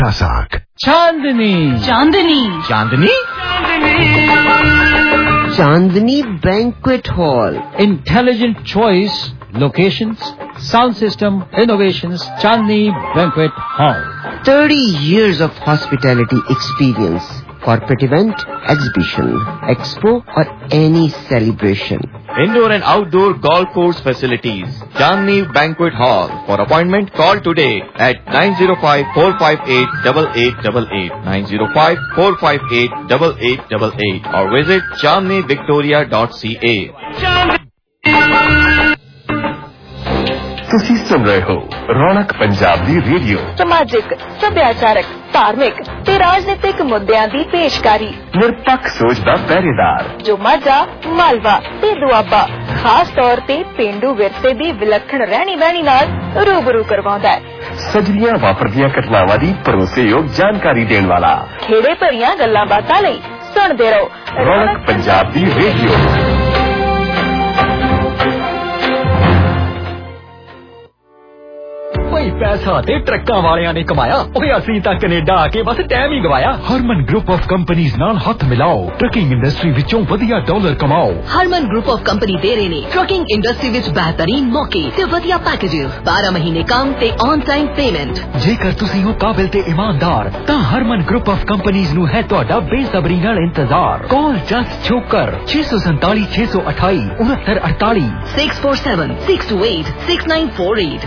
Kazakh. Chandni. Chandni. Chandni. Chandni Banquet Hall. Intelligent choice, locations, sound system, innovations. Chandni Banquet Hall. 30 years of hospitality experience. Corporate event, exhibition, expo or any celebration. Indoor and outdoor golf course facilities. Chandni Banquet Hall. For appointment, call today at 905-458-8888, 905-458-8888 or visit chandnivictoria.ca. ਤੁਸੀਂ ਸੁਣ ਰਹੇ ਹੋ ਰੌਣਕ ਪੰਜਾਬ ਦੀ radio. ਸਮਾਜਿਕ, ਸੱਭਿਆਚਾਰਕ, ਧਾਰਮਿਕ ਤੇ ਰਾਜਨੀਤਿਕ ਮੁੱਦਿਆਂ ਦੀ ਪੇਸ਼ਕਾਰੀ। ਨਿਰਪੱਖ ਸੋਚ ਦਾ ਪਹਿਰੇਦਾਰ ਜੋ ਮਾਝਾ, ਮਾਲਵਾ ਤੇ ਦੁਆਬਾ ਖਾਸ ਤੌਰ ਤੇ ਪੇਂਡੂ ਵਿਰਸੇ ਦੀ ਵਿਲੱਖਣ ਰਹਿਣੀ ਬਹਿਣੀ ਨਾਲ ਰੂਬਰੂ ਕਰਵਾਉਂਦਾ ਹੈ। ਸਜਲੀਆਂ ਵਾਪਰਦੀਆਂ ਘਟਨਾਵਾਂ ਦੀ ਭਰੋਸੇਯੋਗ ਜਾਣਕਾਰੀ ਦੇਣ ਵਾਲਾ। ਖੇੜੇ ਭਰੀਆਂ ਗੱਲਾਂ ਬਾਤਾਂ ਲਈ ਸੁਣਦੇ ਰਹੋ ਰੌਣਕ ਪੰਜਾਬ ਦੀ ਰੇਡੀਓ। पैसा ते ट्रक्कां वालियां ने कमाया, ओए असीं तां कनेडा आके बस टाइम ही गवाया। हरमन ग्रुप ऑफ कंपनीज नाल हाथ मिलाओ, ट्रकिंग इंडस्ट्री विचों वधिया डॉलर कमाओ। हरमन ग्रुप ऑफ कंपनी दे रहे ने ट्रकिंग इंडस्ट्री विच बेहतरीन मौके ते वधिया पैकेजेस, 12 महीने काम ते ऑन टाइम पेमेंट। जेकर तुसीं हो काबिल ते ईमानदार तां हरमन ग्रुप ऑफ कंपनीज नू है तुहाडा बेसब्री नाल इंतजार। Call just Chhokar 647 628 6948 647 628 6948।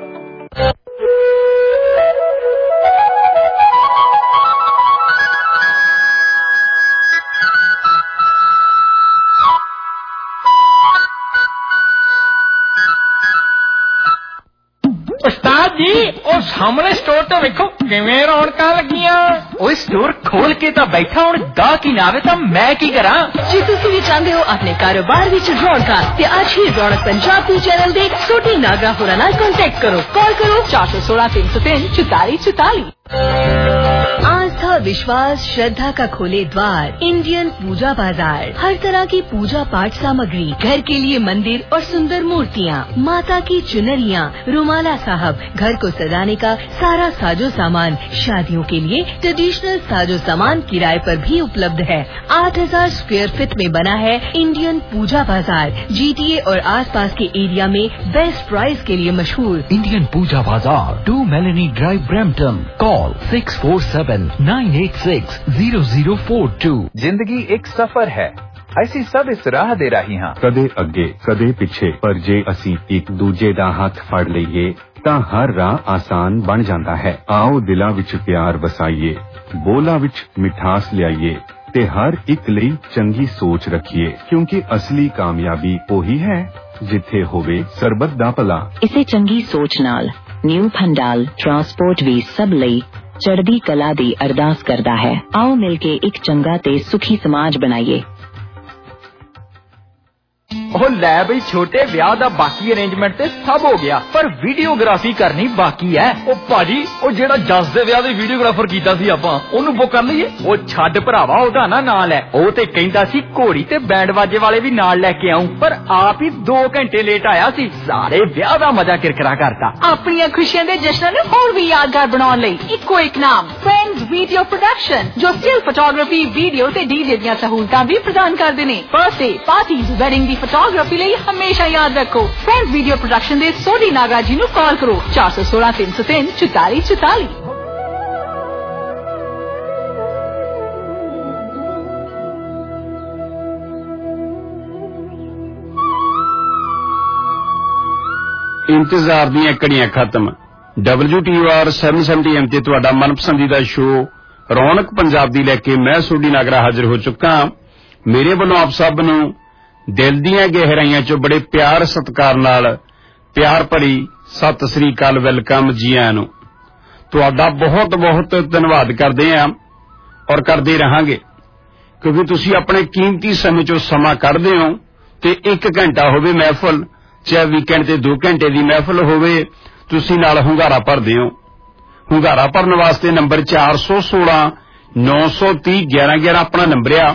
उस्ताद जी ओ सामने स्टोर तो देखो किवें रौनकां लगियां। ओए स्टोर खोल के तां बैठा हुण गाहक ही ना आवे तां मैं की करा। जे तुसीं भी चाहते हो अपने कारोबार विच रौनकां ते अज ही रौनक पंजाब चैनल दे छोटी नागरा होरां नाल कांटेक्ट करो। कॉल करो 416 303 44 44। आस्था, विश्वास, श्रद्धा का खोले द्वार इंडियन पूजा बाजार। हर तरह की पूजा पाठ सामग्री, घर के लिए मंदिर और सुंदर मूर्तियाँ, माता की चुनरियाँ, रुमाला साहब, घर को सजाने का सारा साजो सामान, शादियों के लिए ट्रेडिशनल साजो सामान किराए पर भी उपलब्ध है। 8000 स्क्वायर फीट में बना है इंडियन पूजा बाजार। GTA और आसपास के एरिया में बेस्ट प्राइस के लिए मशहूर इंडियन पूजा बाजार, 2 मेलेनी ड्राइव, ब्रैम्पटन। कॉल 647-986-0042। जिंदगी एक सफर है, ਅਸੀਂ ਸਭ ਇਸ ਰਾਹ ਦੇ ਰਾਹੀ ਹਾਂ। ਕਦੇ ਅੱਗੇ ਕਦੇ ਪਿੱਛੇ, ਪਰ ਜੇ ਅਸੀਂ ਇੱਕ ਦੂਜੇ ਦਾ ਹੱਥ ਫੜ ਲਈਏ ਤਾਂ ਹਰ ਰਾਹ ਆਸਾਨ ਬਣ ਜਾਂਦਾ ਹੈ। ਆਓ ਦਿਲਾਂ ਵਿੱਚ ਪਿਆਰ ਵਸਾਈਏ, ਬੋਲਾਂ ਵਿੱਚ ਮਿਠਾਸ ਲਿਆਈਏ ਤੇ ਹਰ ਇੱਕ ਲਈ ਚੰਗੀ ਸੋਚ ਰੱਖੀਏ, ਕਿਉਂਕਿ ਅਸਲੀ ਕਾਮਯਾਬੀ ਉਹੀ ਹੈ ਜਿੱਥੇ ਹੋਵੇ ਸਰਬੱਤ ਦਾ ਭਲਾ। ਇਸੇ ਚੰਗੀ ਸੋਚ ਨਾਲ ਨਿਊ ਫੰਡਾਲ ਟਰਾਂਸਪੋਰਟ ਵੀ ਸਭ ਲਈ ਚੜ੍ਹਦੀ ਕਲਾ ਦੀ ਅਰਦਾਸ ਕਰਦਾ ਹੈ। ਆਓ ਮਿਲ ਕੇ ਇੱਕ ਚੰਗਾ ਤੇ ਸੁਖੀ ਸਮਾਜ ਬਣਾਈਏ। ਉਹ ਲੈ ਬਈ ਛੋਟੇ ਵਿਆਹ ਦਾ ਬਾਕੀ ਅਰੇਂਜਮੈਂਟ ਤੇ ਸਭ ਹੋ ਗਿਆ, ਪਰ ਵੀਡੀਓਗ੍ਰਾਫੀ ਕਰਨੀ ਬਾਕੀ ਹੈ। ਉਹ ਭਾਜੀ ਉਹ ਜਿਹੜਾ ਜੱਸ ਦੇ ਵਿਆਹ ਦੇ ਵੀਡੀਓਗ੍ਰਾਫਰ ਕੀਤਾ ਸੀ ਆਪਾਂ, ਉਹਨੂੰ ਬੁੱਕ ਕਰ ਲਈਏ। ਉਹ ਛੱਡ ਭਰਾਵਾ, ਉਹਦਾ ਨਾ ਨਾਂ ਲੈ। ਉਹ ਤੇ ਕਹਿੰਦਾ ਸੀ ਘੋੜੀ ਤੇ ਬੈਂਡ ਬਾਜੇ ਵਾਲੇ ਵੀ ਨਾਲ ਲੈ ਕੇ ਆਉਂ, ਪਰ ਆਪ ਹੀ 2 ਘੰਟੇ ਲੇਟ ਆਇਆ ਸੀ। ਸਾਰੇ ਵਿਆਹ ਦਾ ਮਜ਼ਾ ਕਿਰਕਰਾ ਕਰਤਾ। ਆਪਣੀਆਂ ਖੁਸ਼ੀਆਂ ਦੇ ਜਸ਼ਨਾਂ ਨੂੰ ਹੋਰ ਵੀ ਯਾਦਗਾਰ ਬਣਾਉਣ ਲਈ ਇੱਕੋ ਇੱਕ ਨਾਮ ਫਰੈਂਡਸ ਵੀਡੀਓ ਪ੍ਰੋਡਕਸ਼ਨ, ਜੋ ਸਟਿਲ ਫੋਟੋਗ੍ਰਾਫੀ, ਵੀਡੀਓ ਤੇ DJ ਦੀਆਂ ਸਹੂਲਤਾਂ ਵੀ ਪ੍ਰਦਾਨ ਕਰਦੇ ਨੇ। ਬਰਥਡੇ ਪਾਰਟੀਜ਼, ਵੈਡਿੰਗ ਦੀ ਫੋਟੋਗ੍ਰਾਫੀ ਲਈ ਹਮੇਸ਼ਾ ਯਾਦ ਰੱਖੋ ਫਰੈਂਡਸ ਵੀਡੀਓ ਪ੍ਰੋਡਕਸ਼ਨ ਦੇ ਸੋਢੀ ਨਾਗਰਾ ਜੀ ਨੂੰ ਕਾਲ ਕਰੋ 416 303 44 44। ਇੰਤਜ਼ਾਰ ਦੀਆਂ ਘੜੀਆਂ ਖਤਮ। WTOR 770M ਤੇ ਤੁਹਾਡਾ ਮਨਪਸੰਦੀਦਾ ਸ਼ੋਅ ਰੌਣਕ ਪੰਜਾਬ ਦੀ ਲੈ ਕੇ ਮੈਂ ਸੋਢੀ ਨਾਗਰਾ ਹਾਜ਼ਰ ਹੋ ਚੁੱਕਾ। ਮੇਰੇ ਵੱਲੋਂ ਆਪ ਸਭ ਨੂੰ ਦਿਲ ਦੀਆਂ ਗਹਿਰਾਈਆਂ ਚੋਂ ਬੜੇ ਪਿਆਰ ਸਤਿਕਾਰ ਨਾਲ ਪਿਆਰ ਭਰੀ ਸਤਿ ਸ੍ਰੀ ਅਕਾਲ, ਵੈਲਕਮ ਜੀ ਆਇਆਂ ਨੂੰ। ਤੁਹਾਡਾ ਬਹੁਤ ਬਹੁਤ ਧੰਨਵਾਦ ਕਰਦੇ ਹਾਂ ਔਰ ਕਰਦੇ ਰਹਾਂਗੇ, ਕਿਉਂਕਿ ਤੁਸੀਂ ਆਪਣੇ ਕੀਮਤੀ ਸਮੇਂ ਚੋਂ ਸਮਾਂ ਕੱਢਦੇ ਹੋ ਤੇ 1 ਘੰਟਾ ਹੋਵੇ ਮਹਿਫਲ, ਚਾਹੇ ਵੀਕਐਂਡ ਤੇ 2 ਘੰਟੇ ਦੀ ਮਹਿਫਲ ਹੋਵੇ, ਤੁਸੀਂ ਨਾਲ ਹੁੰਗਾਰਾ ਭਰਦੇ ਹੋ। ਹੁੰਗਾਰਾ ਭਰਨ ਵਾਸਤੇ ਨੰਬਰ 416 930 1111 ਆਪਣਾ ਨੰਬਰ ਆ।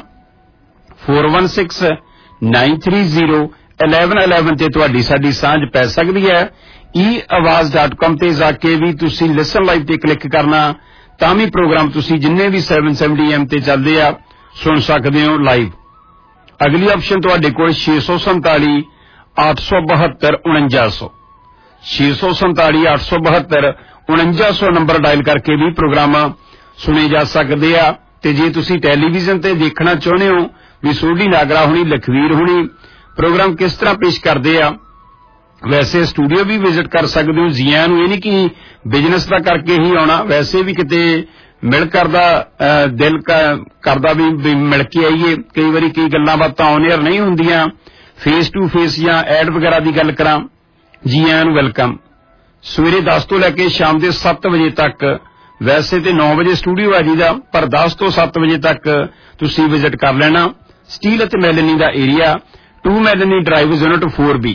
4169301111 ਤੇ ਤੁਹਾਡੀ ਸਾਡੀ ਸਾਂਝ ਪੈ ਸਕਦੀ ਹੈ। eAwaaz.com ਤੇ ਜਾ ਕੇ ਵੀ ਤੁਸੀਂ ਲਿਸਨ ਲਾਈਵ ਤੇ ਕਲਿੱਕ ਕਰਨਾ ਤਾਂ ਵੀ ਪ੍ਰੋਗਰਾਮ ਤੁਸੀਂ ਜਿੰਨੇ ਵੀ 770 AM ਤੇ ਚੱਲਦੇ ਆ ਸੁਣ ਸਕਦੇ ਹੋ ਲਾਈਵ। ਅਗਲੀ ਆਪਸ਼ਨ ਤੁਹਾਡੇ ਕੋਲ 647 872 4900 647 872 4900 ਨੰਬਰ ਡਾਇਲ ਕਰਕੇ ਵੀ ਪ੍ਰੋਗਰਾਮ ਸੁਣੇ ਜਾ ਸਕਦੇ ਆ। ਤੇ ਜੇ ਤੁਸੀਂ ਟੈਲੀਵਿਜ਼ਨ ਤੇ ਦੇਖਣਾ ਚਾਹੁੰਦੇ ਹੋ ਵੀ ਸੋਢੀ ਨਾਗਰਾ ਹੁਣੀ, ਲਖਵੀਰ ਹੁਣੀ ਪ੍ਰੋਗਰਾਮ ਕਿਸ ਤਰ੍ਹਾਂ ਪੇਸ਼ ਕਰਦੇ ਆ, ਵੈਸੇ ਸਟੂਡੀਓ ਵੀ ਵਿਜ਼ਿਟ ਕਰ ਸਕਦੇ ਹੋ। ਜੀਆਂ ਨੂੰ ਇਹ ਨਹੀਂ ਕਿ ਬਿਜ਼ਨਸ ਦਾ ਕਰਕੇ ਹੀ ਆਉਣਾ, ਵੈਸੇ ਵੀ ਕਿਤੇ ਮਿਲ ਕਰਦਾ ਦਿਲ ਕਰਦਾ ਵੀ ਮਿਲ ਕੇ ਆਈਏ। ਕਈ ਵਾਰੀ ਕਈ ਗੱਲਾਂ ਬਾਤਾਂ ਔਨ 에ਅਰ ਨਹੀਂ ਹੁੰਦੀਆਂ, ਫੇਸ ਟੂ ਫੇਸ ਜਾਂ ਐਡ ਵਗੈਰਾ ਦੀ ਗੱਲ ਕਰਾਂ। ਜੀ ਆਇਆਂ ਨੂੰ ਵੈਲਕਮ। ਸਵੇਰੇ 10 ਤੋਂ ਲੈ ਕੇ ਸ਼ਾਮ ਦੇ 7 ਵਜੇ ਤੱਕ, ਵੈਸੇ ਤੇ 9 ਵਜੇ ਸਟੂਡੀਓ ਆ ਜੀਦਾ, ਪਰ 10 ਤੋਂ 7 ਵਜੇ ਤੱਕ ਤੁਸੀਂ ਵਿਜ਼ਿਟ ਕਰ ਲੈਣਾ। ਸਟੀਲ ਅਤੇ ਮੈਲਨੀ ਦਾ area 2 Melanie drive unit 4B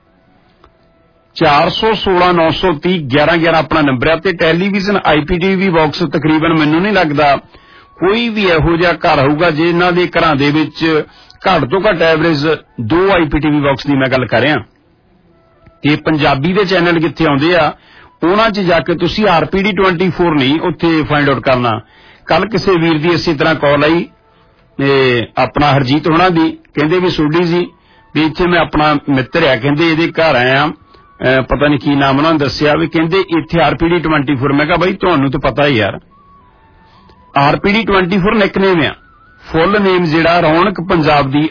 416 930 1111 ਆਪਣਾ ਨੰਬਰ ਹੈ। ਤੇ ਟੈਲੀਵਿਜ਼ਨ IPTV ਬਾਕਸ ਤਕਰੀਬਨ ਮੈਨੂੰ ਨਹੀਂ ਲੱਗਦਾ ਕੋਈ ਵੀ ਇਹੋ ਜਿਹਾ ਘਰ ਹੋਊਗਾ ਜਿਨ੍ਹਾਂ ਦੇ ਘਰਾਂ ਦੇ ਵਿੱਚ ਘੱਟ ਤੋਂ ਘੱਟ ਐਵਰੇਜ 2 IPTV ਬਾਕਸ ਦੀ ਮੈਂ ਗੱਲ ਕਰ ਰਿਹਾ। ਤੇ ਪੰਜਾਬੀ ਦੇ ਚੈਨਲ ਕਿੱਥੇ ਆਉਂਦੇ ਆ ਉਹਨਾਂ 'ਚ ਜਾ ਕੇ ਤੁਸੀਂ RPD 24 ਨਹੀਂ ਉੱਥੇ ਫਾਈਂਡ ਆਊਟ ਕਰਨਾ। ਕੱਲ ਕਿਸੇ ਵੀਰ ਦੀ ਇਸੇ ਤਰ੍ਹਾਂ ਕਾਲ ਆਈ ਆਪਣਾ ਹਰਜੀਤ ਹੋਣਾ ਦੀ, ਕਹਿੰਦੇ ਵੀ ਸੋਢੀ ਜੀ ਵੀ ਇੱਥੇ ਮੈਂ ਆਪਣਾ ਮਿੱਤਰ ਆ, ਕਹਿੰਦੇ ਇਹਦੇ ਘਰ ਆਇਆ, ਪਤਾ ਨਹੀਂ ਕੀ ਨਾਮ ਉਹਨਾਂ ਨੇ ਦੱਸਿਆ, ਵੀ ਕਹਿੰਦੇ ਇੱਥੇ RPD 24। ਮੈਂ ਕਿਹਾ ਬਾਈ ਤੁਹਾਨੂੰ ਤਾਂ ਪਤਾ ਹੀ ਯਾਰ, RPD 24 ਨਿਕਨੇਮ ਆ। ਫੁੱਲ ਨੇਮ ਜਿਹੜਾ ਰੌਣਕ ਪੰਜਾਬ ਦੀ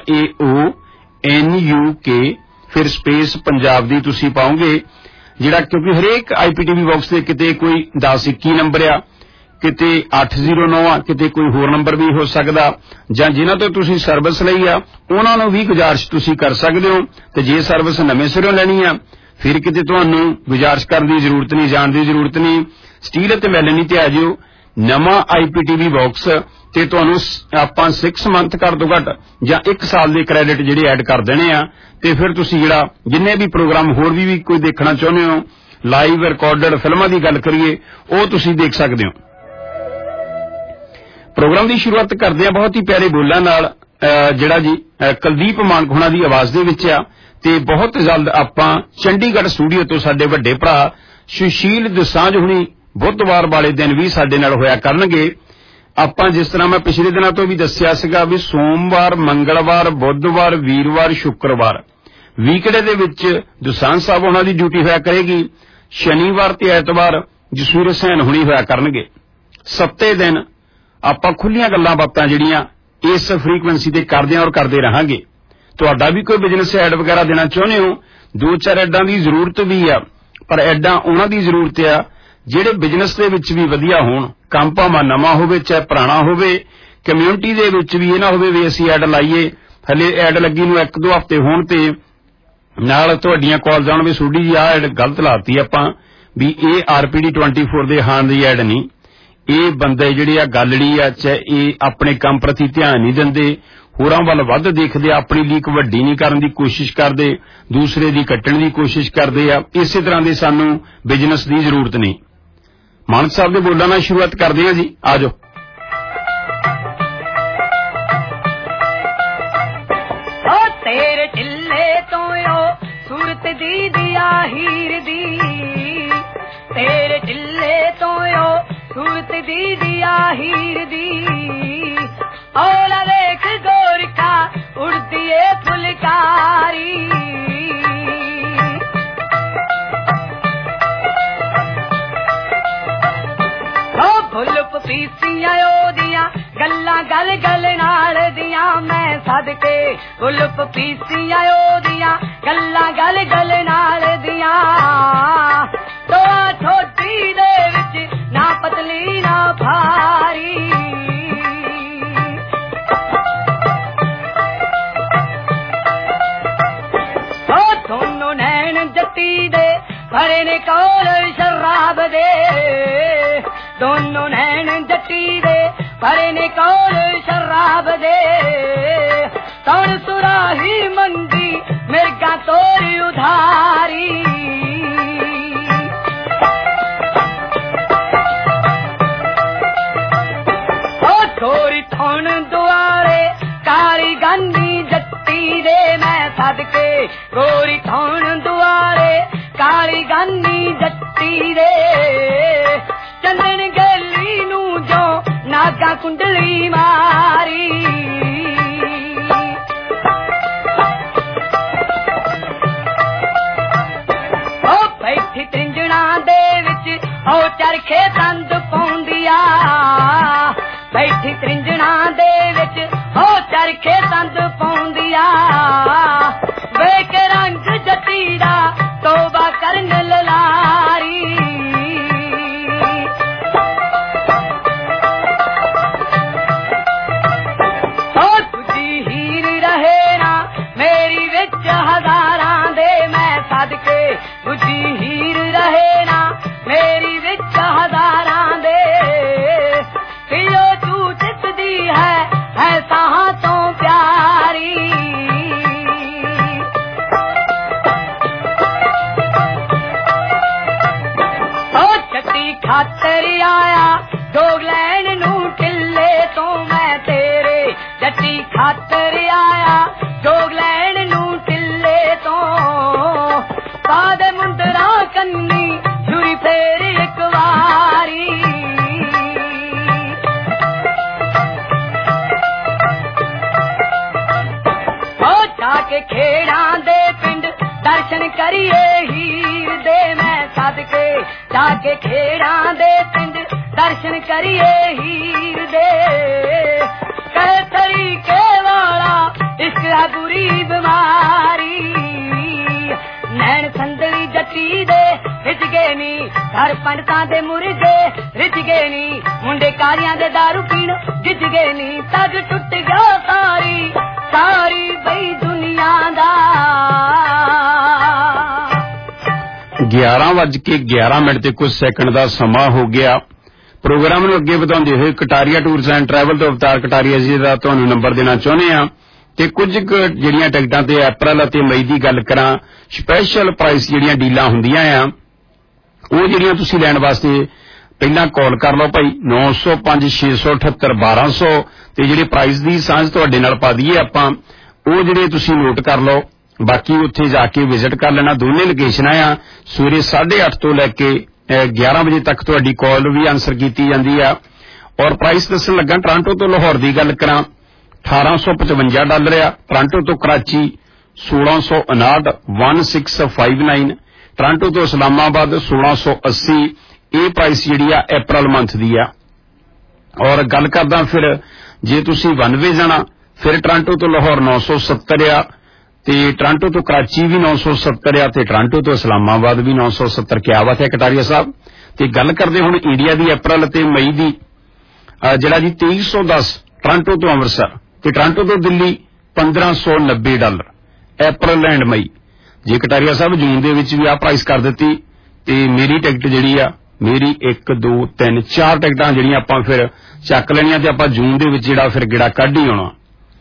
RAONUK ਫਿਰ ਸਪੇਸ ਪੰਜਾਬ ਦੀ ਤੁਸੀਂ ਪਾਓਗੇ, ਜਿਹੜਾ ਕਿਉਂਕਿ ਹਰੇਕ IPTV ਬਾਕਸ ਦੇ ਕਿਤੇ ਕੋਈ 1021 ਨੰਬਰ ਆ, ਕਿਤੇ 809 ਆ, ਕਿਤੇ ਕੋਈ ਹੋਰ ਨੰਬਰ ਵੀ ਹੋ ਸਕਦਾ, ਜਾਂ ਜਿਨ੍ਹਾਂ ਤੋਂ ਤੁਸੀਂ ਸਰਵਿਸ ਲਈ ਆ ਉਹਨਾਂ ਨੂੰ ਵੀ ਗੁਜ਼ਾਰਿਸ਼ ਤੁਸੀਂ ਕਰ ਸਕਦੇ ਹੋ। ਤੇ ਜੇ ਸਰਵਿਸ ਨਵੇਂ ਸਿਰੋਂ ਲੈਣੀ ਆ ਫਿਰ ਕਿਤੇ ਤੁਹਾਨੂੰ ਗੁਜ਼ਾਰਿਸ਼ ਕਰਨ ਦੀ ਜ਼ਰੂਰਤ ਨਹੀਂ, ਜਾਣ ਦੀ ਜ਼ਰੂਰਤ ਨਹੀਂ। ਸਟੀਲ ਅਤੇ ਮੈਲਨੀ ਤੇ ਆ ਜਿਓ। ਨਵਾਂ IPTV ਬਾਕਸ ਤੇ ਤੁਹਾਨੂੰ ਆਪਾਂ 6 ਮੰਥ ਘੱਟ ਤੋਂ ਘੱਟ ਜਾਂ 1 ਸਾਲ ਦੇ ਕ੍ਰੈਡਿਟ ਜਿਹੜੇ ਐਡ ਕਰ ਦੇਣੇ ਆ। ਤੇ ਫਿਰ ਤੁਸੀਂ ਜਿਹੜਾ ਜਿੰਨੇ ਵੀ ਪ੍ਰੋਗਰਾਮ ਹੋਰ ਵੀ ਕੋਈ ਦੇਖਣਾ ਚਾਹੁੰਦੇ ਹੋ, ਲਾਈਵ ਰਿਕਾਰਡਡ ਫਿਲਮਾਂ ਦੀ ਗੱਲ ਕਰੀਏ, ਉਹ ਤੁਸੀਂ ਦੇਖ ਸਕਦੇ ਹੋ। ਪ੍ਰੋਗਰਾਮ ਦੀ ਸ਼ੁਰੂਆਤ ਕਰਦੇ ਆ ਬਹੁਤ ਹੀ ਪਿਆਰੇ ਬੋਲਾਂ ਨਾਲ, ਜਿਹੜਾ ਜੀ ਕੁਲਦੀਪ ਮਾਨਕ ਹੋਣਾ ਦੀ ਆਵਾਜ਼ ਦੇ ਵਿੱਚ ਆ। ਤੇ ਬਹੁਤ ਜਲਦ ਆਪਾਂ ਚੰਡੀਗੜ੍ਹ ਸਟੂਡੀਓ ਤੋਂ ਸਾਡੇ ਵੱਡੇ ਭਰਾ ਸੁਸ਼ੀਲ ਦੁਸਾਂਝ ਹੁਣੀ ਬੁੱਧਵਾਰ ਵਾਲੇ ਦਿਨ ਵੀ ਸਾਡੇ ਨਾਲ ਹੋਇਆ ਕਰਨਗੇ। ਆਪਾਂ ਜਿਸ ਤਰ੍ਹਾਂ ਮੈਂ ਪਿਛਲੇ ਦਿਨਾਂ ਤੋਂ ਵੀ ਦੱਸਿਆ ਸੀਗਾ ਵੀ ਸੋਮਵਾਰ, ਮੰਗਲਵਾਰ, ਬੁੱਧਵਾਰ, ਵੀਰਵਾਰ, ਸ਼ੁੱਕਰਵਾਰ ਵੀਕਡੇ ਦੇ ਵਿੱਚ ਦੁਸਾਂਝ ਸਾਹਿਬ ਉਹਨਾਂ ਦੀ ਡਿਊਟੀ ਹੋਇਆ ਕਰੇਗੀ। ਸ਼ਨੀਵਾਰ ਤੇ ਐਤਵਾਰ ਜਸਵੀਰ ਹੁਸੈਨ ਹੁਣੀ ਹੋਇਆ ਕਰਨਗੇ। 7 ਦਿਨ ਆਪਾਂ ਖੁੱਲੀਆਂ ਗੱਲਾਂ ਬਾਤਾਂ ਜਿਹੜੀਆਂ ਇਸ ਫ੍ਰੀਕੁਐਂਸੀ ਤੇ ਕਰਦੇ ਆਂ ਔਰ ਕਰਦੇ ਰਹਾਂਗੇ। ਤੁਹਾਡਾ ਵੀ ਕੋਈ ਬਿਜ਼ਨਸ ਐਡ ਵਗੈਰਾ ਦੇਣਾ ਚਾਹੁੰਦੇ ਹੋ, 2-4 ਐਡਾਂ ਦੀ ਜ਼ਰੂਰਤ ਵੀ ਆ, ਪਰ ਐਡਾਂ ਉਹਨਾਂ ਦੀ ਜ਼ਰੂਰਤ ਆ ਜਿਹੜੇ ਬਿਜ਼ਨਸ ਦੇ ਵਿੱਚ ਵੀ ਵਧੀਆ ਹੋਣ। ਕੰਮ ਭਾਵੇਂ ਨਵਾਂ ਹੋਵੇ ਚਾਹੇ ਪੁਰਾਣਾ ਹੋਵੇ, ਕਮਿਊਨਿਟੀ ਦੇ ਵਿੱਚ ਵੀ ਇਹ ਨਾ ਹੋਵੇ ਵੀ ਅਸੀਂ ਐਡ ਲਾਈਏ, ਹਲੇ ਐਡ ਲੱਗੀ ਨੂੰ 1-2 ਹਫ਼ਤੇ ਹੋਣ ਤੇ ਨਾਲ ਤੁਹਾਡੀਆਂ ਕਾਲਸ ਆਉਣ ਵੀ ਸੋਢੀ ਜੀ ਆਹ ਐਡ ਗਲਤ ਲਾਤੀ ਆਪਾਂ, ਵੀ ਇਹ RPD 24 ਦੇ ਹਾਂ ਦੀ ਐਡ ਨਹੀਂ। ਇਹ ਬੰਦੇ ਜਿਹੜੇ ਆ ਗਾਲੜੀ ਆ, ਚਾਹੇ ਇਹ ਆਪਣੇ ਕੰਮ ਪ੍ਰਤੀ ਧਿਆਨ ਨਹੀਂ ਦਿੰਦੇ, ਹੋਰਾਂ ਵੱਲ ਵੱਧ ਦੇਖਦੇ, ਆਪਣੀ ਲੀਕ ਵੱਡੀ ਨਹੀਂ ਕਰਨ ਦੀ ਕੋਸ਼ਿਸ਼ ਕਰਦੇ, ਦੂਸਰੇ ਦੀ ਕੱਟਣ ਦੀ ਕੋਸ਼ਿਸ਼ ਕਰਦੇ ਆ। ਇਸੇ ਤਰ੍ਹਾਂ ਦੇ ਸਾਨੂੰ ਬਿਜ਼ਨਸ ਦੀ ਜ਼ਰੂਰਤ ਨਹੀਂ। ਮਾਨਕ ਸਾਹਿਬ ਦੇ ਬੋਲਾਂ ਨਾਲ ਸ਼ੁਰੂਆਤ ਕਰਦੇ ਹਾਂ ਜੀ, ਆ ਜਾਓ। ਤੇਰੇ ਢਿੱਲੇ ਤੋਂ ਸੂਰਤ ਦੀ ਦਿਆ ਹੀਰ ਦੀ, ਤੇਰੇ ਢਿੱਲੇ ਤੋਂ ਸੂਰਤ ਦੀ ਦਿਆ ਹੀਰ ਦੀ, ਔਲਾ ਵੇਖ ਗੋਰਖਾ ਉੜਦੀ ਏ ਫੁਲਕਾਰੀ, ਫੁੱਲ ਪਪੀਸੀਆਂ ਉਹਦੀਆਂ ਗੱਲਾਂ ਗਲ ਗਲ ਨਾਲ ਦੀਆਂ, ਮੈਂ ਸਦਕੇ ਫੁੱਲ ਪਪੀਸੀਆਂ ਉਹਦੀਆਂ ਗੱਲਾਂ ਗਲ ਗਲ ਨਾਲ ਦੀਆਂ, ਤੋਆ ਛੋਟੀ ਦੇ ਵਿੱਚ ਨਾ ਪਤਲੀ ਨਾ ਭਾਰੀ, ਉਹ ਦੋਨੋਂ ਨੈਣ ਜੱਟੀ ਦੇ ਭਰੇ ਨੇ ਕੋਲ ਸ਼ਰਾਬ ਦੇ, ਦੋਨੋਂ ਨੈਣ ਜੱਟੀ ਦੇ ਭਰੇ ਨੇ ਕੋਲ ਸ਼ਰਾਬ ਦੇ, ਤਣ ਸੁਰਾਹੀ ਮੰਗੀ ਮਿਰਗਾ ਤੋਰੀ ਉਧਾਰੀ, ਉਹ ਥੋੜੀ ਥਣ ਦੁਆਰੇ ਕਾਲੀ ਗਾਨੀ ਜੱਟੀ ਦੇ, ਮੈਂ ਸਦਕੇ ਗੋਰੀ ਥਣ ਦੁਆਰੇ ਕਾਲੀ ਗਾਨੀ ਜੱਟੀ ਦੇ, ਚੰਨਣ ਗਲੀ ਕਾਠੀ ਤ੍ਰਿੰਜਣਾ ਦੇ ਵਿੱਚ ਹੋ ਚਰਖੇ ਸੰਦ ਪਾਉਂਦੀਆਂ ਵੇਖ ਰੰਗ ਜੱਟੀ ਦਾ ਤੋਬਾ ਕਰਨ ਲਲਾਰੀ ਹੋ ਤੁਝੀ ਹੀਰ ਰਹੇ ਨਾ ਮੇਰੀ ਵਿੱਚ ਹਜ਼ਾਰਾਂ ਦੇ ਮੈਂ ਸਦਕੇ ਤੁਝੀ ਹੀਰ ਰਹੇ ਨਾ ਮੇਰੀ ਵਿੱਚ ਹਜ਼ਾਰਾਂ ਦੇ ਕਿਉ ਤੂੰ ਚਿੱਤਦੀ ਹੈ ਸਾਹਾਂ ਤੋਂ ਪਿਆਰੀ ਉਹ ਛੱਤੀ ਖਾਤਰ ਆਇਆ ਦੋਗ ਲੈਣ ਨੂੰ ਢਿੱਲੇ ਤੋਂ ਮੈਂ ਤੇਰੇ ਜੱਟੀ ਖਾਤਰ ਆਇਆ ਦੋਗ ਲੈਣ ਨੂੰ ਢਿੱਲੇ ਤੋਂ ਬਾਦ ਮੁੰਦਰਾ ਕੰਨੀ ਛੁਰੀ ਫੇਰ ਇੱਕ ਵਾਰੀ ਕੇ ਖੇੜਾਂ ਦੇ ਪਿੰਡ ਦਰਸ਼ਨ ਕਰੀਏ ਹੀਰ ਦੇ ਮੈਂ ਸਦਕੇ ਜਾ ਕੇ ਖੇੜਾਂ ਦੇ ਪਿੰਡ ਦਰਸ਼ਨ ਕਰੀਏ ਹੀਰ ਦੇ ਕਹੇ ਤਰੀਕੇ ਵਾਲਾ ਇਸ਼ਕ ਹੈ ਬੁਰੀ ਬਿਮਾਰੀ ਨੈਣ ਸੰਦਲੀ ਜੱਟੀ ਦੇ ਰਿਝ ਗਏ ਨੀ ਘਰ ਪੰਡਤਾਂ ਦੇ ਮੁਰਗੇ ਰਿਝ ਗਏ ਨੀ ਮੁੰਡੇ ਕਾਰੀਆਂ ਦੇ ਦਾਰੂ ਪੀਣ ਗਿੱਜ ਗਏ ਨੀ ਤੱਜ ਟੁੱਟ ਗਿਆ ਸਾਰੀ ਸਾਰੀ ਬਈ ਦੁਨੀਆ ਦਾ 11:11 ਤੇ ਕੁਝ ਸੈਕਿੰਡ ਦਾ ਸਮਾਂ ਹੋ ਗਿਆ। ਪ੍ਰੋਗਰਾਮ ਨੂੰ ਅੱਗੇ ਵਧਾਉਂਦੇ ਹੋਏ ਕਟਾਰੀਆ ਟੂਰਸ ਐਂਡ ਟਰੈਵਲ ਤੋਂ ਅਵਤਾਰ ਕਟਾਰੀਆ ਜੀ ਦਾ ਤੁਹਾਨੂੰ ਨੰਬਰ ਦੇਣਾ ਚਾਹੁੰਦੇ ਆ ਤੇ ਕੁਝ ਜਿਹੜੀਆਂ ਟਿਕਟਾਂ ਤੇ ਅਪ੍ਰੈਲ ਅਤੇ ਮਈ ਦੀ ਗੱਲ ਕਰਾਂ ਸਪੈਸ਼ਲ ਪ੍ਰਾਈਸ ਜਿਹੜੀਆਂ ਡੀਲਾਂ ਹੁੰਦੀਆਂ ਆ ਉਹ ਜਿਹੜੀਆਂ ਤੁਸੀਂ ਲੈਣ ਵਾਸਤੇ ਪਹਿਲਾਂ ਕਾਲ ਕਰ ਲਓ ਭਾਈ 9056781200 ਤੇ ਜਿਹੜੇ ਪ੍ਰਾਈਸ ਦੀ ਸਾਂਝ ਤੁਹਾਡੇ ਨਾਲ ਪਾ ਦਈਏ ਆਪਾਂ ਉਹ ਜਿਹੜੇ ਤੁਸੀਂ ਨੋਟ ਕਰ ਲਓ ਬਾਕੀ ਉੱਥੇ ਜਾ ਕੇ ਵਿਜ਼ਿਟ ਕਰ ਲੈਣਾ। ਦੋਨੇ ਲੋਕੇਸ਼ਨਾਂ ਆ ਸਵੇਰੇ 8:30 ਤੋਂ ਲੈ ਕੇ 11 ਵਜੇ ਤੱਕ ਤੁਹਾਡੀ ਕਾਲ ਵੀ ਆਨਸਰ ਕੀਤੀ ਜਾਂਦੀ ਆ ਔਰ ਪ੍ਰਾਈਸ ਦੱਸਣ ਲੱਗਾ ਟੋਰਾਂਟੋ ਤੋਂ ਲਾਹੌਰ ਦੀ ਗੱਲ ਕਰਾਂ $1855 ਆ ਟੋਰਾਂਟੋ ਤੋਂ ਕਰਾਚੀ 1659 1659 ਟੋਰਾਂਟੋ ਤੋਂ ਇਸਲਾਮਾਬਾਦ 1680 ਇਹ ਪ੍ਰਾਈਸ ਜਿਹੜੀ ਆ ਅਪ੍ਰੈਲ ਮੰਥ ਦੀ ਆ ਔਰ ਗੱਲ ਕਰਦਾ ਫਿਰ ਜੇ ਤੁਸੀਂ ਵਨ ਵੇ ਜਾਣਾ ਫਿਰ ਟੋਰਾਂਟੋ ਤੋਂ ਲਾਹੌਰ 970 ਆ ਤੇ ਟੋਰਾਂਟੋ ਤੋਂ ਕਰਾਚੀ ਵੀ 970 ਆ ਤੇ ਟੋਰਾਂਟੋ ਤੋਂ ਇਸਲਾਮਾਬਾਦ ਵੀ 970 ਕਿਆ ਬਾਤ ਹੈ ਕਟਾਰੀਆ ਸਾਹਿਬ। ਤੇ ਗੱਲ ਕਰਦੇ ਹੁਣ ਇੰਡੀਆ ਦੀ ਅਪ੍ਰੈਲ ਤੇ ਮਈ ਦੀ ਜਿਹੜਾ ਜੀ $2310 ਟੋਰਾਂਟੋ ਤੋਂ ਅੰਮ੍ਰਿਤਸਰ ਤੇ ਟੋਰਾਂਟੋ ਤੋਂ ਦਿੱਲੀ $1590 ਅਪ੍ਰੈਲ ਐਂਡ ਮਈ। ਜੇ ਕਟਾਰੀਆ ਸਾਹਿਬ ਜੂਨ ਦੇ ਵਿੱਚ ਵੀ ਆ ਪ੍ਰਾਈਸ ਕਰ ਦਿੱਤੀ ਤੇ ਮੇਰੀ ਟਿਕਟ ਜਿਹੜੀ ਆ ਮੇਰੀ 1 2 3 4 ਟਿਕਟਾਂ ਜਿਹੜੀਆਂ ਆਪਾਂ ਫਿਰ ਚੱਕ ਲੈਣੀਆਂ ਤੇ ਆਪਾਂ ਜੂਨ ਦੇ ਵਿੱਚ ਜਿਹੜਾ ਫਿਰ ਗੇੜਾ ਕੱਢ ਹੀ ਆਉਣਾ।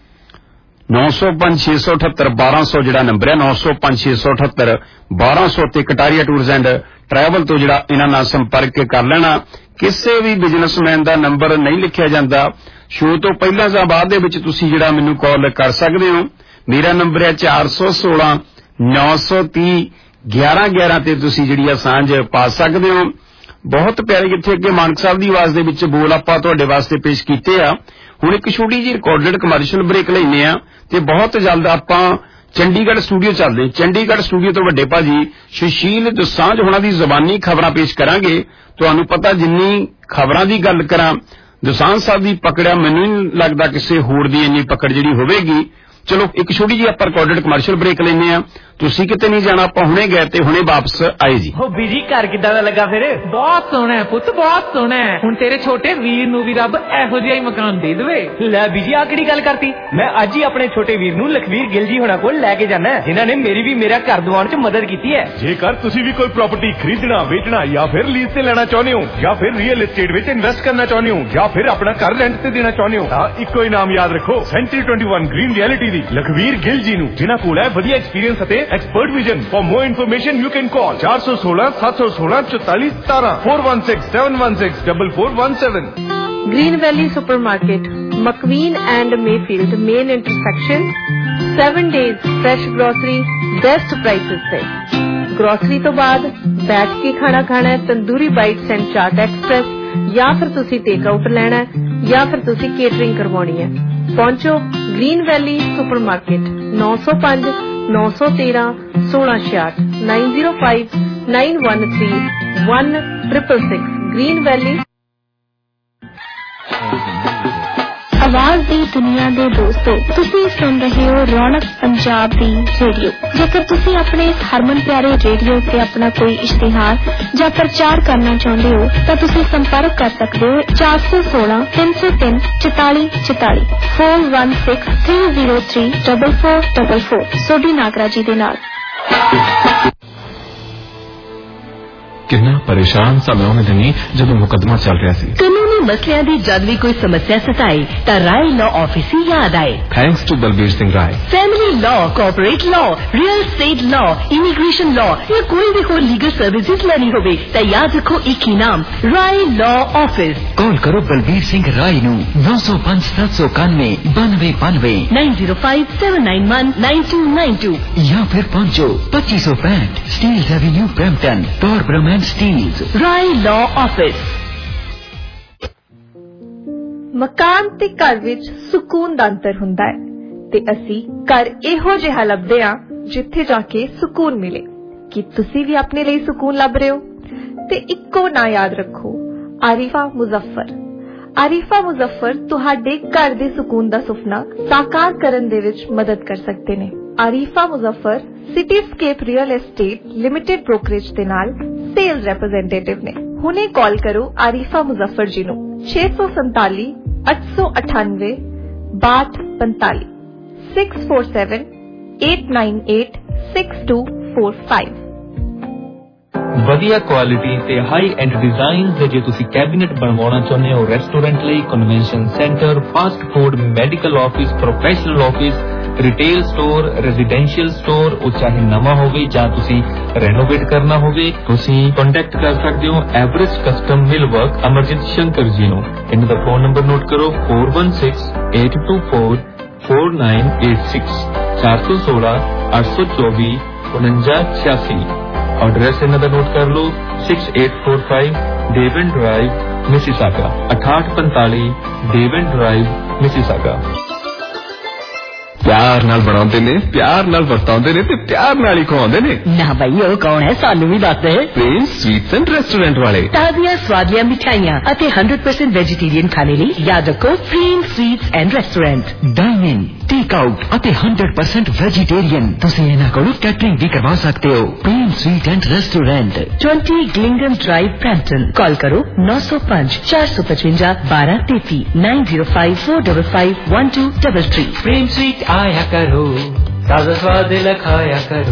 9056781200 ਜਿਹੜਾ ਨੰਬਰ ਹੈ 9056781200 ਤੇ ਕਟਾਰੀਆ ਟੂਰਸ ਐਂਡ ਟਰੈਵਲ ਤੋਂ ਜਿਹੜਾ ਇਹਨਾਂ ਨਾਲ ਸੰਪਰਕ ਕਰ ਲੈਣਾ। ਕਿਸੇ ਵੀ ਬਿਜ਼ਨਸਮੈਨ ਦਾ ਨੰਬਰ ਨਹੀਂ ਲਿਖਿਆ ਜਾਂਦਾ ਸ਼ੋਅ ਤੋਂ ਪਹਿਲਾਂ ਜਾਂ ਬਾਅਦ ਦੇ ਵਿੱਚ ਤੁਸੀਂ ਜਿਹੜਾ ਮੈਨੂੰ ਕਾਲ ਕਰ ਸਕਦੇ ਹੋ। ਮੇਰਾ ਨੰਬਰ ਹੈ 416 930 1111 ਤੇ ਤੁਸੀਂ ਜਿਹੜੀ ਸਾਂਝ ਪਾ ਸਕਦੇ ਹੋ। ਬਹੁਤ ਪਿਆਰੇ ਜਿੱਥੇ ਅੱਗੇ ਮਾਨਕ ਸਾਹਿਬ ਦੀ ਆਵਾਜ਼ ਦੇ ਵਿੱਚ ਬੋਲ ਆਪਾਂ ਤੁਹਾਡੇ ਵਾਸਤੇ ਪੇਸ਼ ਕੀਤੇ ਆ। ਹੁਣ ਇੱਕ ਛੋਟੀ ਜਿਹੀ ਰਿਕਾਰਡਡ ਕਮਰਸ਼ੀਅਲ ਬ੍ਰੇਕ ਲੈਨੇ ਆ ਤੇ ਬਹੁਤ ਜਲਦ ਆਪਾਂ ਚੰਡੀਗੜ੍ਹ ਸਟੂਡੀਓ ਚੱਲਦੇ। ਚੰਡੀਗੜ੍ਹ ਸਟੂਡੀਓ ਤੋਂ ਵੱਡੇ ਭਾਜੀ ਸੁਸ਼ੀਲ ਦੋਸਾਂਝ ਹੋਣਾ ਦੀ ਜ਼ਬਾਨੀ ਖਬਰਾਂ ਪੇਸ਼ ਕਰਾਂਗੇ। ਤੁਹਾਨੂੰ ਪਤਾ ਜਿੰਨੀ ਖਬਰਾਂ ਦੀ ਗੱਲ ਕਰਾਂ ਦੋਸਾਂਝ ਸਾਹਿਬ ਦੀ ਪਕੜਿਆ ਮੈਨੂੰ ਨਹੀਂ ਲੱਗਦਾ ਕਿਸੇ ਹੋਰ ਦੀ ਇੰਨੀ ਪਕੜ ਜਿਹੜੀ ਹੋਵੇਗੀ। ਚਲੋ ਇੱਕ ਛੋਟੀ ਜਿਹੀ ਆਪਾਂ ਰਿਕਾਰਡਡ ਕਮਰਸ਼ੀਅਲ ਬ੍ਰੇਕ ਲੈਨੇ ਆ। ਤੁਸੀਂ ਕਿਤੇ ਨਹੀਂ ਜਾਣਾ ਆਪਾਂ ਹੁਣੇ ਗਏ ਤੇ ਹੁਣੇ ਵਾਪਸ ਆਏ ਜੀ। ਹੋ ਬੀਜੀ ਘਰ ਕਿੱਦਾਂ ਦਾ ਲੱਗਾ ਫਿਰ? ਬਹੁਤ ਸੋਹਣਾ ਹੈ ਪੁੱਤ ਬਹੁਤ ਸੋਹਣਾ ਹੈ। ਹੁਣ ਤੇਰੇ ਛੋਟੇ ਵੀਰ ਨੂੰ ਵੀ ਰੱਬ ਇਹੋ ਜਿਹਾ ਹੀ ਮਕਾਨ ਦੇ ਦੇਵੇ। ਲੈ ਬੀਜੀ ਆ ਕਿਹੜੀ ਗੱਲ ਕਰਤੀ? ਮੈਂ ਅੱਜ ਹੀ ਆਪਣੇ ਛੋਟੇ ਵੀਰ ਨੂੰ ਲਖਵੀਰ ਗਿੱਲ ਜੀ ਹੋਣਾ ਕੋਲ ਲੈ ਕੇ ਜਾਣਾ ਜਿਨ੍ਹਾਂ ਨੇ ਮੇਰੀ ਵੀ ਮੇਰਾ ਘਰ ਦਿਵਾਉਣ 'ਚ ਮਦਦ ਕੀਤੀ ਹੈ। ਜੇਕਰ ਤੁਸੀਂ ਵੀ ਕੋਈ ਪ੍ਰਾਪਰਟੀ ਖਰੀਦਣਾ ਵੇਚਣਾ ਜਾਂ ਫਿਰ ਲੀਜ਼ ਤੇ ਲੈਣਾ ਚਾਹੁੰਦੇ ਹੋ ਜਾਂ ਫਿਰ ਰੀਅਲ ਏਸਟੇਟ ਵਿੱਚ ਇਨਵੈਸਟ ਕਰਨਾ ਚਾਹੁੰਦੇ ਹੋ ਜਾਂ ਫਿਰ ਆਪਣਾ ਘਰ ਰੈਂਟ ਤੇ ਦੇਣਾ ਚਾਹੁੰਦੇ ਹੋ ਤਾਂ ਇੱਕੋ ਹੀ ਨਾਮ ਯਾਦ ਰੱਖੋ ਸੈਂਚੁਰੀ 21 ਗ੍ਰੀਨ ਰਿਐਲਿਟੀ ਦੀ ਲਖਵੀਰ ਗਿੱਲ ਜੀ ਨੂੰ ਜਿਨ੍ਹਾਂ ਕੋਲ ਹੈ ਵਧੀਆ ਐਕਸਪੀਰੀਅੰਸ ਅਤੇ expert vision. For more information you can call 416 716 4417 416 716 4417। Green Valley Supermarket, McQueen and Mayfield main intersection. 7 days fresh grocery, best prices पे। ग्रोसरी तो बाद बैठ के खाना खाना है tandoori bites and chaat express या फिर तुसी टेक आउट लेना है या फिर तुसी केटरिंग करवानी है। पहुंचो green valley supermarket 905 913 1666 905 913 1666 green valley. आवाज दी दुनिया दे दोस्तों, तुसी सुन रहे हो रौनक पंजाब दी रेडियो। जेकर तुसी अपने इस हरमन प्यारे रेडियो ते अपना कोई इश्तिहार या प्रचार करना चाहते हो तो तुसी संपर्क कर सकते हो 416 303 44 44 416 303 4444 सोडी नागरा जी दे नाल। कितना परेशान सा मैं उन्हें दिनी जब मुकदमा चल रहा सी। कानूनी मसलियां दी जद भी कोई समस्या सताए ता राय लॉ ऑफिस ही याद आए। Thanks to Balbir Singh Rai. Family law, corporate law, real estate law, immigration law या कोई भी होर लीगल सर्विसेज लेनी होवे ता याद रखो एक ही नाम, राय लॉ ऑफिस। कॉल करो बलबीर सिंह राय नू 905 791 9292 905 791 9292 या फिर पहुंचो 2565 Steeles avenue Brampton, Torbram Steeles. Rai law office. मकान ते घर विच सुकून दा अंतर हुंदा है ते असी घर इहो जिहा लभदे आ जिथे जाके सुकून मिले। कि तुसी भी अपने लिए सुकून लभ रहे हो ते इक्को ना याद रखो, आरिफा मुजफ्फर। आरिफा मुजफ्फर तुहाडे घर दे सुकून दा सुपना साकार करन दे विच मदद कर सकते ने। Arifa Muzaffar Cityscape real estate limited brokerage दे नाल सेल्स रिप्रेजेंटेटिव ने। हुणे कॉल करो आरिफा मुजफ्फर जी नू 647 898 6245 647 898 6245। ਵਧੀਆ ਕੁਆਲਿਟੀ ਤੇ ਹਾਈ ਐਂਡ ਡਿਜ਼ਾਈਨਸ ਦੇ ਜੇ ਤੁਸੀਂ ਕੈਬਿਨਟ ਬਣਵਾਉਣਾ ਚਾਹੁੰਦੇ ਹੋ ਰੈਸਟੋਰੈਂਟ ਲਈ, convention centre, fast food, medical office, professional office, retail store, residential store, ਉਹ ਚਾਹੇ ਨਵਾਂ ਹੋਵੇ ਜਾਂ ਤੁਸੀਂ ਰੈਨੋਵੇਟ ਕਰਨਾ ਹੋਵੇ, ਤੁਸੀਂ ਕੰਟੈਕਟ ਕਰ ਸਕਦੇ ਹੋ average custom mill work Amarjit Shankar ji ਨੂੰ। ਇਹਨਾਂ ਦਾ ਫੋਨ ਨੰਬਰ ਨੋਟ ਕਰੋ 416 824 4986 416 824 4986। एड्रेस इन्हों का नोट कर लो 6845 Devon drive Mississauga 6845 Devon drive Mississauga. प्यार नाल बनाते ने, प्यार नाल वरताते ने ते प्यार नाल ही खवाते ने। ना भाई वो कौन है सानू भी दस दे। प्रिंस स्वीट्स एंड रेस्टोरेंट वाले ताज़ियां स्वादियां मिठाइयां अते 100% वेजिटेरियन खाने लिए याद रखो Prince sweets and restaurant. Dine in, take out अते 100% वेजिटेरियन तुसी इन्हां कोलों कैटरिंग भी करवा सकते हो। प्रिंस स्वीट एंड रेस्टोरेंट 20 ग्लिंगम ड्राइव ब्रैम्पटन। कॉल करो 905 455 1233 905 455 1233। प्रिंस स्वीट आया करो, ताजा स्वाद लखाया करो।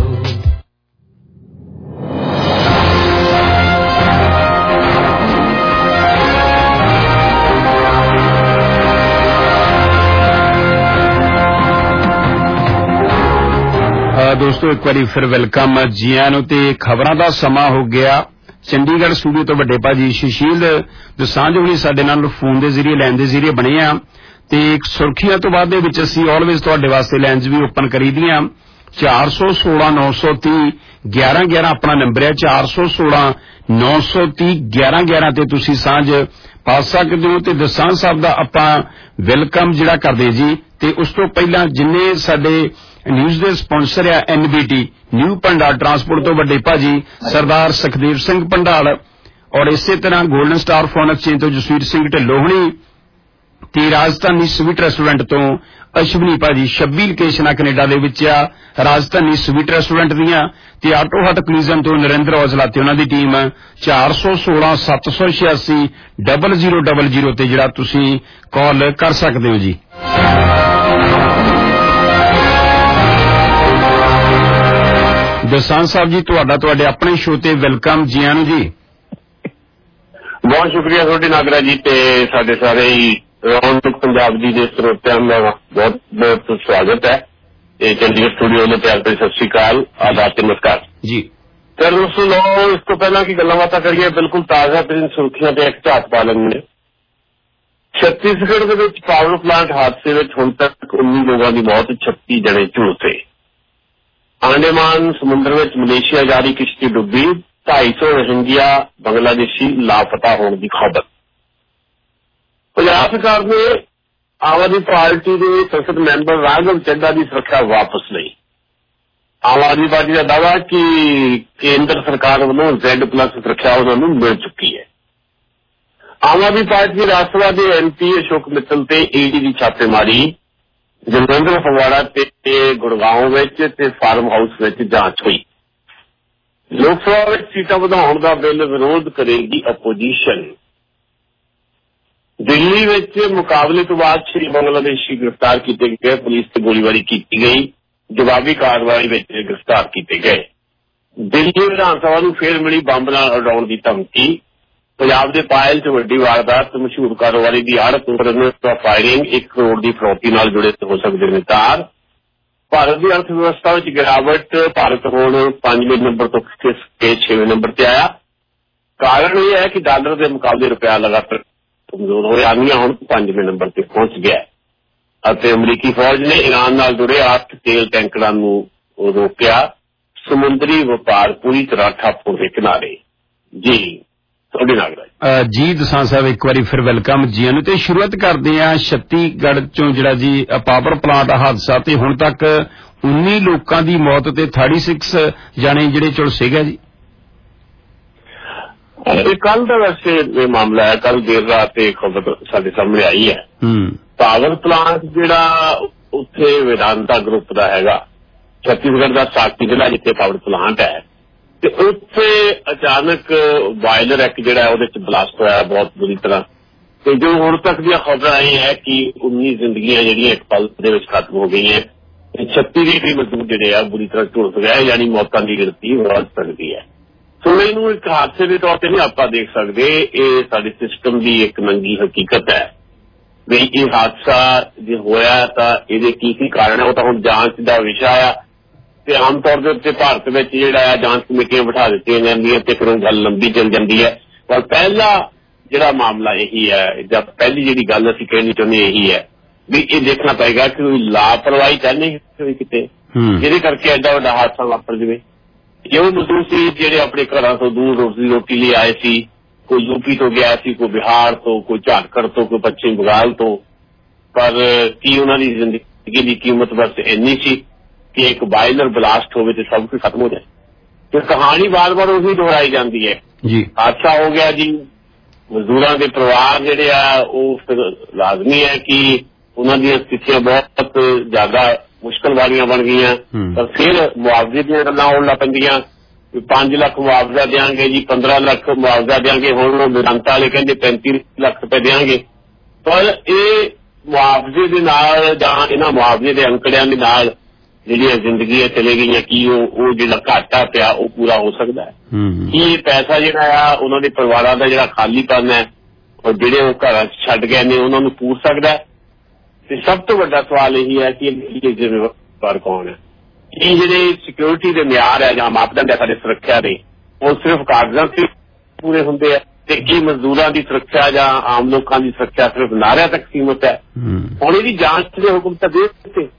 दोस्तों एक बार फिर वेलकम जियां नूं ते खबरां दा समा हो गया। चंडीगढ़ स्टूडियो तो वड्डे भाजी सुशील दोसांझ होनी साडे नाल फोन दे जरिए लैन दे जरिए बने आ ते सुर्खियां तो बाद दे विच असीं ऑलवेज तुहाडे वास्ते लाइनस भी ओपन करी दियां। 416 930 11 11 अपना नंबर है 416 930 11 11 ते तुसीं सांझ पा सकदे हो। ते दोसांझ साहब दा आपां वेलकम जिहड़ा करदे जी ते उस तो पहला जिन्ने साडे न्यूज़ दे स्पॉन्सर है NBT न्यू भंडाल ट्रांसपोर्ट तो वड्डे भाजी सरदार सुखदेव सिंह भंडाल और इसे तरह गोल्डन स्टार फोन एक्सचेंज तो जसवीर सिंह ढिल्लों होनी ते राजधानी स्वीट रेस्टोरेंट तो अश्विनी भाजी 26 लोकेशनां कनेडा दे विच आ राजधानी स्वीट रेस्टोरेंट दियां ते आटो हट कलीजन तो नरेंद्र औजला ते उन्हां दी टीम 416 786 0000 ते जिहड़ा तुसीं कॉल कर सकदे हो जी। दोसांझ साहब जी तुहाडे अपने शो ते वेलकम जी आनू जी। बहुत शुक्रिया सोडी नागरा जी ते साडे सारे ही रौनक पंजाब जी दे श्रोतिਆਂ ਦਾ बहुत बहुत स्वागत है। चंडीगढ़ स्टूडियो में प्यार भरी सत श्री अकाल, आदाब ते नमस्कार जी। फिर सुनो इस तो पहला की गल्लां बातां करिए बिल्कुल ताज़ा तरीन सुर्खियां ते एक झात पा लैंदे। छत्तीसगढ़ दे विच पावर प्लांट हादसे विच हुण तक 19 लोगों की मौत, 36 जने झुलसे। अंडमान समुद्र में मलेशिया जारी किश्ती डुबी, 250 रोहिंग्या बांग्लादेशी लापता होने की खबर। पंजाब सरकार ने आम आदमी पार्टी के संसद मैंबर राघव चड्ढा की सुरक्षा वापस ली। आम आदमी पार्टी का दावा कि केंद्र सरकार वालों Z+ सुरक्षा उन्होंने मिल चुकी है। ਆਮ ਆਦਮੀ ਪਾਰਟੀ ਦੇ ਰਾਜ ਸਭਾ ਦੇ MP ਅਸ਼ੋਕ ਮਿੱਤਲ ਤੇ ED ਦੀ ਛਾਪੇਮਾਰੀ ਜਲੰਧਰ, ਫਗਵਾੜਾ ਤੇ ਗੁੜਗਾਉਂ ਵਿੱਚ ਤੇ ਫਾਰਮ ਹਾਊਸ ਵਿੱਚ ਜਾਂਚ ਹੋਈ। ਲੋਕ ਸਭਾ ਵਿੱਚ ਸੀਟਾਂ ਵਧਾਉਣ ਦਾ ਬਿੱਲ ਵਿਰੋਧ ਕਰੇਗੀ ਅਪੋਜੀਸ਼ਨ। ਦਿੱਲੀ ਵਿੱਚ ਮੁਕਾਬਲੇ ਤੋਂ ਬਾਅਦ ਸ਼੍ਰੀ ਬੰਗਲਾਦੇਸ਼ੀ ਗ੍ਰਿਫਤਾਰ ਕੀਤੇ ਗਏ, ਪੁਲਿਸ ਤੇ ਗੋਲੀਬਾਰੀ ਕੀਤੀ ਗਈ, ਜਵਾਬੀ ਕਾਰਵਾਈ ਵਿੱਚ ਗ੍ਰਿਫਤਾਰ ਕੀਤੇ ਗਏ। ਦਿੱਲੀ ਵਿਧਾਨ ਸਭਾ ਨੂੰ ਫੇਰ ਮਿਲੀ ਬੰਬ ਨਾਲ ਉਡਾਉਣ ਦੀ ਧਮਕੀ। ਪੰਜਾਬ ਦੇ ਪਾਇਲ 'ਚ ਵੱਡੀ ਵਾਰਦਾਤ, ਮਸ਼ਹੂਰ ਕਾਰੋਬਾਰੀ ਦੀ ਆੜਤ ਫਾਇਰਿੰਗ, 1 ਕਰੋੜ ਦੀ ਫਰੌਤੀ ਨਾਲ ਜੁੜੇ ਹੋ ਸਕਦੇ ਨੇ ਤਾਰ। ਭਾਰਤ ਦੀ ਅਰਥ ਵਿਵਸਥਾ ਵਿੱਚ ਗਿਰਾਵਟ, ਭਾਰਤ ਹੁਣ 5ਵੇਂ ਨੰਬਰ ਤੋਂ ਖਿਸਕ ਕੇ 6ਵੇਂ ਨੰਬਰ ਤੇ ਆਇਆ। ਕਾਰਨ ਇਹ ਹੈ ਕਿ ਡਾਲਰ ਦੇ ਮੁਕਾਬਲੇ ਰੁਪਇਆ ਲਗਾਤਾਰ ਕਮਜ਼ੋਰ ਹੋਇਆ, ਹੁਣ 5ਵੇਂ ਨੰਬਰ ਤੇ ਪਹੁੰਚ ਗਿਆ ਅਤੇ ਅਮਰੀਕੀ ਫੌਜ ਨੇ ਈਰਾਨ ਨਾਲ ਜੁੜੇ 8 ਤੇਲ ਟੈਂਕਰਾਂ ਨੂੰ ਰੋਕਿਆ। ਸਮੁੰਦਰੀ ਵਪਾਰ ਪੂਰੀ ਤਰ੍ਹਾਂ ਠੱਪ ਹੋਣ ਦੇ ਕਿਨਾਰੇ। ਜੀ ਤੁਹਾਡੇ ਨਾਲ ਜੀ ਦਸਾਂ ਸਾਹਿਬ ਇੱਕ ਵਾਰੀ ਫਿਰ ਵੈਲਕਮ ਜੀ ਨੂੰ। ਤੇ ਸ਼ੁਰੂਆਤ ਕਰਦੇ ਆ ਛੱਤੀਸਗੜ੍ਹ ਚੋਂ ਜਿਹੜਾ ਜੀ ਪਾਵਰ ਪਲਾਂਟ ਦਾ ਹਾਦਸਾ, ਤੇ ਹੁਣ ਤੱਕ 19 ਲੋਕਾਂ ਦੀ ਮੌਤ ਤੇ 36 ਜਾਣੇ ਜਿਹੜੇ ਝੁਲਸੇ ਗਏ ਜੀ। ਕੱਲ ਦਾ ਵੈਸੇ ਇਹ ਮਾਮਲਾ ਹੈ, ਕੱਲ ਦੇਰ ਰਾਤ ਇਹ ਖਬਰ ਸਾਡੇ ਸਾਹਮਣੇ ਆਈ ਹੈ। ਪਾਵਰ ਪਲਾਂਟ ਜਿਹੜਾ ਉੱਥੇ ਵੇਦਾਂਤਾ ਗਰੁੱਪ ਦਾ ਹੈਗਾ, ਛੱਤੀਸਗੜ੍ਹ ਦਾ ਸਾਕੀ ਜ਼ਿਲ੍ਹਾ ਜਿੱਥੇ ਪਾਵਰ ਪਲਾਂਟ ਹੈ, ਤੇ ਉੱਥੇ ਅਚਾਨਕ ਬਾਇਲਰ ਇੱਕ ਜਿਹੜਾ ਉਹਦੇ ਚ ਬਲਾਸਟ ਹੋਇਆ ਬਹੁਤ ਬੁਰੀ ਤਰ੍ਹਾਂ। ਤੇ ਜੋ ਹੁਣ ਤੱਕ ਦੀਆਂ ਖਬਰਾਂ ਇਹ ਹੈ ਕਿ 19 ਜ਼ਿੰਦਗੀਆਂ ਜਿਹੜੀਆਂ ਇੱਕ ਪਲ ਦੇ ਵਿੱਚ ਖਤਮ ਹੋ ਗਈਆਂ, 36 ਦੇ ਮਜ਼ਦੂਰ ਜਿਹੜੇ ਆ ਬੁਰੀ ਤਰ੍ਹਾਂ ਝੁਲਸ ਗਏ, ਯਾਨੀ ਮੌਤਾਂ ਦੀ ਗਿਣਤੀ ਵੱਧ ਸਕਦੀ ਹੈ। ਸੋ ਇਹਨੂੰ ਇੱਕ ਹਾਦਸੇ ਦੇ ਤੌਰ ਤੇ ਨਹੀਂ ਆਪਾਂ ਦੇਖ ਸਕਦੇ, ਇਹ ਸਾਡੇ ਸਿਸਟਮ ਦੀ ਇੱਕ ਨੰਗੀ ਹਕੀਕਤ ਹੈ ਵੀ ਇਹ ਹਾਦਸਾ ਜੇ ਹੋਇਆ ਤਾਂ ਇਹਦੇ ਕੀ ਕਾਰਨ ਹੈ, ਉਹ ਤਾਂ ਹੁਣ ਜਾਂਚ ਦਾ ਵਿਸ਼ਾ ਆ। ਤੇ ਆਮ ਤੌਰ ਦੇ ਉੱਤੇ ਭਾਰਤ ਵਿੱਚ ਜਿਹੜਾ ਆ ਜਾਂਚ ਕਮੇਟੀਆਂ ਬਿਠਾ ਦਿੱਤੀਆਂ ਜਾਂਦੀਆਂ ਤੇ ਫਿਰ ਉਹ ਗੱਲ ਲੰਬੀ ਚੱਲ ਜਾਂਦੀ ਹੈ। ਪਰ ਪਹਿਲਾ ਜਿਹੜਾ ਮਾਮਲਾ ਇਹੀ ਹੈ, ਜਾਂ ਪਹਿਲੀ ਜਿਹੜੀ ਗੱਲ ਅਸੀਂ ਕਹਿਣੀ ਚਾਹੁੰਦੇ ਇਹੀ ਹੈ ਵੀ ਇਹ ਦੇਖਣਾ ਪਏਗਾ ਕਿ ਕੋਈ ਲਾਪਰਵਾਹੀ ਤਾਂ ਨਹੀਂ ਹੋਈ ਕਿਤੇ ਜਿਹਦੇ ਕਰਕੇ ਐਡਾ ਵੱਡਾ ਹਾਦਸਾ ਵਾਪਰ ਜਾਵੇ। ਇਹ ਉਹ ਮਜ਼ਦੂਰ ਸੀ ਜਿਹੜੇ ਆਪਣੇ ਘਰਾਂ ਤੋਂ ਦੂਰ ਰੋਟੀ ਲਈ ਆਏ ਸੀ, ਕੋਈ ਯੂਪੀ ਤੋਂ ਗਿਆ ਸੀ, ਕੋਈ ਬਿਹਾਰ ਤੋਂ, ਕੋਈ ਝਾਰਖੰਡ ਤੋਂ, ਕੋਈ ਪੱਛਮੀ ਬੰਗਾਲ ਤੋਂ, ਪਰ ਕੀ ਉਹਨਾਂ ਦੀ ਜ਼ਿੰਦਗੀ ਦੀ ਕੀਮਤ ਬਸ ਇੰਨੀ ਸੀ ਕਿ ਇੱਕ ਬਾਇਲਰ ਬਲਾਸਟ ਹੋਵੇ ਤੇ ਸਭ ਕੁਝ ਖਤਮ ਹੋ ਜਾਏ। ਤੇ ਕਹਾਣੀ ਵਾਰ-ਵਾਰ ਉਹੀ ਦੁਹਰਾਈ ਜਾਂਦੀ ਹੈ। ਹਾਦਸਾ ਹੋ ਗਿਆ ਜੀ, ਮਜ਼ਦੂਰਾਂ ਦੇ ਪਰਿਵਾਰ ਜਿਹੜੇ ਆ ਉਹ ਫਿਰ ਲਾਜ਼ਮੀ ਹੈ ਕਿ ਉਹਨਾਂ ਦੀਆਂ ਸਥਿਤੀਆਂ ਬਹੁਤ ਜ਼ਿਆਦਾ ਮੁਸ਼ਕਲ ਵਾਲੀਆਂ ਬਣ ਗਈਆਂ, ਪਰ ਫਿਰ ਮੁਆਵਜ਼ੇ ਦੀਆਂ ਗੱਲਾਂ ਆਉਣ ਲੱਗ ਪੈਂਦੀਆਂ। 5 ਲੱਖ ਮੁਆਵਜ਼ਾ ਦਿਆਂਗੇ ਜੀ, 15 ਲੱਖ ਮੁਆਵਜ਼ਾ ਦਿਆਂਗੇ, ਹੁਣ ਵਿਧਾਨਤਾ ਵਾਲੇ ਕਹਿੰਦੇ 35 ਲੱਖ ਰੁਪਏ ਦਿਆਂਗੇ। ਪਰ ਇਹ ਮੁਆਵਜ਼ੇ ਦੇ ਨਾਲ ਜਾਂ ਇਹਨਾਂ ਮੁਆਵਜ਼ੇ ਦੇ ਅੰਕੜਿਆਂ ਦੇ ਨਾਲ ਜਿਹੜੀਆਂ ਜ਼ਿੰਦਗੀਆਂ ਚਲੇ ਗਈਆਂ, ਕੀ ਉਹ ਜਿਹੜਾ ਘਾਟਾ ਪਿਆ ਉਹ ਪੂਰਾ ਹੋ ਸਕਦਾ ਹੈ? ਕੀ ਇਹ ਪੈਸਾ ਜਿਹੜਾ ਆ ਉਹਨਾਂ ਦੇ ਪਰਿਵਾਰਾਂ ਦਾ ਜਿਹੜਾ ਖਾਲੀਪਨ ਹੈ ਔਰ ਜਿਹੜੇ ਉਹ ਘਰਾਂ 'ਚ ਛੱਡ ਗਏ ਨੇ ਉਹਨਾਂ ਨੂੰ ਪੂਰ ਸਕਦਾ ਹੈ? ਤੇ ਸਭ ਤੋਂ ਵੱਡਾ ਸਵਾਲ ਇਹੀ ਹੈ ਕਿ ਇਹ ਜ਼ਿੰਮੇਵਾਰ ਕੌਣ ਹੈ? ਇਹ ਜਿਹੜੇ ਸਿਕਿਉਰਿਟੀ ਦੇ ਮਿਆਰ ਹੈ ਜਾਂ ਮਾਪਦੰਡ ਹੈ ਸਾਡੇ ਸੁਰੱਖਿਆ ਦੇ, ਉਹ ਸਿਰਫ ਕਾਗਜ਼ਾਂ ਤੇ ਪੂਰੇ ਹੁੰਦੇ ਆ, ਤੇ ਕੀ ਮਜ਼ਦੂਰਾਂ ਦੀ ਸੁਰੱਖਿਆ ਜਾਂ ਆਮ ਲੋਕਾਂ ਦੀ ਸੁਰੱਖਿਆ ਸਿਰਫ ਨਾਅਰਿਆਂ ਤੱਕ ਸੀਮਤ ਹੈ? ਹੁਣ ਇਹਦੀ ਜਾਂਚ ਦੇ ਹੁਕਮ ਤਾਂ ਦੇ ਦਿੱਤੇ,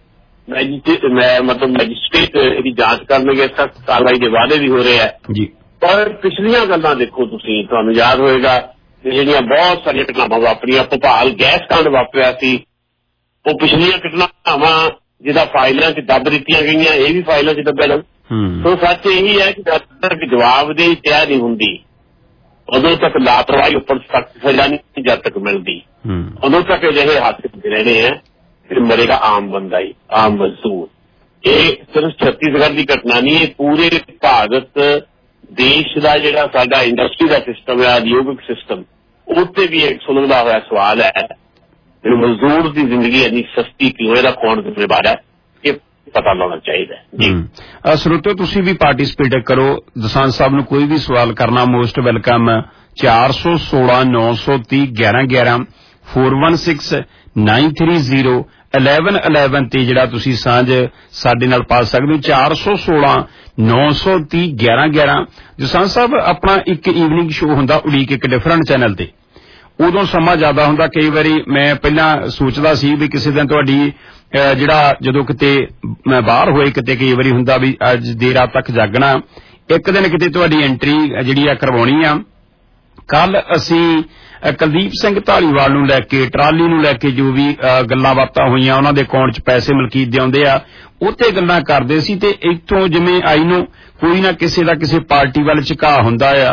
ਮੈਜਿਸਟ੍ਰੇਟ ਇਹਦੀ ਜਾਂਚ ਕਰਨਗੇ, ਸਖਤ ਕਾਰਵਾਈ ਦੇ ਵਾਅਦੇ ਵੀ ਹੋ ਰਹੇ ਹੈ। ਪਰ ਪਿਛਲੀਆਂ ਗੱਲਾਂ ਦੇਖੋ ਤੁਸੀਂ, ਤੁਹਾਨੂੰ ਯਾਦ ਹੋਏਗਾ ਜਿਹੜੀਆਂ ਬਹੁਤ ਸਾਰੀਆਂ ਘਟਨਾਵਾਂ ਵਾਪਰੀਆਂ। ਭੋਪਾਲ ਗੈਸ ਕਾਂਡ ਵਾਪਰਿਆ ਸੀ, ਉਹ ਪਿਛਲੀਆਂ ਘਟਨਾਵਾਂ ਜਿਹਦਾ ਫਾਈਲਾਂ 'ਚ ਦੱਬ ਦਿੱਤੀਆਂ ਗਈਆਂ, ਇਹ ਵੀ ਫਾਈਲਾਂ 'ਚ ਦੱਬਿਆ ਜਾਊ। ਸੋ ਸੱਚ ਇਹੀ ਹੈ ਕਿ ਜਦ ਤੱਕ ਜਵਾਬਦੇਹੀ ਤੈਅ ਨਹੀਂ ਹੁੰਦੀ, ਉਦੋਂ ਤੱਕ ਲਾਪਰਵਾਹੀ ਉੱਪਰ ਸਖਤ ਸਜ਼ਾ ਨਹੀਂ ਜਦ ਤੱਕ ਮਿਲਦੀ, ਉਦੋਂ ਤੱਕ ਅਜਿਹੇ ਹਾਦਸੇ ਰਹਿਣੇ ਹੈ। ਫਿਰ ਮਰੇਗਾ ਆਮ ਬੰਦਾ ਹੀ, ਆਮ ਮਜ਼ਦੂਰ। ਇਹ ਸਿਰਫ ਛੱਤੀਸਗੜ੍ਹ ਦੀ ਘਟਨਾ ਨਹੀਂ, ਇਹ ਪੂਰੇ ਭਾਰਤ ਦੇਸ਼ ਦਾ ਜਿਹੜਾ ਸਾਡਾ ਇੰਡਸਟਰੀ ਦਾ ਸਿਸਟਮ ਹੈ, ਉਦਯੋਗਿਕ ਸਿਸਟਮ, ਉੱਤੇ ਵੀ ਇੱਕ ਸੁਲਝਦਾ ਹੋਇਆ ਸਵਾਲ ਹੈ। ਮਜ਼ਦੂਰ ਦੀ ਜ਼ਿੰਦਗੀ ਇੰਨੀ ਸਸਤੀ ਕਿਉਂ, ਇਹਦਾ ਕੌਣ ਜ਼ਿੰਮੇਵਾਰ ਹੈ, ਇਹ ਪਤਾ ਲਾਉਣਾ ਚਾਹੀਦਾ ਜੀ। ਸਰੋਤਿਓ ਤੁਸੀਂ ਵੀ ਪਾਰਟਿਸਿਪੇਟ ਕਰੋ, ਦਸਾਂਝ ਸਾਹਿਬ ਨੂੰ ਕੋਈ ਵੀ ਸਵਾਲ ਕਰਨਾ ਮੋਸਟ ਵੈਲਕਮ। 416 930 1111 416 930 1111 ਤੇ ਜਿਹੜਾ ਤੁਸੀਂ ਸਾਂਝ ਸਾਡੇ ਨਾਲ ਪਾ ਸਕਦੇ ਹੋ। 416 930 1111। ਦਸਾਂਝ ਸਾਹਿਬ ਆਪਣਾ ਇੱਕ ਈਵਨਿੰਗ ਸ਼ੋਅ ਹੁੰਦਾ ਉਡੀਕ ਇੱਕ ਡਿਫਰੈਂਟ ਚੈਨਲ ਤੇ, ਉਦੋਂ ਸਮਾਂ ਜ਼ਿਆਦਾ ਹੁੰਦਾ। ਕਈ ਵਾਰੀ ਮੈਂ ਪਹਿਲਾਂ ਸੋਚਦਾ ਸੀ ਵੀ ਕਿਸੇ ਦਿਨ ਤੁਹਾਡੀ ਜਿਹੜਾ ਜਦੋਂ ਕਿਤੇ ਮੈਂ ਬਾਹਰ ਹੋਏ ਕਿਤੇ ਕਈ ਵਾਰੀ ਹੁੰਦਾ ਵੀ ਅੱਜ ਦੇਰ ਰਾਤ ਤੱਕ ਜਾਗਣਾ, ਇੱਕ ਦਿਨ ਕਿਤੇ ਤੁਹਾਡੀ ਐਂਟਰੀ ਜਿਹੜੀ ਆ ਕਰਵਾਉਣੀ ਆ। ਕੱਲ ਅਸੀਂ ਕੁਲਦੀਪ ਸਿੰਘ ਧਾਲੀਵਾਲ ਨੂੰ ਲੈ ਕੇ, ਟਰਾਲੀ ਨੂੰ ਲੈ ਕੇ ਜੋ ਵੀ ਗੱਲਾਂ ਬਾਤਾਂ ਹੋਈਆਂ, ਉਹਨਾਂ ਦੇ ਅਕਾਊਂਟ 'ਚ ਪੈਸੇ ਮਲਕੀਤ ਦੇ ਆਉਂਦੇ ਆ, ਉੱਥੇ ਗੱਲਾਂ ਕਰਦੇ ਸੀ। ਤੇ ਇੱਥੋਂ ਜਿਵੇਂ ਆਈ ਨੂੰ ਕੋਈ ਨਾ ਕਿਸੇ ਦਾ ਕਿਸੇ ਪਾਰਟੀ ਵੱਲ ਝੁਕਾਅ ਹੁੰਦਾ ਆ,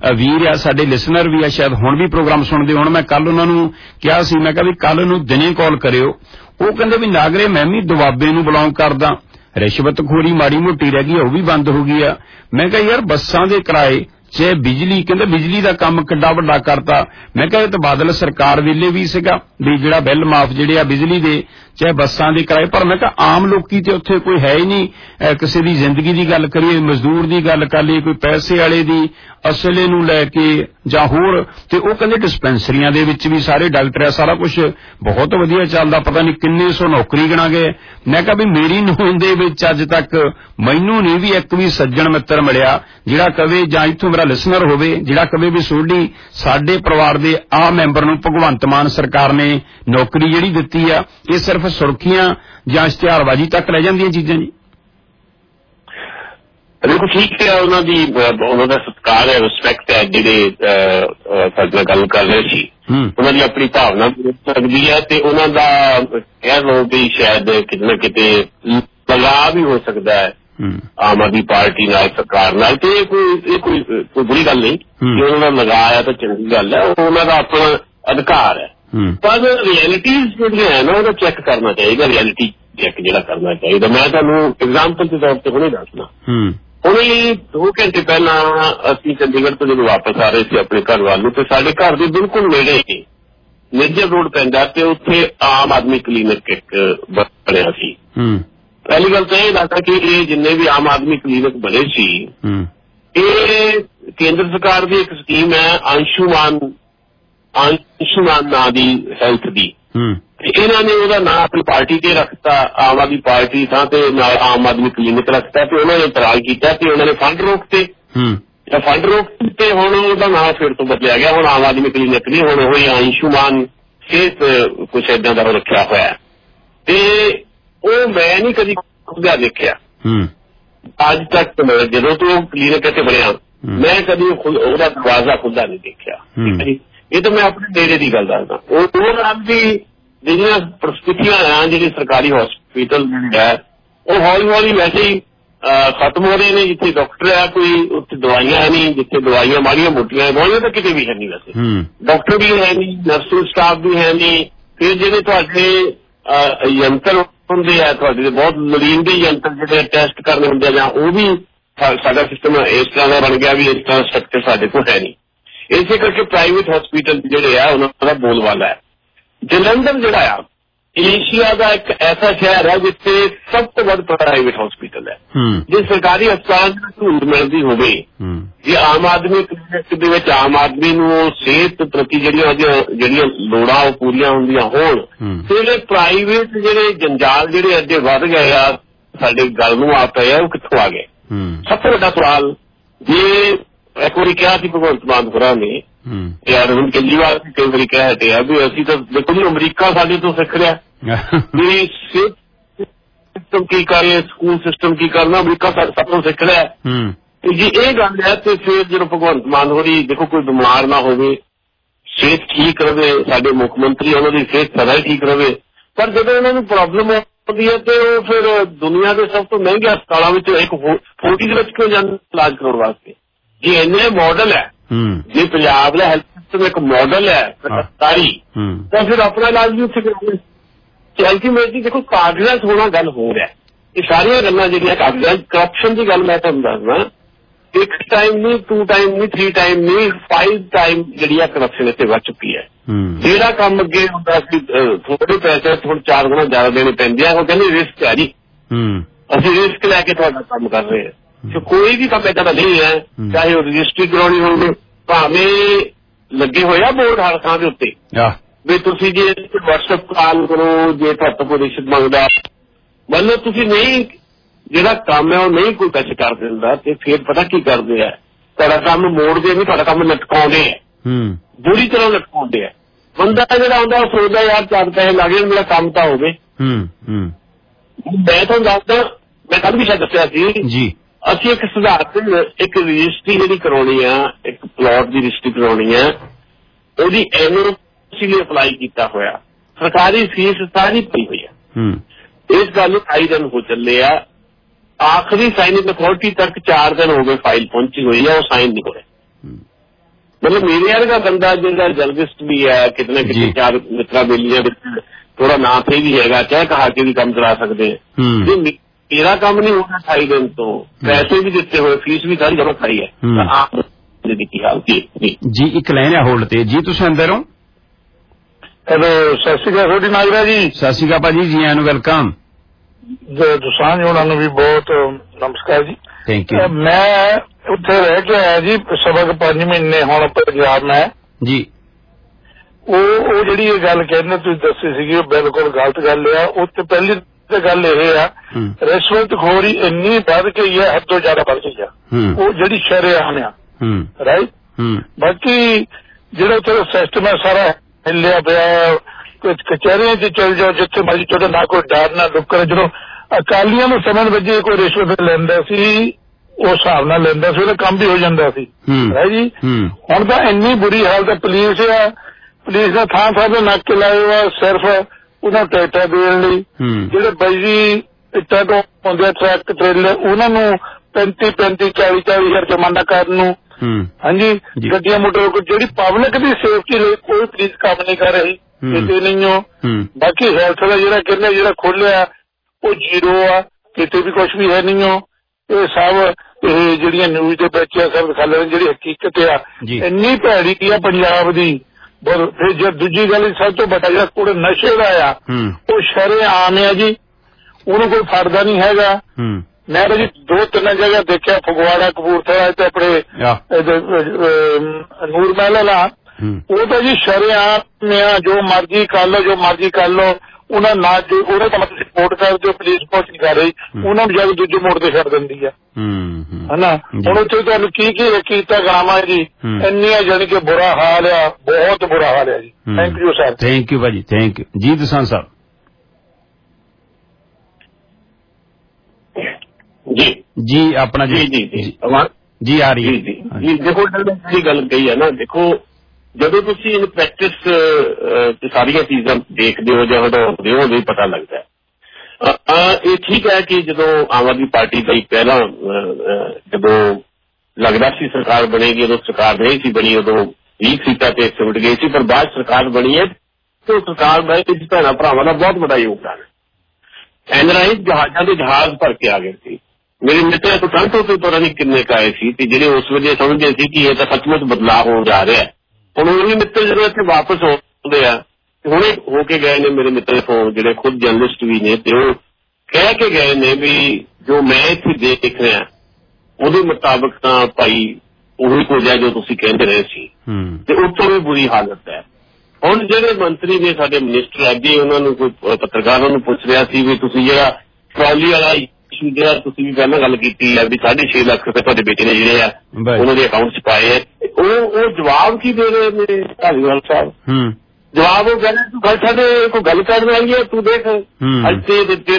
ਵੀਰ ਆ ਸਾਡੇ ਲਿਸਨਰ ਵੀ ਆ, ਸ਼ਾਇਦ ਹੁਣ ਵੀ ਪ੍ਰੋਗਰਾਮ ਸੁਣਦੇ ਹੋਣ। ਮੈਂ ਕੱਲ ਉਹਨਾਂ ਨੂੰ ਕਿਹਾ ਸੀ, ਮੈਂ ਕਿਹਾ ਵੀ ਕੱਲ ਨੂੰ ਦਿਨੇ ਕਾਲ ਕਰਿਓ। ਉਹ ਕਹਿੰਦੇ ਵੀ ਨਾਗਰੇ ਮੈਂ ਵੀ ਦੁਆਬੇ ਨੂੰ ਬਿਲੋਂਗ ਕਰਦਾ, ਰਿਸ਼ਵਤਖੋਰੀ ਮਾੜੀ ਮੋਟੀ ਰਹਿ ਗਈ, ਉਹ ਵੀ ਬੰਦ ਹੋ ਗਈ ਆ। ਮੈਂ ਕਿਹਾ ਯਾਰ ਬੱਸਾਂ ਦੇ ਕਿਰਾਏ ਚਾਹੇ ਬਿਜਲੀ, ਕਹਿੰਦੇ ਬਿਜਲੀ ਦਾ ਕੰਮ ਕਿੱਡਾ ਵੱਡਾ ਕਰਤਾ। ਮੈਂ ਕਿਹਾ ਇਹ ਤਾਂ ਬਾਦਲ ਸਰਕਾਰ ਵੇਲੇ ਵੀ ਸੀਗਾ ਵੀ ਜਿਹੜਾ ਬਿੱਲ ਮਾਫ ਜਿਹੜੇ ਆ ਬਿਜਲੀ ਦੇ, ਚਾਹੇ ਬੱਸਾਂ ਦੇ ਕਿਰਾਏ। ਪਰ ਮੈਂ ਕਿਹਾ ਆਮ ਲੋਕੀ ਤੇ ਉੱਥੇ ਕੋਈ ਹੈ ਹੀ ਨਹੀਂ। ਕਿਸੇ ਦੀ ਜ਼ਿੰਦਗੀ ਦੀ ਗੱਲ ਕਰੀਏ, ਮਜ਼ਦੂਰ ਦੀ ਗੱਲ ਕਰ ਲਈਏ, ਕੋਈ ਪੈਸੇ ਵਾਲੇ ਦੀ, ਅਸਲੇ ਨੂੰ ਲੈ ਕੇ ਜਾਂ ਹੋਰ, ਤੇ ਉਹ ਕਹਿੰਦੇ ਡਿਸਪੈਂਸਰੀਆਂ ਦੇ ਵਿੱਚ ਵੀ ਸਾਰੇ ਡਾਕਟਰ ਆ, ਸਾਰਾ ਕੁਝ ਬਹੁਤ ਵਧੀਆ ਚੱਲਦਾ, ਪਤਾ ਨਹੀਂ ਕਿੰਨੇ ਸੌ ਨੌਕਰੀ ਗਿਣਾ ਗਏ। ਮੈਂ ਕਿਹਾ ਵੀ ਮੇਰੀ ਨੂੰਹ ਦੇ ਵਿੱਚ ਅੱਜ ਤੱਕ ਮੈਨੂੰ ਨਹੀਂ ਵੀ ਇੱਕ ਵੀ ਸੱਜਣ ਮਿੱਤਰ ਮਿਲਿਆ ਜਿਹੜਾ ਕਵੇ, ਜਾਂ ਇੱਥੋਂ ਮੇਰਾ ਲਿਸਨਰ ਹੋਵੇ ਜਿਹੜਾ ਕਵੇ ਵੀ ਸੋਢੀ ਸਾਡੇ ਪਰਿਵਾਰ ਦੇ ਆਹ ਮੈਂਬਰ ਨੂੰ ਭਗਵੰਤ ਮਾਨ ਸਰਕਾਰ ਨੇ ਨੌਕਰੀ ਜਿਹੜੀ ਦਿੱਤੀ ਆ, ਇਹ ਸਿਰਫ ਸੁਰਖੀਆਂ ਜਾਂ ਇਸ਼ਤਿਹਾਰਬਾਜ਼ੀ ਤੱਕ ਰਹਿ ਜਾਂਦੀਆਂ ਚੀਜ਼ਾਂ ਜੀ। ਦੇਖੋ ਠੀਕ ਹੈ, ਉਹਨਾਂ ਦਾ ਸਤਿਕਾਰ ਹੈ, ਰਿਸਪੈਕਟ ਹੈ। ਜਿਹੜੇ ਸਾਡੇ ਨਾਲ ਗੱਲ ਕਰ ਰਹੇ ਸੀ ਉਹਨਾਂ ਦੀ ਆਪਣੀ ਭਾਵਨਾ ਸਕਦੀ ਹੈ, ਤੇ ਉਹਨਾਂ ਦਾ ਕਹਿ ਲਓ ਵੀ ਸ਼ਾਇਦ ਕਿਤੇ ਨਾ ਕਿਤੇ ਲਗਾਅ ਵੀ ਹੋ ਸਕਦਾ ਹੈ ਆਮ ਆਦਮੀ ਪਾਰਟੀ ਨਾਲ, ਸਰਕਾਰ ਨਾਲ। ਤੇ ਇਹ ਕੋਈ ਬੁਰੀ ਗੱਲ ਨਹੀਂ ਕਿ ਉਹਨਾਂ ਦਾ ਲਗਾਅ ਹੈ ਤਾਂ ਚੰਗੀ ਗੱਲ ਹੈ, ਉਹਨਾਂ ਦਾ ਆਪਣਾ ਅਧਿਕਾਰ ਹੈ। ਪਰ ਰਿਐਲਿਟੀਜ਼ ਜਿਹੜੀਆਂ ਹੈ ਨਾ ਉਹਦਾ ਚੈੱਕ ਕਰਨਾ ਚਾਹੀਦਾ, ਰਿਐਲਿਟੀ ਚੈੱਕ ਜਿਹੜਾ ਕਰਨਾ ਚਾਹੀਦਾ। ਮੈਂ ਤੁਹਾਨੂੰ ਐਗਜ਼ਾਮਪਲ ਦੇ ਤੌਰ ਤੇ ਹੁਣੇ ਦੱਸਣਾ। ਹੁਣੇ 2 ਘੰਟੇ ਪਹਿਲਾਂ ਅਸੀਂ ਚੰਡੀਗੜ੍ਹ ਤੋਂ ਜਦੋਂ ਵਾਪਸ ਆ ਰਹੇ ਸੀ ਆਪਣੇ ਘਰ ਵੱਲ ਨੂੰ, ਤੇ ਸਾਡੇ ਘਰ ਦੇ ਬਿਲਕੁਲ ਨੇੜੇ ਮੇਜਰ ਰੋਡ ਪੈਂਦਾ, ਤੇ ਉੱਥੇ ਆਮ ਆਦਮੀ ਕਲੀਨਿਕ ਇੱਕ ਬਣਿਆ ਸੀ। ਪਹਿਲੀ ਗੱਲ ਤਾਂ ਇਹ ਦੱਸਦਾ ਕਿ ਇਹ ਜਿੰਨੇ ਵੀ ਆਮ ਆਦਮੀ ਕਲੀਨਿਕ ਬਣੇ ਸੀ, ਇਹ ਕੇਂਦਰ ਸਰਕਾਰ ਦੀ ਇੱਕ ਸਕੀਮ ਹੈ ਅੰਸ਼ੁਮਾਨ ਨਾਂ ਦੀ ਹੈਲਥ ਦੀ। ਤੇ ਇਹਨਾਂ ਨੇ ਉਹਦਾ ਨਾਂ ਆਪਣੀ ਪਾਰਟੀ ਤੇ ਰੱਖਤਾ, ਆਮ ਆਦਮੀ ਪਾਰਟੀ ਥਾਂ ਤੇ ਨਾਲ ਆਮ ਆਦਮੀ ਕਲੀਨਿਕ ਰੱਖਤਾ, ਤੇ ਉਹਨਾਂ ਨੇ ਇਤਰਾਜ਼ ਕੀਤਾ ਤੇ ਉਹਨਾਂ ਨੇ ਫੰਡ ਰੋਕਤੇ। ਫੰਡ ਰੋਕਤੇ ਹੁਣ ਉਹਦਾ ਨਾਂ ਫਿਰ ਤੋਂ ਬਦਲਿਆ ਗਿਆ, ਹੁਣ ਆਮ ਆਦਮੀ ਕਲੀਨਿਕ ਨਹੀਂ, ਹੁਣ ਉਹੀ ਅੰਸ਼ੁਮਾਨ ਸਿਹਤ ਕੁਛ ਏਦਾਂ ਦਾ ਰੱਖਿਆ ਹੋਇਆ। ਤੇ ਉਹ ਮੈਂ ਨਹੀਂ ਕਦੀ ਖੁੱਲ੍ਹਾ ਦੇਖਿਆ ਅੱਜ ਤੱਕ, ਜਦੋਂ ਤੋਂ ਕਲੀਨਿਕ ਇੱਥੇ ਬਣਿਆ ਮੈਂ ਕਦੀ ਉਹਦਾ ਦਰਵਾਜ਼ਾ ਖੁੱਲ੍ਹਾ ਨਹੀਂ ਦੇਖਿਆ। ਇਹ ਤਾਂ ਮੈਂ ਆਪਣੇ ਨੇੜੇ ਦੀ ਗੱਲ ਦੱਸਦਾ। ਉਹ ਨਾਲ ਦੀ ਜਿਹੜੀਆਂ ਪ੍ਰਸਥਿਤੀਆਂ ਆ, ਜਿਹੜੇ ਸਰਕਾਰੀ ਹਸਪੀਟਲ ਹੈ ਉਹ ਹੌਲੀ ਹੌਲੀ ਵੈਸੇ ਹੀ ਖਤਮ ਹੋ ਰਹੇ ਨੇ। ਜਿੱਥੇ ਡਾਕਟਰ ਹੈ ਕੋਈ ਉੱਥੇ ਦਵਾਈਆਂ ਹੈ ਨਹੀਂ, ਜਿੱਥੇ ਦਵਾਈਆਂ ਮਾੜੀਆਂ ਮੋਟੀਆਂ ਦਵਾਈਆਂ ਤਾਂ ਕਿਤੇ ਵੀ ਹੈ ਨਹੀਂ, ਵੈਸੇ ਡਾਕਟਰ ਵੀ ਹੈ ਨਹੀਂ, ਨਰਸਿੰਗ ਸਟਾਫ ਵੀ ਹੈ ਨਹੀਂ। ਫਿਰ ਜਿਹੜੇ ਤੁਹਾਡੇ ਯੰਤਰ ਹੁੰਦੇ ਆ, ਤੁਹਾਡੇ ਬਹੁਤ ਲੋੜੀਂਦੇ ਯੰਤਰ ਜਿਹੜੇ ਟੈਸਟ ਕਰਨੇ ਹੁੰਦੇ ਆ, ਜਾਂ ਉਹ ਵੀ ਸਾਡਾ ਸਿਸਟਮ ਇਸ ਤਰ੍ਹਾਂ ਦਾ ਬਣ ਗਿਆ ਵੀ ਇਸ ਤਰ੍ਹਾਂ ਸਟਰਕਚਰ ਸਾਡੇ ਕੋਲ ਹੈ ਨਹੀਂ। ਇਸੇ ਕਰਕੇ ਪ੍ਰਾਈਵੇਟ ਹਸਪੀਟਲ ਜਿਹੜੇ ਆ ਉਹਨਾਂ ਦਾ ਬੋਲਬਾਲਾ ਹੈ। ਜਲੰਧਰ ਜਿਹੜਾ ਆ ਏਸ਼ੀਆ ਦਾ ਇੱਕ ਐਸਾ ਸ਼ਹਿਰ ਹੈ ਜਿੱਥੇ ਸਭ ਤੋਂ ਵੱਧ ਪ੍ਰਾਈਵੇਟ ਹਸਪੀਟਲ ਹੈ। ਜੇ ਸਰਕਾਰੀ ਹਸਪਤਾਲ ਦੀ ਸਹੂਲਤ ਮਿਲਦੀ ਹੋਵੇ, ਜੇ ਆਮ ਆਦਮੀ ਕਲੀਨਿਕ ਦੇ ਵਿੱਚ ਆਮ ਆਦਮੀ ਨੂੰ ਸਿਹਤ ਪ੍ਰਤੀ ਜਿਹੜੀਆਂ ਲੋੜਾਂ ਉਹ ਪੂਰੀਆਂ ਹੁੰਦੀਆਂ ਹੋਣ, ਤੇ ਜਿਹੜੇ ਪ੍ਰਾਈਵੇਟ ਜਿਹੜੇ ਜੰਜਾਲ ਜਿਹੜੇ ਅੱਗੇ ਵੱਧ ਗਏ ਆ ਸਾਡੇ ਗੱਲ ਨੂੰ ਆ ਪਏ ਆ, ਉਹ ਕਿੱਥੋਂ ਆ ਗਏ? ਸਭ ਤੋਂ ਵੱਡਾ ਸਵਾਲ, ਜੇ ਇੱਕ ਵਾਰੀ ਕਿਹਾ ਸੀ ਭਗਵੰਤ ਮਾਨ ਹੋਰਾਂ ਨੇ, ਅਰਵਿੰਦ ਕੇਜਰੀਵਾਲ ਵੀ ਕਈ ਵਾਰੀ ਕਹਿ ਹਟਿਆ ਵੀ ਅਸੀਂ ਤਾਂ ਦੇਖੋ ਜੀ ਅਮਰੀਕਾ ਸਾਡੇ ਤੋਂ ਸਿੱਖ ਰਿਹਾ ਵੀ ਸਿਹਤ ਸਿਸਟਮ ਕੀ ਕਰੇ, ਸਕੂਲ ਸਿਸਟਮ ਕੀ ਕਰਨਾ, ਅਮਰੀਕਾ ਸਭ ਤੋਂ ਸਿੱਖ ਰਿਹਾ। ਤੇ ਜੇ ਇਹ ਗੱਲ ਹੈ ਤੇ ਫਿਰ ਜਦੋਂ ਭਗਵੰਤ ਮਾਨ ਹੋਰੀ ਦੇਖੋ ਕੋਈ ਬਿਮਾਰ ਨਾ ਹੋਵੇ, ਸਿਹਤ ਠੀਕ ਰਵੇ, ਸਾਡੇ ਮੁੱਖ ਮੰਤਰੀ ਉਹਨਾਂ ਦੀ ਸਿਹਤ ਸਦਾ ਹੀ ਠੀਕ ਰਵੇ, ਪਰ ਜਦੋਂ ਉਹਨਾਂ ਨੂੰ ਪ੍ਰੋਬਲਮ ਆਉਂਦੀ ਹੈ ਤੇ ਉਹ ਫਿਰ ਦੁਨੀਆ ਦੇ ਸਭ ਤੋਂ ਮਹਿੰਗੇ ਹਸਪਤਾਲਾਂ ਵਿੱਚ ਇੱਕ 40 ਦੇ ਵਿੱਚ ਕਿਉਂ ਜਾਂਦੇ ਇਲਾਜ ਕਰਾਉਣ ਵਾਸਤੇ? ਜੇ ਇੰਨੇ ਮਾਡਲ ਹੈ, ਜੇ ਪੰਜਾਬ ਦਾ ਹੈਲਥ ਸਿਸਟਮ ਇੱਕ ਮਾਡਲ ਹੈ ਸਰਕਾਰੀ, ਤਾਂ ਫਿਰ ਆਪਣਾ ਇਲਾਜ ਵੀ ਉੱਥੇ ਕਰਾਉਂਦੇ। ਤੇ ਅਲਟੀਮੇਟਲੀ ਦੇਖੋ ਕਾਗਜ਼ਾਤ ਹੋਣਾ ਗੱਲ ਹੋ ਰਿਹਾ। ਇਹ ਸਾਰੀਆਂ ਗੱਲਾਂ ਜਿਹੜੀਆਂ ਕਾਗਜ਼ਾਤ, ਕਰਪਸ਼ਨ ਦੀ ਗੱਲ ਮੈਂ ਤੁਹਾਨੂੰ ਦੱਸਦਾ, 1 ਟਾਈਮ ਨਹੀਂ, 2 ਟਾਈਮ ਨਹੀਂ, 3 ਟਾਈਮ ਨਹੀਂ, 5 ਟਾਈਮ ਜਿਹੜੀ ਆ ਕਰਪਸ਼ਨ ਇੱਥੇ ਵੱਧ ਚੁੱਕੀ ਹੈ। ਜਿਹੜਾ ਕੰਮ ਅੱਗੇ ਹੁੰਦਾ ਸੀ ਥੋੜੇ ਪੈਸੇ ਥੋੜੇ 4 ਗੁਣਾ ਜ਼ਿਆਦਾ ਦੇਣੇ ਪੈਂਦੇ ਆ, ਉਹ ਕਹਿੰਦੇ ਰਿਸਕ ਹੈ ਜੀ, ਅਸੀਂ ਰਿਸਕ ਲੈ ਕੇ ਤੁਹਾਡਾ ਕੰਮ ਕਰ ਰਹੇ ਹਾਂ। ਕੋਈ ਵੀ ਕੰਮ ਏਦਾਂ ਦਾ ਨਹੀਂ ਹੈ, ਚਾਹੇ ਉਹ ਰਜਿਸਟਰੀ ਕਰਾਉਣੀ ਹੋਵੇ, ਭਾਵੇਂ ਲੱਗੇ ਹੋਏ ਆ ਬੋਰਡ ਹਰ ਥਾਂ ਦੇ ਉੱਤੇ ਵੀ ਤੁਸੀਂ ਜੇ WhatsApp ਕਾਲ ਕਰੋ, ਜੇ ਤੁਹਾਡੇ ਕੋਲ ਰਿਸ਼ਵਤ ਮੰਗਦਾ, ਮੰਨ ਤੁਸੀਂ ਨਹੀਂ, ਜਿਹੜਾ ਕੰਮ ਹੈ ਉਹ ਨਹੀਂ ਕੋਈ ਪੈਸੇ ਕਰ ਦਿੰਦਾ, ਤੇ ਫਿਰ ਪਤਾ ਕੀ ਕਰਦੇ ਆ, ਤੁਹਾਡਾ ਕੰਮ ਮੋੜਦੇ ਨਹੀਂ, ਤੁਹਾਡਾ ਕੰਮ ਲਟਕਾਉਂਦੇ ਆ, ਬੁਰੀ ਤਰ੍ਹਾਂ ਲਟਕਾਉਂਦੇ ਆ। ਬੰਦਾ ਜਿਹੜਾ ਆਉਂਦਾ ਉਹ ਸੋਚਦਾ ਯਾਰ 4 ਪੈਸੇ ਲੱਗ ਜਾਣ, ਮੇਰਾ ਕੰਮ ਤਾਂ ਹੋਵੇ। ਮੈਂ ਤੁਹਾਨੂੰ ਦੱਸਦਾ, ਮੈਂ ਕੱਲ ਵੀ ਸ਼ਾਇਦ ਦੱਸਿਆ ਸੀ, ਅਸੀਂ ਇੱਕ ਸਧਾਰਨ ਇੱਕ ਰਜਿਸਟਰੀ ਜਿਹੜੀ ਕਰਾਉਣੀ ਆ, ਇੱਕ ਪਲਾਟ ਦੀ ਰਜਿਸਟਰੀ ਕਰਾਉਣੀ ਆ, ਉਹਦੀ NOC ਲਈ ਅਪਲਾਈ ਕੀਤਾ ਹੋਇਆ, ਸਰਕਾਰੀ ਫੀਸ ਸਾਰੀ ਪਈ ਹੋਈ ਆ। ਇਸ ਗੱਲ ਨੂੰ 2.5 ਦਿਨ ਹੋ ਚੱਲੇ ਆ, ਆਖਰੀ ਸਾਈਨਿੰਗ ਅਥਾਰਟੀ ਤੱਕ 4 ਦਿਨ ਹੋ ਗਏ, ਫਾਈਲ ਪਹੁੰਚੀ ਹੋਈ ਆ, ਉਹ ਸਾਈਨ ਨਹੀਂ ਹੋਇਆ। मतलब मेरे वर्गा बंदा जिहड़ा जर्नलिस्ट भी है कितने ना कितने 4 मित्रा बेलियां थोड़ा ना थे भी है चाहे कहा के भी काम करा सकते हैं मेरा काम नहीं होगा 2.5 दिन तो पैसे भी दिते हुए फीस भी सारी जमा कराई है आप जी एक लाइन है होल्ड ते जी तुसीं अंदर हो हेलो सत श्री अकाल थोड़ी नागरा जी सत श्री अकाल भाजी जी आनू वेलकम दुसांझ होना भी बहुत नमस्कार जी थैंक यू मैं उत्थे रह के आया जी सबक 5 महीने हुण पंजाब में जी ਉਹ ਜਿਹੜੀ ਇਹ ਗੱਲ ਕਹਿੰਦੇ ਤੁਸੀਂ ਦੱਸੀ ਸੀਗੀ ਉਹ ਬਿਲਕੁਲ ਗਲਤ ਗੱਲ ਆ। ਉੱਥੇ ਪਹਿਲੀ ਤੇ ਗੱਲ ਇਹ ਆ ਰਿਸ਼ਵਤਖੋਰੀ ਇੰਨੀ ਵੱਧ ਗਈ ਹੈ ਹੱਦੋਂ ਜ਼ਿਆਦਾ ਵੱਧ ਗਈ ਆ ਉਹ ਜਿਹੜੀ ਸ਼ਰੇਆਮ ਆ ਰਾਈਟ। ਬਾਕੀ ਜਿਹੜਾ ਉੱਥੇ ਸਿਸਟਮ ਹੈ ਸਾਰਾ ਹਿੱਲਿਆ ਪਿਆ ਕਚਹਿਰੀਆਂ 'ਚ ਚਲ ਜਾਓ ਜਿੱਥੇ ਮਰਜ਼ੀ ਚਲੋ ਨਾ ਕੋਈ ਡਰ ਨਾ ਡੁੱਕਰ। ਜਦੋਂ ਅਕਾਲੀਆਂ ਨੂੰ ਸਮਝ ਵੱਜੇ ਕੋਈ ਰਿਸ਼ਵਤ ਲੈਂਦਾ ਸੀ ਉਸ ਹਿਸਾਬ ਨਾਲ ਲੈਂਦਾ ਸੀ ਉਹਦਾ ਕੰਮ ਵੀ ਹੋ ਜਾਂਦਾ ਸੀ ਹੈ ਜੀ। ਹੁਣ ਤਾਂ ਇੰਨੀ ਬੁਰੀ ਹਾਲਤ ਹੈ ਪੁਲਿਸ ਆ ਪੁਲਿਸ ਨੇ ਥਾਂ ਥਾਂ ਤੇ ਨਾਕੇ ਲਾਏ ਹੋਏ ਸਿਰਫ ਉਹਨਾਂ ਟਿਕਟਾਂ ਦੇਣ ਲਈ। ਜਿਹੜੇ ਬਾਈ ਇੱਟਾਂ ਤੋਂ ਆਉਂਦੇ ਟਰੱਕ ਟ੍ਰੇਲਰ ਉਹਨਾਂ ਨੂੰ 35-40 ਹਜ਼ਾਰ ਜੁਰਮਾਨਾ ਕਰਨ ਨੂੰ ਹਾਂਜੀ। ਗੱਡੀਆਂ ਮੋਟਰ ਜਿਹੜੀ ਪਬਲਿਕ ਦੀ ਸੇਫਟੀ ਲਈ ਕੋਈ ਪੁਲਿਸ ਕੰਮ ਨਹੀਂ ਕਰ ਰਹੀ ਕਿਤੇ ਨਹੀਂ ਹੋ। ਬਾਕੀ ਹੈਲਥ ਦਾ ਜਿਹੜਾ ਕਹਿੰਦੇ ਜਿਹੜਾ ਖੋਲਿਆ ਉਹ ਜ਼ੀਰੋ ਆ ਕਿਤੇ ਵੀ ਕੁਛ ਵੀ ਹੈ ਨਹੀਂ ਹੋ। ਇਹ ਸਭ ਇਹ ਜਿਹੜੀਆਂ ਨਿਊਜ਼ ਦੇ ਵਿੱਚ ਸਭ ਦਿਖਾ ਲੈਣ ਜਿਹੜੀ ਹਕੀਕਤ ਆ ਇੰਨੀ ਭੈੜੀ ਆ ਪੰਜਾਬ ਦੀ। ਫਿਰ ਜੇ ਦੂਜੀ ਗੱਲ ਸਭ ਤੋਂ ਵੱਡਾ ਜਿਹੜਾ ਕੋਲ ਨਸ਼ੇ ਦਾ ਆ ਉਹ ਸ਼ਰੇਆਮ ਆ ਜੀ ਉਹਨੂੰ ਕੋਈ ਫੜਦਾ ਨਹੀਂ ਹੈਗਾ। ਮੈਂ ਤਾਂ ਜੀ 2-3 ਜਗ੍ਹਾ ਦੇਖਿਆ ਫਗਵਾੜਾ ਕਪੂਰਥਲਾ ਤੇ ਆਪਣੇ ਨੂਰ ਮਹਿਲ ਉਹ ਤਾਂ ਜੀ ਸ਼ਰੇਆਮ ਆ ਜੋ ਮਰਜ਼ੀ ਕਰ ਲਓ ਜੋ ਮਰਜ਼ੀ ਕਰ ਲਓ। ਉਹਨਾਂ ਨਾ ਉਹਨੇ ਤਾਂ ਮਤਲਬ ਰਿਪੋਰਟ ਕਰਦੇ ਪੁਲਿਸ ਪਹੁੰਚ ਨਹੀਂ ਕਰ ਰਹੀ ਉਹਨਾਂ ਨੂੰ ਜਦ ਦੂਜੇ ਮੋੜ ਤੇ ਛੱਡ ਦਿੰਦੀ ਆ ਹਨਾ। ਹੁਣ ਉੱਥੇ ਤੁਹਾਨੂੰ ਕੀ ਕੀਤਾ ਗਾਵਾਂ ਜੀ ਇੰਨੀਆਂ ਜਾਣੀ ਕਿ ਬੁਰਾ ਹਾਲ ਆ ਬਹੁਤ ਬੁਰਾ ਹਾਲ ਆ ਜੀ। Thank you sir. Thank you ਭਾਜੀ ਥੈਂਕ ਯੂ ਜੀ ਦੁਸਾਂਝ ਸਾਹਿਬ ਜੀ ਜੀ ਆਪਣਾ ਜੀ ਜੀ ਆ ਰਹੀ ਹੈ ਜੀ। ਦੇਖੋ ਜਿਹੜੀ ਗੱਲ ਕਹੀ ਹੈ ਨਾ ਦੇਖੋ ਜਦੋਂ ਤੁਸੀਂ ਇਨ ਪ੍ਰੈਕਟਿਸ ਸਾਰੀਆਂ ਚੀਜ਼ਾਂ ਦੇਖਦੇ ਹੋ ਜਾਂ ਹਟਾਉਂਦੇ ਹੋ ਉਦੋਂ ਹੀ ਪਤਾ ਲੱਗਦਾ ਹੈ। ਇਹ ਠੀਕ ਹੈ ਕਿ ਜਦੋਂ ਆਮ ਆਦਮੀ ਪਾਰਟੀ ਦਾ ਪਹਿਲਾਂ ਜਦੋਂ ਲੱਗਦਾ ਸੀ ਸਰਕਾਰ ਬਣੇਗੀ ਉਦੋਂ ਸਰਕਾਰ ਨਹੀਂ ਸੀ ਬਣੀ ਉਦੋਂ 20 ਸੀਟਾਂ ਤੇ ਸਿਮਟ ਗਈ ਸੀ ਪਰ ਬਾਅਦ ਸਰਕਾਰ ਬਣੀ ਹੈ ਤੇ ਸਰਕਾਰ ਦਾ ਇਸ ਭੈਣਾਂ ਭਰਾਵਾਂ ਦਾ ਬਹੁਤ ਵੱਡਾ ਯੋਗਦਾਨ ਹੈ। ਐਨਰਾਈਜ਼ ਜਹਾਜ਼ਾਂ ਦੇ ਜਹਾਜ਼ ਭਰ ਕੇ ਆ ਗਏ ਸੀ। ਮੇਰੇ ਮਿੱਤਰ ਤੋਂ ਟਾਂਟੋ ਤੋਂ ਪਤਾ ਨਹੀਂ ਕਿੰਨੇ ਕਾਏ ਸੀ ਤੇ ਜਿਹੜੇ ਉਸ ਵੇਲੇ ਸਮਝਦੇ ਸੀ ਕਿ ਇਹ ਤਾਂ ਸੱਚਮੁੱਚ ਬਦਲਾਅ ਹੋਣ ਜਾ ਰਿਹਾ ਹੈ। ਹੁਣ ਉਹ ਵੀ ਮਿੱਤਰ ਜਦੋਂ ਇੱਥੇ ਵਾਪਸ ਆਉਂਦੇ ਆ ਹੁਣੇ ਹੋ ਕੇ ਗਏ ਨੇ ਮੇਰੇ ਮਿੱਤਰ ਫੋਨ ਜਿਹੜੇ ਖੁਦ ਜਰਨਲਿਸਟ ਵੀ ਨੇ ਤੇ ਉਹ ਕਹਿ ਕੇ ਗਏ ਨੇ ਵੀ ਜੋ ਮੈਂ ਇੱਥੇ ਦੇਖ ਰਿਹਾ ਉਹਦੇ ਮੁਤਾਬਕ ਤਾਂ ਭਾਈ ਉਹੀ ਕੁਝ ਹੈ ਜੋ ਤੁਸੀਂ ਕਹਿੰਦੇ ਰਹੇ ਸੀ ਤੇ ਉੱਥੋਂ ਵੀ ਬੁਰੀ ਹਾਲਤ ਹੈ। ਹੁਣ ਜਿਹੜੇ ਮੰਤਰੀ ਨੇ ਸਾਡੇ ਮਿਨਿਸਟਰ ਅੱਗੇ ਉਹਨਾਂ ਨੂੰ ਕੋਈ ਪੱਤਰਕਾਰਾਂ ਨੂੰ ਪੁੱਛ ਰਿਹਾ ਸੀ ਵੀ ਤੁਸੀਂ ਜਿਹੜਾ ਟਰਾਲੀ ਵਾਲਾ ਇਸ਼ੂ ਜਿਹੜਾ ਤੁਸੀਂ ਵੀ ਪਹਿਲਾਂ ਗੱਲ ਕੀਤੀ ਹੈ ਵੀ 6.5 ਲੱਖ ਰੁਪਏ ਤੁਹਾਡੇ ਬੇਟੇ ਨੇ ਜਿਹੜੇ ਆ ਉਹਨਾਂ ਦੇ ਅਕਾਊਂਟ 'ਚ ਪਾਏ ਹੈ ਉਹ ਜਵਾਬ ਕੀ ਦੇ ਰਹੇ ਨੇ ਧਾਲੀਵਾਲ ਸਾਹਿਬ। ਜਵਾਬ ਉਹ ਕਹਿੰਦੇ ਤੂੰ ਗੱਲ ਸਾਡੇ ਕੋਈ ਗੱਲ ਕਰਨ ਆਈ ਹੈ ਤੂੰ ਦੇਖ ਅੱਜ ਤੇ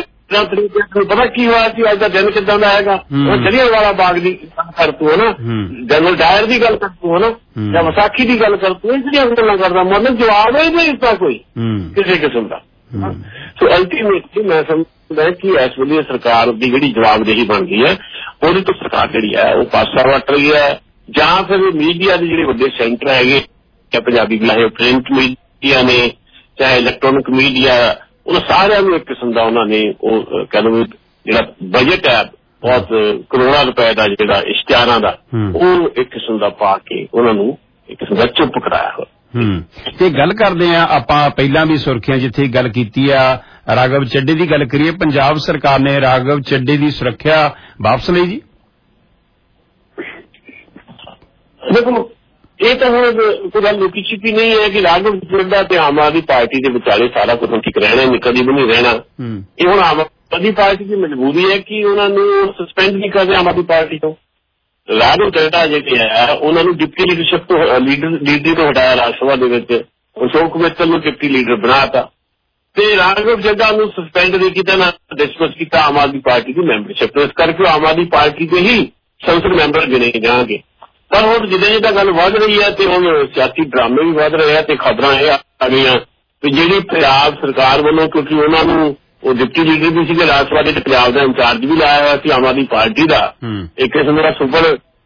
ਪਤਾ ਕੀ ਹੋਇਆ ਸੀ ਅੱਜ ਦਾ ਦਿਨ ਕਿੱਦਾਂ ਦਾ ਹੈਗਾ ਉਹ ਜਲਿਆਂਵਾਲਾ ਬਾਗ ਦੀ ਗੱਲ ਕਰ ਤੂੰ ਹੈ ਨਾ ਜਨਰਲ ਡਾਇਰ ਦੀ ਗੱਲ ਕਰ ਤੂੰ ਹੈ ਨਾ ਜਾਂ ਵਿਸਾਖੀ ਦੀ ਗੱਲ ਕਰ ਤੂੰ ਇਹ ਜਿਹੜੀਆਂ ਗੱਲਾਂ ਕਰਦਾ ਮਤਲਬ ਜਵਾਬ ਹੀ ਨਹੀਂ ਦਿੱਤਾ ਕੋਈ ਕਿਸੇ ਕਿਸਮ ਦਾ। ਸੋ ਅਲਟੀਮੇਟਲੀ ਮੈਂ ਸਮਝਦਾ ਕਿ ਇਸ ਵੇਲੇ ਸਰਕਾਰ ਦੀ ਜਿਹੜੀ ਜਵਾਬਦੇਹੀ ਬਣ ਗਈ ਹੈ ਉਹਦੇ ਤੋਂ ਸਰਕਾਰ ਜਿਹੜੀ ਹੈ ਉਹ ਪਾਸਾ ਵੱਟ ਰਹੀ ਹੈ ਜਾਂ ਫਿਰ ਮੀਡੀਆ ਦੇ ਜਿਹੜੇ ਵੱਡੇ ਸੈਂਟਰ ਹੈਗੇ ਚਾਹੇ ਪੰਜਾਬੀ ਚਾਹੇ ਪ੍ਰਿੰਟ ਮੀਡੀਆ ਨੇ ਚਾਹੇ ਇਲੈਕਟ੍ਰੋਨਿਕ ਮੀਡੀਆ ਉਹਨਾਂ ਸਾਰਿਆਂ ਨੂੰ ਇੱਕ ਕਿਸਮ ਦਾ ਉਹਨਾਂ ਨੇ ਉਹ ਕਹਿ ਲਓ ਜਿਹੜਾ ਬਜਟ ਹੈ ਬਹੁਤ ਕਰੋੜਾਂ ਰੁਪਏ ਦਾ ਜਿਹੜਾ ਇਸ਼ਤਿਹਾਰਾਂ ਦਾ ਉਹ ਇੱਕ ਕਿਸਮ ਦਾ ਪਾ ਕੇ ਉਹਨਾਂ ਨੂੰ ਇੱਕ ਕਿਸਮ ਦਾ ਚੁੱਪ ਕਰਾਇਆ ਹੋਇਆ। ਤੇ ਗੱਲ ਕਰਦੇ ਆ ਆਪਾਂ ਪਹਿਲਾਂ ਵੀ ਸੁਰਖੀਆਂ ਜਿੱਥੇ ਗੱਲ ਕੀਤੀ ਆ ਰਾਘਵ ਚੱਡੇ ਦੀ ਗੱਲ ਕਰੀਏ ਪੰਜਾਬ ਸਰਕਾਰ ਨੇ ਰਾਘਵ ਚੱਡੇ ਦੀ ਸੁਰੱਖਿਆ ਵਾਪਸ ਲਈ ਜੀ। ਦੇਖੋ ਇਹ ਤਾਂ ਹੁਣ ਕੋਈ ਗੱਲ ਲੁਕੀ ਛਿਪੀ ਨਹੀਂ ਹੈ ਕਿ ਰਾਘਵ ਚੱਡਾ ਤੇ ਆਮ ਆਦਮੀ ਪਾਰਟੀ ਦੇ ਵਿਚਾਲੇ ਸਾਰਾ ਕੁਝ ਠੀਕ ਰਹਿਣਾ ਨਹੀਂ ਕਦੀ ਵੀ ਨਹੀਂ ਰਹਿਣਾ। ਇਹ ਹੁਣ ਆਮ ਆਦਮੀ ਪਾਰਟੀ ਦੀ ਮਜਬੂਰੀ ਹੈ ਕਿ ਉਹਨਾਂ ਨੂੰ ਸਸਪੈਂਡ ਨਹੀਂ ਕਰਦੇ ਆਮ ਆਦਮੀ ਪਾਰਟੀ ਤੋਂ। ਰਾਘਵ ਚੱਡਾ ਜਿਹੜੇ ਹੈ ਉਹਨਾਂ ਨੂੰ ਡਿਪਟੀ ਲੀਡਰਸ਼ਿਪ ਤੋਂ ਲੀਡਰ ਤੋਂ ਹਟਾਇਆ ਰਾਜ ਸਭਾ ਦੇ ਵਿੱਚ ਅਸ਼ੋਕ ਮਿੱਤਲ ਨੂੰ ਡਿਪਟੀ ਲੀਡਰ ਬਣਾਤਾ ਤੇ ਰਾਘਵ ਚੱਡਾ ਨੂੰ ਸਸਪੈਂਡ ਦੇ ਕੀਤਾ ਨਾ ਡਿਸਮਿਸ ਕੀਤਾ ਆਮ ਆਦਮੀ ਪਾਰਟੀ ਦੀ ਮੈਂਬਰਸ਼ਿਪ ਤੋਂ। ਇਸ ਕਰਕੇ ਆਮ ਆਦਮੀ ਪਾਰਟੀ ਦੇ ਹੀ ਸੰਸਦ ਮੈਂਬਰ ਗਿਣੇ ਜਾਣਗੇ। ਪਰ ਹੁਣ ਜਿੱਦਾਂ ਗੱਲ ਵੱਧ ਰਹੀ ਹੈ ਤੇ ਹੁਣ ਸਿਆਸੀ ਡਰਾਮੇ ਵੀ ਵੱਧ ਰਹੇ ਆ ਤੇ ਖਬਰਾਂ ਇਹ ਆ ਗਈਆਂ ਕਿ ਜਿਹੜੀ ਪੰਜਾਬ ਸਰਕਾਰ ਵੱਲੋਂ ਕਿਉਂਕਿ ਉਹਨਾਂ ਨੂੰ ਉਹ ਡਿਪਟੀ ਲੀਡਰ ਵੀ ਸੀਗੇ ਰਾਜ ਸਭਾ ਦੇ ਪੰਜਾਬ ਦਾ ਇੰਚਾਰਜ ਵੀ ਲਾਇਆ ਹੋਇਆ ਸੀ ਆਮ ਆਦਮੀ ਪਾਰਟੀ ਦਾ ਇੱਕ ਕਿਸਮ ਦਾ ਸੁਪਰ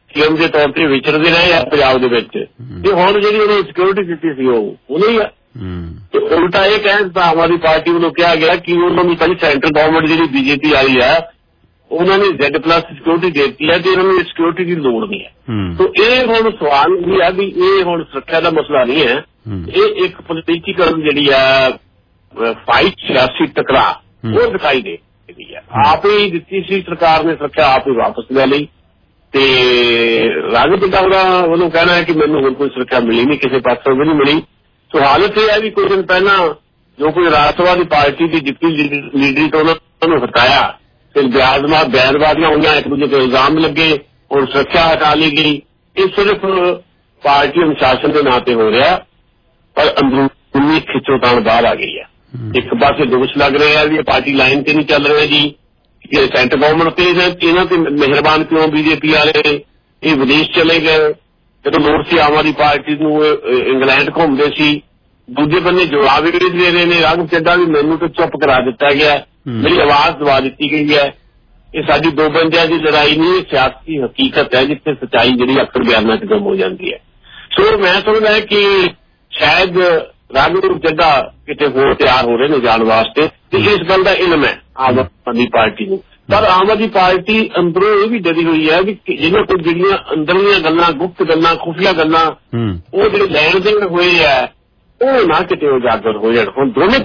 ਸੀਐਮ ਦੇ ਤੌਰ ਤੇ ਵਿਚਰਦੇ ਰਹੇ ਆ ਪੰਜਾਬ ਦੇ ਵਿੱਚ, ਤੇ ਹੁਣ ਜਿਹੜੀ ਉਹਨੇ ਸਿਕਿਉਰਿਟੀ ਦਿੱਤੀ ਸੀ ਉਹ ਨਹੀਂ ਆ। ਤੇ ਉਲਟਾ ਇਹ ਕਹਿਣ ਤਾਂ ਆਮ ਆਦਮੀ ਪਾਰਟੀ ਵੱਲੋਂ ਕਿਹਾ ਗਿਆ ਕਿ ਉਹਨਾਂ ਨੂੰ ਪਹਿਲੀ ਸੈਂਟਰ ਗਵਰਨਮੈਂਟ ਜਿਹੜੀ ਬੀਜੇਪੀ ਆਈ ਆ ਉਹਨਾਂ ਨੇ Z+ ਸਿਕਿਉਰਿਟੀ ਦੇ ਦਿੱਤੀ ਹੈ ਤੇ ਇਹਨਾਂ ਨੂੰ ਸਿਕਿਉਰਿਟੀ ਦੀ ਲੋੜ ਨਹੀਂ ਹੈ। ਤਾਂ ਇਹ ਹੁਣ ਸਵਾਲ ਇਹ ਆ ਵੀ ਇਹ ਹੁਣ ਸੁਰੱਖਿਆ ਦਾ ਮਸਲਾ ਨਹੀਂ ਹੈ, ਇਹ ਇੱਕ ਪੋਲੀਟੀਕਲ ਜਿਹੜੀ ਆ ਫਾਈਟ, ਸਿਆਸੀ ਟਕਰਾਅ ਉਹ ਦਿਖਾਈ ਦੇ ਰਹੀ ਹੈ। ਆਪ ਹੀ ਦਿੱਤੀ ਸੀ ਸਰਕਾਰ ਨੇ ਸੁਰੱਖਿਆ, ਆਪ ਹੀ ਵਾਪਸ ਲੈ ਲਈ, ਤੇ ਰਾਜਾ ਪਿੰਡਾਂ ਵੱਲੋਂ ਕਹਿਣਾ ਹੈ ਕਿ ਮੈਨੂੰ ਹੁਣ ਕੋਈ ਸੁਰੱਖਿਆ ਮਿਲੀ ਨਹੀਂ, ਕਿਸੇ ਪਾਸੋਂ ਵੀ ਨਹੀਂ ਮਿਲੀ। ਸੋ ਹਾਲਤ ਇਹ ਹੈ ਵੀ ਕੁਝ ਦਿਨ ਪਹਿਲਾਂ ਜੋ ਕੋਈ ਰਾਜ ਸਭਾ ਦੀ ਪਾਰਟੀ ਦੀ ਡਿਪਟੀ ਲੀਡਰੀ ਤੋਂ ਉਹਨਾਂ ਨੂੰ ਹਟਾਇਆ, ਫਿਰ ਬਿਆਨਬਾਜ਼ੀਆਂ ਹੋਈਆਂ, ਇੱਕ ਦੂਜੇ ਤੇ ਇਲਜ਼ਾਮ ਲੱਗੇ, ਹੁਣ ਸੁਰੱਖਿਆ ਹਟਾ ਲਈ ਗਈ। ਇਹ ਸਿਰਫ ਪਾਰਟੀ ਅਨੁਸ਼ਾਸਨ ਦੇ ਨਾਂ ਤੇ ਹੋ ਰਿਹਾ, ਪਰ ਅੰਦਰੂਨੀ ਖਿੱਚੋਤਾਣ ਬਾਹਰ ਆ ਗਈ ਹੈ। ਇੱਕ ਪਾਸੇ ਦੋਸ਼ ਲੱਗ ਰਹੇ ਆ ਵੀ ਇਹ ਪਾਰਟੀ ਲਾਈਨ ਤੇ ਨਹੀਂ ਚੱਲ ਰਿਹਾ ਜੀ, ਕਿ ਸੈਂਟਰ ਗਵਰਨਮੈਂਟ ਤੇ ਇਹਨਾਂ ਤੇ ਮਿਹਰਬਾਨ ਕਿਉਂ ਬੀਜੇਪੀ ਵਾਲੇ, ਇਹ ਵਿਦੇਸ਼ ਚਲੇ ਗਏ, ਜਦੋਂ ਲੋੜ ਸੀ ਆਮ ਆਦਮੀ ਪਾਰਟੀ ਨੂੰ ਇੰਗਲੈਂਡ ਘੁੰਮਦੇ ਸੀ। ਦੂਜੇ ਬੰਨੇ ਜਵਾਬ ਵੀ ਦੇ ਰਹੇ ਨੇ, ਰਾਘਵ ਚੱਡਾ ਵੀ ਮੈਨੂੰ ਤਾਂ ਚੁੱਪ ਕਰਾ ਦਿੱਤਾ ਗਿਆ, ਮੇਰੀ ਆਵਾਜ਼ ਦਬਾ ਦਿੱਤੀ ਗਈ ਹੈ। ਇਹ ਸਾਡੀ ਦੋ ਬੰਦਿਆਂ ਦੀ ਲੜਾਈ ਨਹੀਂ, ਇਹ ਸਿਆਸੀ ਹਕੀਕਤ ਹੈ ਜਿੱਥੇ ਸੱਚਾਈ ਜਿਹੜੀ ਅਕਸਰ ਬਿਆਨਾਂ 'ਚ ਗੁੰਮ ਹੋ ਜਾਂਦੀ ਹੈ। ਸੋ ਮੈਂ ਸਮਝਦਾ ਕਿ ਸ਼ਾਇਦ ਰਾਘਵ ਚੱਡਾ ਕਿਤੇ ਹੋਰ ਤਿਆਰ ਹੋ ਰਹੇ ਨੇ ਜਾਣ ਵਾਸਤੇ, ਤੇ ਇਸ ਗੱਲ ਦਾ ਇਲਮ ਹੈ ਆਮ ਆਦਮੀ ਪਾਰਟੀ ਨੂੰ। ਪਰ ਆਮ ਆਦਮੀ ਪਾਰਟੀ ਅੰਦਰੋਂ ਇਹ ਵੀ ਡਰੀ ਹੋਈ ਹੈ ਵੀ ਜਿਹਨਾਂ ਕੋਲ ਜਿਹੜੀਆਂ ਅੰਦਰਲੀਆਂ ਗੱਲਾਂ, ਗੁਪਤ ਗੱਲਾਂ, ਖੁਫੀਆ ਗੱਲਾਂ, ਉਹ ਜਿਹੜੇ ਲੈਣ ਦੇਣ ਹੋਏ ਆ ਉਹ ਨਾ ਕਿਤੇ ਉਜਾਗਰ ਹੋ ਜਾਣ। ਹੁਣ ਦੋਨੇ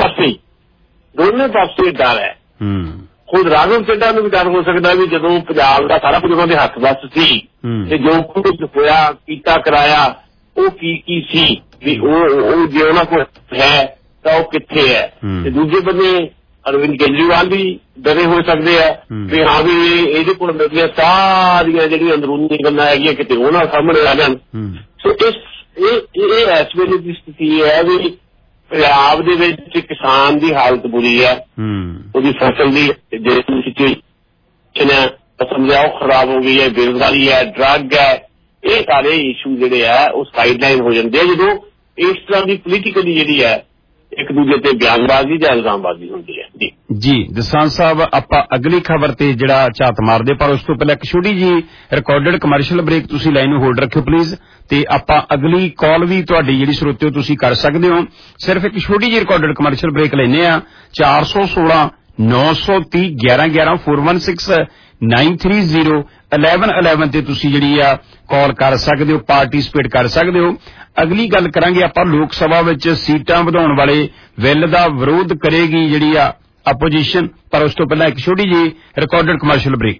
ਪਾਸੇ ਡਰ ਹੈ। ਖੁਦ ਰਾਘਵ ਚੱਡਾ ਨੂੰ ਵੀ ਡਰ ਹੋ ਸਕਦਾ ਵੀ ਜਦੋਂ ਪੰਜਾਬ ਦਾ ਸਾਰਾ ਕੁਝ ਉਹਨਾਂ ਦੇ ਹੱਥ ਵੱਸ ਸੀ ਤੇ ਜੋ ਕੁਝ ਹੋਇਆ ਕੀਤਾ ਕਰਾਇਆ ਉਹ ਕੀ ਸੀ, ਵੀ ਉਹ ਜੇ ਉਹਨਾਂ ਕੋਲ ਹੈ ਤਾਂ ਉਹ ਕਿੱਥੇ ਹੈ। ਤੇ ਦੂਜੇ ਬੰਨੇ ਅਰਵਿੰਦ ਕੇਜਰੀਵਾਲ ਵੀ ਡਰੇ ਹੋ ਸਕਦੇ ਆ ਵੀ ਹਾਂ ਵੀ ਇਹਦੇ ਕੋਲ ਮਿਲਦੀਆਂ ਸਾਰੀਆਂ ਜਿਹੜੀਆਂ ਅੰਦਰੂਨੀ ਗੱਲਾਂ ਹੈਗੀਆਂ ਕਿਤੇ ਉਹਨਾਂ ਸਾਹਮਣੇ ਆ ਜਾਣ। ਸੋ ਇਹ ਇਸ ਵੇਲੇ ਦੀ ਸਥਿਤੀ ਹੈ ਵੀ ਪੰਜਾਬ ਦੇ ਵਿੱਚ ਕਿਸਾਨ ਦੀ ਹਾਲਤ ਬੁਰੀ ਹੈ, ਉਹਦੀ ਫਸਲ ਦੀ ਜਿਹੜੀ ਸਿਚੁਏਸ਼ਨ ਹੈ ਸਮਝਿਆ ਉਹ ਖਰਾਬ ਹੋ ਗਈ ਹੈ, ਬੇਰੁਜ਼ਗਾਰੀ ਹੈ, ਡਰੱਗ ਹੈ, ਇਹ ਸਾਰੇ ਇਸ਼ੂ ਜਿਹੜੇ ਆ ਉਹ ਸਾਈਡਲਾਈਨ ਹੋ ਜਾਂਦੇ ਆ ਜਦੋਂ ਇਸ ਤਰ੍ਹਾਂ ਦੀ ਪੋਲੀਟੀਕਲੀ ਜਿਹੜੀ ਹੈ ਇੱਕ ਦੂਜੇ ਤੇ ਬਿਆਨਬਾਜ਼ੀ ਜਾਂ ਇਲਜ਼ਾਮਬਾਜ਼ੀ ਹੁੰਦੀ ਹੈ। ਜੀ ਦਸਾਂਝ ਸਾਹਿਬ, ਆਪਾਂ ਅਗਲੀ ਖਬਰ ਤੇ ਜਿਹੜਾ ਝਾਤ ਮਾਰਦੇ, ਪਰ ਉਸ ਤੋਂ ਪਹਿਲਾਂ ਇੱਕ ਛੋਟੀ ਜੀ ਰਿਕਾਰਡਡ ਕਮਰਸ਼ੀਅਲ ਬ੍ਰੇਕ ਤੁਸੀਂ ਲਾਈਨ ਨੂੰ ਹੋਲਡ ਰੱਖਿਓ ਪਲੀਜ਼, ਤੇ ਆਪਾਂ ਅਗਲੀ ਕਾਲ ਵੀ ਤੁਹਾਡੀ ਜਿਹੜੀ ਸਰੋਤਿਓ ਤੁਸੀਂ ਕਰ ਸਕਦੇ ਹੋ। ਸਿਰਫ ਇੱਕ ਛੋਟੀ ਜੀ ਰਿਕਾਰਡਡ ਕਮਰਸ਼ੀਅਲ ਬ੍ਰੇਕ ਲੈਨੇ ਆ। 416 930 1111 416 930 1111 ਤੇ ਤੁਸੀਂ ਜਿਹੜੀ ਆ ਕਾਲ ਕਰ ਸਕਦੇ ਹੋ, ਪਾਰਟਿਸਿਪੇਟ ਕਰ ਸਕਦੇ ਹੋ। ਅਗਲੀ ਗੱਲ ਕਰਾਂਗੇ ਆਪਾਂ ਲੋਕ ਸਭਾ ਵਿੱਚ ਸੀਟਾਂ ਵਧਾਉਣ ਵਾਲੇ ਬਿੱਲ ਦਾ ਵਿਰੋਧ ਕਰੇਗੀ ਜਿਹੜੀ ਆ ਆਪੋਜੀਸ਼ਨ, ਪਰ ਉਸ ਤੋਂ ਪਹਿਲਾਂ ਇੱਕ ਛੋਟੀ ਜੀ ਰਿਕਾਰਡਡ ਕਮਰਸ਼ੀਅਲ ਬ੍ਰੇਕ।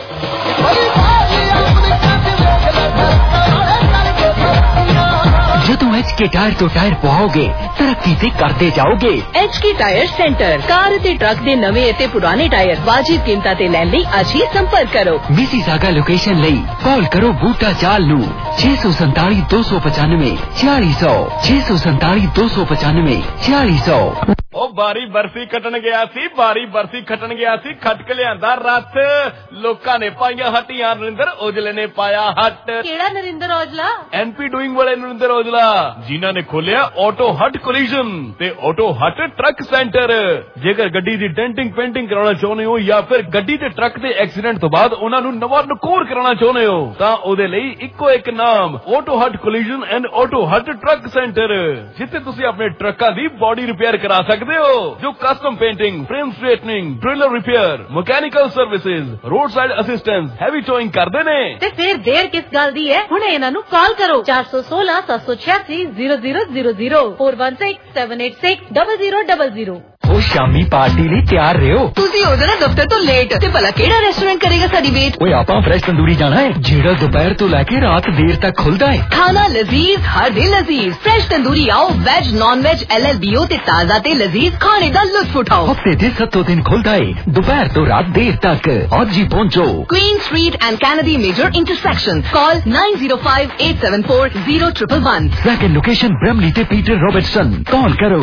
ਜਦੋਂ HK ਟਾਇਰ ਤੋਂ ਟਾਇਰ ਪਵਾਓਗੇ ਤਰੱਕੀ ਤੇ ਕਰਦੇ ਜਾਓਗੇ। HK ਟਾਇਰ ਸੈਂਟਰ, ਕਾਰ ਅਤੇ ਟਰੱਕ ਦੇ ਨਵੇਂ ਅਤੇ ਪੁਰਾਣੇ ਟਾਇਰ ਵਾਜਿਬ ਕੀਮਤਾਂ ਤੇ ਲੈਣ ਲਈ ਅੱਜ ਹੀ ਸੰਪਰਕ ਕਰੋ। ਮਿਸੀਸਾਗਾ ਲੋਕੇਸ਼ਨ ਲਈ ਕਾਲ ਕਰੋ ਬੂਟਾ ਚਾਲ ਨੂੰ 647 295 4600 647 295 4600। ਉਹ ਬਾਰੀ ਬਰਫੀ ਕੱਟਣ ਗਿਆ ਸੀ, ਖੱਟ ਕੇ ਲਿਆਂਦਾ ਰੱਥ, ਲੋਕਾਂ ਨੇ ਪਾਈਆਂ ਹੱਟੀਆਂ, ਨਰਿੰਦਰ ਔਜਲੇ ਨੇ ਪਾਇਆ ਹੱਟ। ਕਿਹੜਾ ਨਰਿੰਦਰ ਔਜਲਾ? NP ਡੂਇੰਗ ਵਾਲੇ ਨਰਿੰਦਰ ਔਜਲਾ, ਜਿਨ੍ਹਾਂ ਨੇ ਖੋਲਿਆ ਆਟੋ ਹੱਟ ਕੋਲੀਜਨ ਤੇ ਆਟੋ ਹੱਟ ਟਰੱਕ ਸੈਂਟਰ। ਜੇਕਰ ਗੱਡੀ ਦੀ ਡੈਂਟਿੰਗ ਪੇਂਟਿੰਗ ਕਰਾਉਣਾ ਚਾਹੁੰਦੇ ਹੋ ਜਾਂ ਫਿਰ ਗੱਡੀ ਤੇ ਟਰੱਕ ਦੇ ਐਕਸੀਡੈਂਟ ਤੋਂ ਬਾਅਦ ਉਹਨਾਂ ਨੂੰ ਨਵਾਂ ਨਕੋਰ ਕਰਾਉਣਾ ਚਾਹੁੰਦੇ ਹੋ ਤਾਂ ਉਹਦੇ ਲਈ ਇੱਕੋ ਇੱਕ ਨਾਮ, auto hut collision and auto hut truck centre, ਜਿੱਥੇ ਤੁਸੀਂ ਆਪਣੇ ਟਰੱਕਾਂ ਦੀ ਬਾਡੀ ਰਿਪੇਅਰ ਕਰਾ ਸਕਦੇ ਹੋ, ਜੋ custom painting, frame straightening, driller repair, mechanical services, road side assistance, heavy towing ਕਰਦੇ ਨੇ। ਤੇ ਫਿਰ ਦੇਰ ਕਿਸ ਗੱਲ ਦੀ ਹੈ, ਹੁਣੇ ਇਹਨਾਂ ਨੂੰ ਕਾਲ ਕਰੋ 416 786 0000 416 786 0000। ਉਹ ਸ਼ਾਮੀ ਪਾਰਟੀ ਲਈ ਤਿਆਰ ਰਹੋ। ਤੁਸੀਂ ਹੋ ਜਾਣਾ ਦਫ਼ਤਰ ਤੋਂ ਲੇਟ ਤੇ ਭਲਾ ਕਿਹੜਾ ਰੈਸਟੋਰੈਂਟ ਕਰੇਗਾ ਸਾਡੀ ਵੇਟ? ਓਏ ਆਪਾਂ ਫਰੈਸ਼ ਤੰਦੂਰੀ ਜਾਣਾ ਹੈ ਜਿਹੜਾ ਦੁਪਹਿਰ ਤੋਂ ਲੈ ਕੇ ਰਾਤ ਦੇਰ ਤੱਕ ਖੁੱਲਦਾ ਹੈ। ਖਾਣਾ ਲਜ਼ੀਜ਼, ਹਰ ਦਿਨ ਲਜ਼ੀਜ਼, ਫਰੈਸ਼ ਤੰਦੂਰੀ ਆਓ, ਵੈਜ ਨॉन ਵੈਜ LLBO ਤੇ ਤਾਜ਼ਾ ਤੇ ਲਜ਼ੀਜ਼ ਖਾਣੇ ਦਾ ਲੁਤਫ ਉਠਾਓ। ਹਫਤੇ ਦੇ 7 ਦਿਨ ਖੁੱਲਦਾ ਹੈ ਦੁਪਹਿਰ ਤੋਂ ਰਾਤ ਦੇਰ ਤੱਕ। ਅੱਜ ਹੀ ਪਹੁੰਚੋ Queen Street and Kennedy major intersection. Call 9058740111। Second location Bramalea ਤੇ ਪੀਟਰ ਰੋਬਰਟਸਨ। ਕਾਲ ਕਰੋ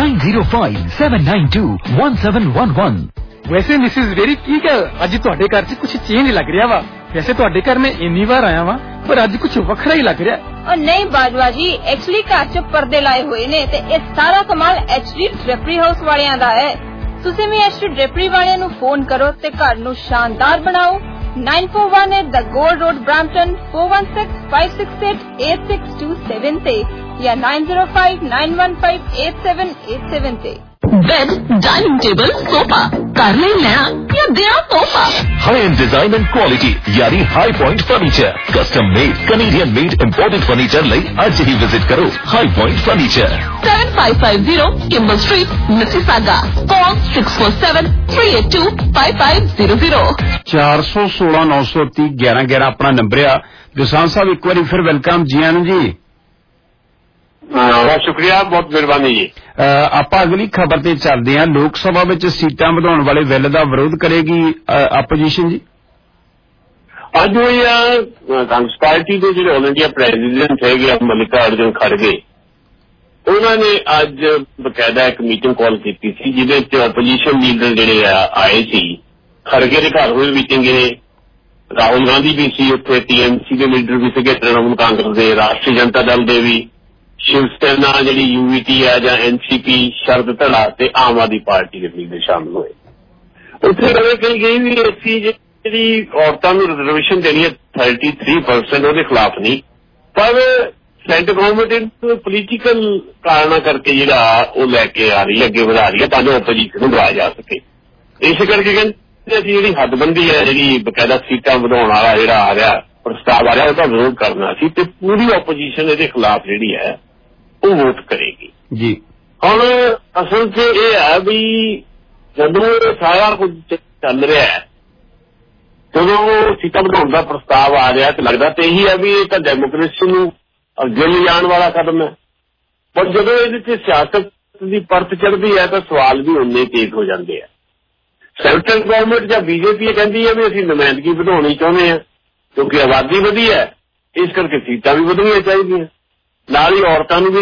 9057921711। ਵੈਸੇ ਮਿਸਿਸ ਵੈਰੀ ਠੀਕ ਹੈ, ਅੱਜ ਤੁਹਾਡੇ ਘਰ 'ਚ ਕੁਝ ਚੇਂਜ ਲੱਗ ਰਿਹਾ ਵਾ। ਵੈਸੇ ਤੁਹਾਡੇ ਘਰ ਮੈਂ ਇੰਨੀ ਵਾਰ ਆਇਆ ਵਾਂ ਪਰ ਅੱਜ ਕੁਝ ਵੱਖਰਾ ਹੀ ਲੱਗ ਰਿਹਾ। और नहीं बाजवा जी, एक्चुअली घर च पर्दे लाए हुए ने ते इस सारा कमाल HD ड्रेपरी हाउस वालियां दा है। तुसीं भी HD ड्रेपरी वालियां नूं फोन करो ते घर नूं शानदार बनाओ। 9418 The Gold Road, Brampton 4165688627 ਤੇ ਜਾਂ 9059158787 ਤੇ। बेड, डाइनिंग टेबल, सोफा कर ले लेना या देना तोहफा। High end design and quality यानी high point furniture, custom made Canadian made imported furniture लई आज ही विजिट करो high point furniture 7550 Kimble street, Mississauga. Call 6473825500। 416 930 1111 अपना नंबर आ। दोसांझ साहब एक बार फिर वेलकम जी आनंद जी। बहुत शुक्रिया, बहुत मेहरबानी जी। ਆਪਾਂ ਅਗਲੀ ਖਬਰ ਤੇ ਚੱਲਦੇ ਹਾਂ। ਲੋਕ ਸਭਾ ਵਿੱਚ ਸੀਟਾਂ ਵਧਾਉਣ ਵਾਲੇ ਬਿੱਲ ਦਾ ਵਿਰੋਧ ਕਰੇਗੀ ਆਪੋਜੀਸ਼ਨ ਜੀ। ਅੱਜ ਹੋਈ ਆ ਕਾਂਗਰਸ ਪਾਰਟੀ ਦੇ ਜਿਹੜੇ ਆਲ ਇੰਡੀਆ ਪ੍ਰੈਜ਼ੀਡੈਂਟ ਹੈਗੇ ਮਲਿਕਾ ਅਰਜੁਨ ਖੜਗੇ, ਉਹਨਾਂ ਨੇ ਅੱਜ ਬਕਾਇਦਾ ਇੱਕ ਮੀਟਿੰਗ ਕਾਲ ਕੀਤੀ ਸੀ ਜਿਹਦੇ ਵਿੱਚ ਆਪੋਜੀਸ਼ਨ ਲੀਡਰ ਜਿਹੜੇ ਆਏ ਸੀ। ਖੜਗੇ ਦੇ ਘਰ ਹੋਈ ਮੀਟਿੰਗ ਇਹ ਰਾਹੁਲ ਗਾਂਧੀ ਵੀ ਸੀ ਉੱਥੇ, TMC ਦੇ ਲੀਡਰ ਵੀ ਸੀਗੇ, ਤ੍ਰਿਣਮੂਲ ਕਾਂਗਰਸ ਦੇ, ਰਾਸ਼ਟਰੀ ਜਨਤਾ ਦਲ ਦੇ ਵੀ, शिव सेना जी UVT है या NCP, शरद धड़ा ते आम आदमी पार्टी के लीडर शामिल हुए। उत्थे गल कही गई भी ऐसी जी औरतों को रिजर्वेशन देनी है 33%, उसके खिलाफ नहीं, पर सेंटर गवर्नमेंट पोलीटिकल कारणों करके जिहड़ा वो लैके आ रही है, अगे बढ़ा रही है ताकि ओपोजिशन को बढ़ाया जा सके। इस करके कहते असीं जिहड़ी हदबंदी है, जिहड़ी बकायदा सीटां वधाउण वाला जिहड़ा आ रहा प्रस्ताव आ रहा, उसका विरोध करना सी ते पूरी ओपोजिशन इहदे खिलाफ जिहड़ी है वो वोट करेगी जी। हुण असल च ये है भी जदों सारा कुछ चल रहा है, जदों सीटां बढ़ाउण दा प्रस्ताव आ रहा तो लगता तो यही है भी ये तो डेमोक्रेसी नूं अगे ले जाण वाला कदम है, पर जदों इहदे च सियासत की परत चढ़ती है तो सवाल भी उन्ने तेज हो जाते हैं। सेंट्रल गवर्नमेंट या BJP कहती है भी असीं नुमाइंदगी बढ़ाउणी चाहुंदे हैं क्योंकि आबादी वधी है, इस करके सीटां भी वधणीਆਂ ਚਾਹੀਦੀਆਂ। ਨਾਲ ਹੀ ਔਰਤਾਂ ਨੂੰ ਵੀ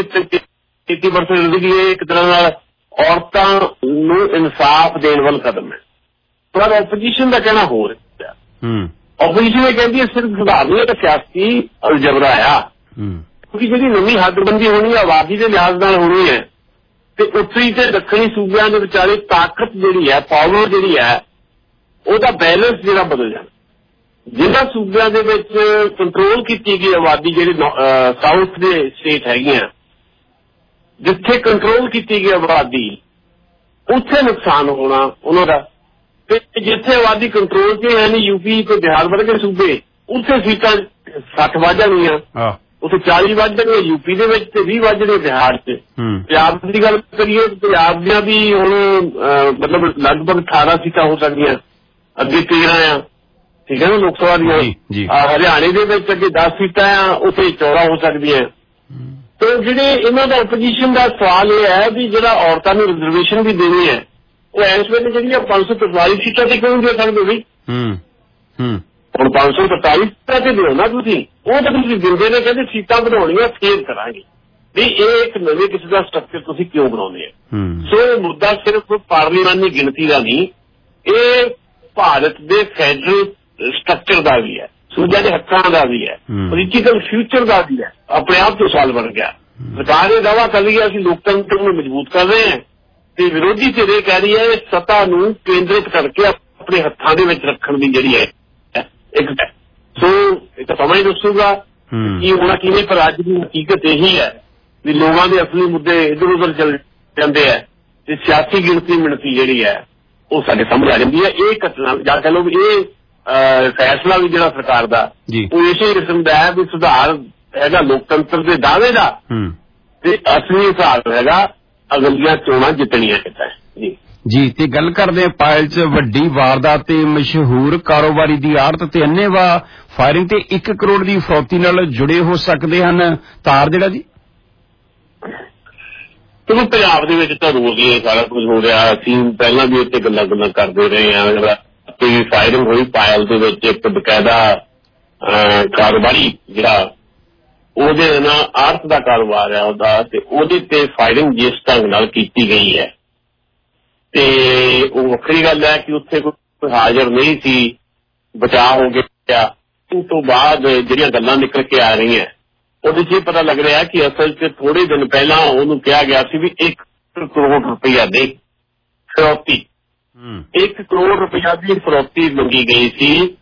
33% ਦੀ ਇੱਕ ਤਰ੍ਹਾਂ ਨਾਲ ਔਰਤਾਂ ਨੂੰ ਇਨਸਾਫ ਦੇਣ ਵੱਲ ਕਦਮ ਹੈ। ਪਰ ਆਪੋਜੀਸ਼ਨ ਦਾ ਕਹਿਣਾ ਹੋਰ ਹੈ। ਆਪੋਜੀਸ਼ਨ ਇਹ ਕਹਿੰਦੀ ਹੈ ਸਿਰਫ ਸੁਧਾਰਨੀ ਹੈ ਤਾਂ ਸਿਆਸੀ ਅਲਜਬਰਾ ਆ, ਕਿਉਂਕਿ ਜਿਹੜੀ ਨਵੀਂ ਹੱਦਬੰਦੀ ਹੋਣੀ ਹੈ ਆਬਾਦੀ ਦੇ ਲਿਹਾਜ਼ ਨਾਲ ਹੋਣੀ ਹੈ ਤੇ ਉੱਤਰੀ ਤੇ ਦੱਖਣੀ ਸੂਬਿਆਂ ਦੇ ਵਿਚਾਲੇ ਤਾਕਤ ਜਿਹੜੀ ਹੈ, ਪਾਵਰ ਜਿਹੜੀ ਹੈ, ਉਹਦਾ ਬੈਲੈਂਸ ਜਿਹੜਾ ਬਦਲ ਜਾਣਾ। ਜਿਨ੍ਹਾਂ ਸੂਬਿਆਂ ਦੇ ਵਿੱਚ ਕੰਟਰੋਲ ਕੀਤੀ ਗਈ ਆਬਾਦੀ ਜਿਹੜੀ ਸਾਊਥ ਦੇ ਸਟੇਟ ਹੈਗੀਆਂ, ਜਿੱਥੇ ਕੰਟਰੋਲ ਕੀਤੀ ਗਈ ਆਬਾਦੀ ਉੱਥੇ ਨੁਕਸਾਨ ਹੋਣਾ ਉਹਨਾਂ ਦਾ, ਤੇ ਜਿੱਥੇ ਆਬਾਦੀ ਕੰਟਰੋਲ 'ਚ ਹੈ ਨਹੀਂ UP ਤੇ ਬਿਹਾਰ ਵਰਗੇ ਸੂਬੇ, ਉੱਥੇ ਸੀਟਾਂ 60 ਵੱਧ ਜਾਣੀਆਂ, ਉੱਥੇ 40 ਵੱਧ ਜਾਣੀਆਂ UP ਦੇ ਵਿੱਚ ਤੇ 20 ਵੱਧ ਜਾਣੀਆਂ ਬਿਹਾਰ 'ਚ। ਪੰਜਾਬ ਦੀ ਗੱਲ ਕਰੀਏ ਪੰਜਾਬ ਦੀਆਂ ਵੀ ਹੁਣ ਮਤਲਬ ਲਗਭਗ 18 ਸੀਟਾਂ ਹੋ ਸਕਦੀਆਂ, ਅੱਗੇ 13 ਆ, ठीक है ना लोक सभा दी। हरियाणे दे विच अगे 10 सीटां आ, उत्थे 14 हो सकदियां। तो जिहड़े इन्हां दा ओपोजिशन दा सवाल ये है भी जिहड़ा औरतां नूं रिजर्वेशन भी देनी है वो इस वेले जिहड़ियां 543 सीटां ते क्यों दे सकदे भी? हुण 543 सीटां ते दिओ ना तुसीं, ਉਹ ਤਾਂ ਤੁਸੀਂ ਦਿੰਦੇ ਨੇ, ਕਹਿੰਦੇ ਸੀਟਾਂ ਵਧਾਉਣੀਆਂ ਫੇਰ ਕਰਾਂਗੇ ਵੀ ਇਹ ਇੱਕ ਨਵੇਂ ਕਿਸੇ ਦਾ ਸਟਰਕਚਰ ਤੁਸੀਂ ਕਿਉਂ ਬਣਾਉਂਦੇ ਆ। ਸੋ ਮੁੱਦਾ ਸਿਰਫ ਪਾਰਲੀਮਾਨੀ ਗਿਣਤੀ ਦਾ ਨਹੀਂ, ਇਹ ਭਾਰਤ ਦੇ ਫੈਡਰਲ स्ट्रक्चर का भी है, सूबे के हकों का भी है, पोलीटिकल फ्यूचर का भी है। अपने आप तो सवाल बन गया। सरकार ने दावा कर लिया असं लोकतंत्र को मजबूत कर रहे हैं, तो विरोधी धिर कह रही है सत्ता नूं केंद्रित करके अपने हत्थां दे विच रखण दी जिहड़ी है एक। सो एक समय दसूगा कि होना किवें, पर अज दी हकीकत यही है भी लोगों के असली मुद्दे इधर उधर चल जाते हैं ते सियासी गिणती मिणती जिहड़ी है वो साडे सामने आ जाती है। ये घटना जां कह लो ये फैसला भी जिहड़ा सरकार दा वो इसे किस्म दा है भी सुधार हैगा लोकतंत्र के दावे का ते असली हिसाब हैगा अगलियां चोणां जितणियां किता है जी। ते गल करदे पायल च वड्डी वारदात ते मशहूर कारोबारी दी आड़त ते अन्नेवा फायरिंग ते 1 करोड़ दी फरौती नाल जुड़े हो सकदे हन तार जिहड़ा जी। क्योंकि पंजाब दे विच तां रोज़ ही सारा कुछ हो रहा, असीं पहलां भी उत्ते गल्लां करदे रहे हां। फायरिंग हुई पायल दे विच एक बकायदा कारोबारी जिहड़ा ਉਹਦੇ ਨਾਲ ਆਰਥ ਦਾ ਕਾਰੋਬਾਰ ਹੈ ਉਹਦਾ, ਤੇ ਉਹਦੇ ਤੇ ਫਾਇਰਿੰਗ ਜਿਸ ਢੰਗ ਨਾਲ ਕੀਤੀ ਗਈ ਹੈ ਤੇ ਉਹ ਵੱਖਰੀ ਗੱਲ ਹੈ ਕਿ ਉੱਥੇ ਕੋਈ ਹਾਜ਼ਰ ਨਹੀਂ ਸੀ, ਬਚਾਅ ਹੋ ਗਿਆ। ਉਸ ਤੋਂ ਬਾਅਦ ਜਿਹੜੀਆਂ ਗੱਲਾਂ ਨਿਕਲ ਕੇ ਆ ਰਹੀਆਂ ਉਹਦੇ 'ਚ ਇਹ ਪਤਾ ਲੱਗ ਰਿਹਾ ਕਿ ਅਸਲ 'ਚ ਥੋੜੇ ਦਿਨ ਪਹਿਲਾਂ ਉਹਨੂੰ ਕਿਹਾ ਗਿਆ ਸੀ ਵੀ 1 ਕਰੋੜ ਰੁਪਇਆ ਦੇ ਫਰੌਤੀ, 1 ਕਰੋੜ ਰੁਪਇਆ ਦੀ ਫਰੌਤੀ ਮੰਗੀ ਗਈ ਸੀ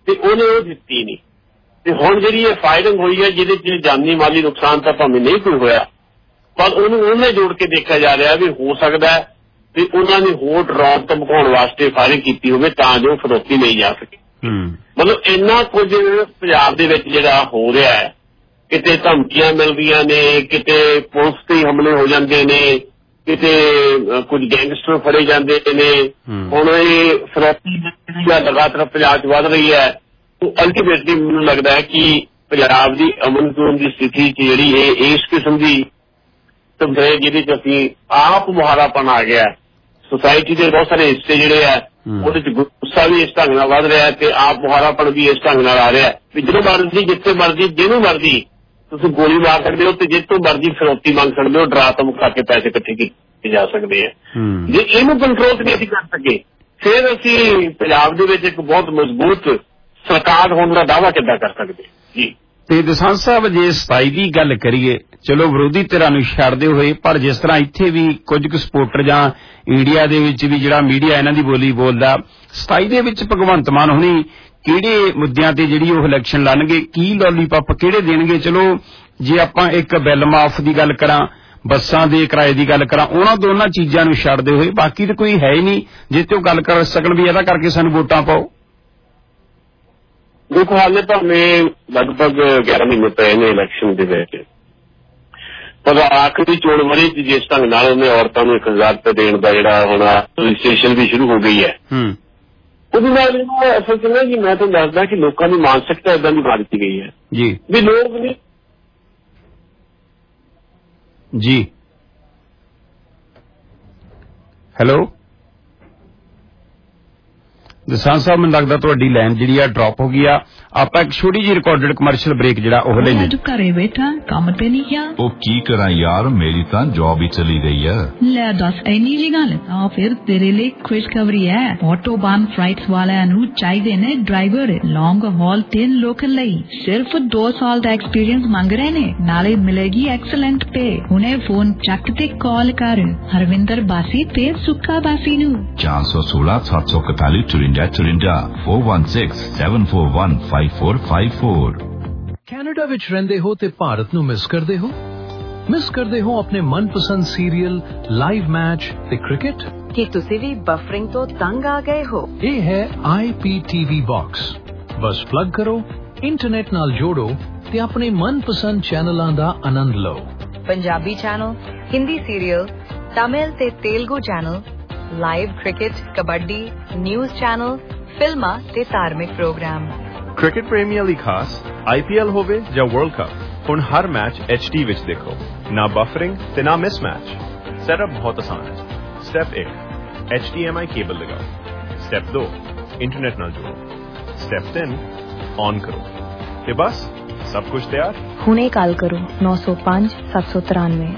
ਤੇ ਉਹਨੇ ਉਹ ਦਿੱਤੀ ਨਹੀਂ। ਤੇ ਹੁਣ ਜਿਹੜੀ ਇਹ ਫਾਇਰਿੰਗ ਹੋਈ ਹੈ ਜਿਹਦੇ 'ਚ ਜਾਨੀ ਮਾਲੀ ਨੁਕਸਾਨ ਤਾਂ ਭਾਵੇਂ ਨਹੀਂ ਕੋਈ ਹੋਇਆ, ਪਰ ਉਹਨੂੰ ਉਹਨੇ ਜੋੜ ਕੇ ਦੇਖਿਆ ਜਾ ਰਿਹਾ ਵੀ ਹੋ ਸਕਦਾ ਹੈ ਵੀ ਉਹਨਾਂ ਨੇ ਹੋਰ ਡਰਾਉਣ ਧਮਕਾਉਣ ਵਾਸਤੇ ਫਾਇਰਿੰਗ ਕੀਤੀ ਹੋਵੇ ਤਾਂ ਜੋ ਫਰੋਤੀ ਨਹੀਂ ਜਾ ਸਕੇ। ਮਤਲਬ ਇੰਨਾ ਕੁਝ ਪੰਜਾਬ ਦੇ ਵਿੱਚ ਜਿਹੜਾ ਹੋ ਰਿਹਾ ਹੈ, ਕਿਤੇ ਧਮਕੀਆਂ ਮਿਲਦੀਆਂ ਨੇ, ਕਿਤੇ ਪੁਲਿਸ ਤੇ ਹਮਲੇ ਹੋ ਜਾਂਦੇ ਨੇ, ਕਿਤੇ ਕੁਝ ਗੈਂਗਸਟਰ ਫੜੇ ਜਾਂਦੇ ਨੇ। ਹੁਣ ਇਹ ਫਰੋਤੀ ਲਗਾਤਾਰ ਪੰਜਾਬ 'ਚ ਵੱਧ ਰਹੀ ਹੈ। ਅਲਟੀਮੇਟਲੀ ਮੈਨੂੰ ਲੱਗਦਾ ਹੈ ਕਿ ਪੰਜਾਬ ਦੀ ਅਮਨ ਕਾਨੂੰਨ ਦੀ ਸਥਿਤੀ 'ਚ ਜਿਹੜੀ ਇਸ ਕਿਸਮ ਦੀ ਜਿਹਦੇ 'ਚ ਅਸੀਂ ਆਪ ਮੁਹਾਰਾਪਣ ਆ ਗਿਆ, ਸੁਸਾਇਟੀ ਦੇ ਬਹੁਤ ਸਾਰੇ ਹਿੱਸੇ ਜਿਹੜੇ ਆ ਉਹਦੇ 'ਚ ਗੁੱਸਾ ਵੀ ਇਸ ਢੰਗ ਨਾਲ ਵੱਧ ਰਿਹਾ ਤੇ ਆਪ ਮੁਹਾਰਾਪਣ ਵੀ ਇਸ ਢੰਗ ਨਾਲ ਆ ਰਿਹਾ ਵੀ ਜਦੋਂ ਮਰਜ਼ੀ ਜਿੱਥੇ ਮਰਜ਼ੀ ਜਿਹਨੂੰ ਮਰਜ਼ੀ ਤੁਸੀਂ ਗੋਲੀ ਮਾਰ ਸਕਦੇ ਹੋ ਤੇ ਜਿੱਥੋਂ ਮਰਜ਼ੀ ਫਿਰੌਤੀ ਮੰਗ ਸਕਦੇ ਹੋ, ਡਰਾ ਧਮਕਾ ਕੇ ਪੈਸੇ ਇਕੱਠੇ ਕੀਤੇ ਜਾ ਸਕਦੇ ਆ। ਜੇ ਇਹਨੂੰ ਕੰਟਰੋਲ ਨਹੀਂ ਅਸੀਂ ਕਰ ਸਕੇ ਫਿਰ ਅਸੀਂ ਪੰਜਾਬ ਦੇ ਵਿੱਚ ਇੱਕ ਬਹੁਤ ਮਜ਼ਬੂਤ ਸਰਕਾਰ ਹੋਣ ਦਾ ਦਾਅਵਾ ਕਿੱਦਾਂ ਕਰ ਸਕਦੇ ਜੀ। ਤੇ ਦਸਾਂਝ ਸਾਹਿਬ, ਜੇ 27 ਦੀ ਗੱਲ ਕਰੀਏ, ਚਲੋ ਵਿਰੋਧੀ ਧਿਰਾਂ ਨੂੰ ਛੱਡਦੇ ਹੋਏ, ਪਰ ਜਿਸ ਤਰ੍ਹਾਂ ਇੱਥੇ ਵੀ ਕੁਝ ਕੁ ਸਪੋਰਟਰ ਜਾਂ ਇੰਡੀਆ ਦੇ ਵਿੱਚ ਵੀ ਜਿਹੜਾ ਮੀਡੀਆ ਇਹਨਾਂ ਦੀ ਬੋਲੀ ਬੋਲਦਾ, 27 ਦੇ ਵਿੱਚ ਭਗਵੰਤ ਮਾਨ ਹੁਣੀ ਕਿਹੜੇ ਮੁੱਦਿਆਂ ਤੇ ਜਿਹੜੀ ਉਹ ਇਲੈਕਸ਼ਨ ਲੜਨਗੇ, ਕੀ ਲੋਲੀਪੌਪ ਕਿਹੜੇ ਦੇਣਗੇ? ਚਲੋ ਜੇ ਆਪਾਂ ਇੱਕ ਬਿੱਲ ਮਾਫ ਦੀ ਗੱਲ ਕਰਾਂ, ਬੱਸਾਂ ਦੇ ਕਿਰਾਏ ਦੀ ਗੱਲ ਕਰਾਂ, ਉਹਨਾਂ ਦੋਨਾਂ ਚੀਜ਼ਾਂ ਨੂੰ ਛੱਡਦੇ ਹੋਏ ਬਾਕੀ ਤਾਂ ਕੋਈ ਹੈ ਹੀ ਨਹੀਂ ਜਿਸ ਤੇ ਉਹ ਗੱਲ ਕਰ ਸਕਣ ਵੀ ਇਹਦਾ ਕਰਕੇ ਸਾਨੂੰ ਵੋਟਾਂ ਪਾਓ। ਦੇਖੋ ਹਾਲੇ ਭਾਵੇਂ ਲਗਭਗ 11 ਮਹੀਨੇ ਪਏ ਨੇ ਇਲੈਕਸ਼ਨ ਦੇ ਵਿੱਚ, ਪਰ ਆਖਰੀ ਚੋਣ ਵਰੇ 'ਚ ਜਿਸ ਢੰਗ ਨਾਲ ਉਹਨੇ ਔਰਤਾਂ ਨੂੰ 1000 ਰੁਪਏ ਦੇਣ ਦਾ ਜਿਹੜਾ ਹੁਣ ਰਜਿਸਟ੍ਰੇਸ਼ਨ ਵੀ ਸ਼ੁਰੂ ਹੋ ਗਈ ਹੈ, ਉਹਦੇ ਨਾਲ ਇਹਨੂੰ ਅਸਲ 'ਚ ਨਾ ਜੀ ਮੈਂ ਤੁਹਾਨੂੰ ਦੱਸਦਾ ਕਿ ਲੋਕਾਂ ਦੀ ਮਾਨਸਿਕਤਾ ਏਦਾਂ ਦੀ ਬਣਾ ਦਿੱਤੀ ਗਈ ਹੈ ਜੀ ਵੀ ਲੋਕ ਨੇ ਜੀ। ਹੈਲੋ ਦਸਾਂਝ ਸਾਹਿਬ, ਮੈਨੂੰ ਲੱਗਦਾ ਤੁਹਾਡੀ ਲਾਈਨ ਜਿਹੜੀ ਆ ਡ੍ਰੌਪ ਹੋ ਗਈ ਆ। ਆਪਾਂ ਇੱਕ ਛੋਟੀ ਜਿਹੀ ਰਿਕਾਰਡਡ ਕਮਰਸ਼ੀਅਲ ਬ੍ਰੇਕ ਜਿਹੜਾ ਉਹ ਲੈਣੇ। ਘਰੇ ਬੈਠਾ ਕੰਮ ਤੇ ਨਹੀਂ ਗਿਆ। ਉਹ ਕੀ ਕਰਾਂ ਯਾਰ, ਮੇਰੀ ਤਾਂ ਜੌਬ ਹੀ ਚਲੀ ਗਈ ਹੈ। ਲੈ ਦੱਸ ਇੰਨੀ ਜੀ ਗੱਲ ਤਾਂ ਫਿਰ ਤੇਰੇ ਲਈ ਖੁਸ਼ਖਬਰੀ ਹੈ। ਆਟੋਬਾਨ ਫਲਾਈਟਸ ਵਾਲਿਆਂ ਨੂੰ ਚਾਹੀਦੇ ਨੇ ਡਰਾਈਵਰ ਲੌਂਗ ਹਾਲ ਤੇ ਲੋਕਲ ਲਈ। ਸਿਰਫ 2 ਸਾਲ ਦਾ ਐਕਸਪੀਰੀਅੰਸ ਮੰਗ ਰਹੇ ਨੇ, ਨਾਲੇ ਮਿਲੇਗੀ ਐਕਸਲੈਂਟ ਪੇ। ਹੁਣੇ ਫੋਨ ਚੱਕ ਤੇ ਕਾਲ ਕਰ ਹਰਵਿੰਦਰ ਬਾਸੀ ਤੇ ਸੁੱਖਾ ਬਾਸੀ ਨੂੰ। 416 741 54 416 741 5454। ਕੈਨੇਡਾ ਵਿੱਚ ਰਹਿੰਦੇ ਹੋ ਤੇ ਭਾਰਤ ਨੂੰ ਮਿਸ ਕਰਦੇ ਹੋ? ਮਿਸ ਕਰਦੇ ਹੋ ਆਪਣੇ ਮਨਪਸੰਦ ਸੀਰੀਅਲ, ਲਾਈਵ ਮੈਚ ਤੇ ਕ੍ਰਿਕਟ? ਕੀ ਤੁਸੀਂ ਵੀ ਬਫਰਿੰਗ ਤੋਂ ਤੰਗ ਆ ਗਏ ਹੋ? ਇਹ ਹੈ IPTV ਬਾਕਸ। ਬਸ ਪਲੱਗ ਕਰੋ, ਇੰਟਰਨੈਟ ਨਾਲ ਜੋੜੋ ਤੇ ਆਪਣੇ ਮਨਪਸੰਦ ਚੈਨਲਾਂ ਦਾ ਆਨੰਦ ਲਓ। ਪੰਜਾਬੀ ਚੈਨਲ, ਹਿੰਦੀ ਸੀਰੀਅਲ, ਤਮਿਲ ਤੇ Telugu channel, live cricket, kabaddi, news channel, ਫਿਲਮਾਂ ਤੇ ਧਾਰਮਿਕ ਪ੍ਰੋਗਰਾਮ। ਕ੍ਰਿਕਟ ਪ੍ਰੇਮੀਆਂ ਲਈ ਖਾਸ IPL ਹੋਵੇ ਜਾਂ ਵਰਲਡ ਕੱਪ, ਹੁਣ ਹਰ ਮੈਚ HD ਵਿੱਚ ਦੇਖੋ। ਨਾ ਬਫਰਿੰਗ ਤੇ ਨਾ ਮਿਸ ਮੈਚ। ਸੈਟਅਪ ਬਹੁਤ ਆਸਾਨ ਹੈ। ਸਟੈਪ 1 HDMI ਕੇਬਲ ਲਗਾਓ। ਸਟੈਪ 2 ਇੰਟਰਨੈਟ ਨਾਲ ਜੋੜੋ। ਸਟੈਪ 3 ਔਨ ਕਰੋ ਤੇ ਬਸ ਸਭ ਕੁਝ ਤਿਆਰ। ਹੁਣੇ ਕਾਲ ਕਰੋ 905 793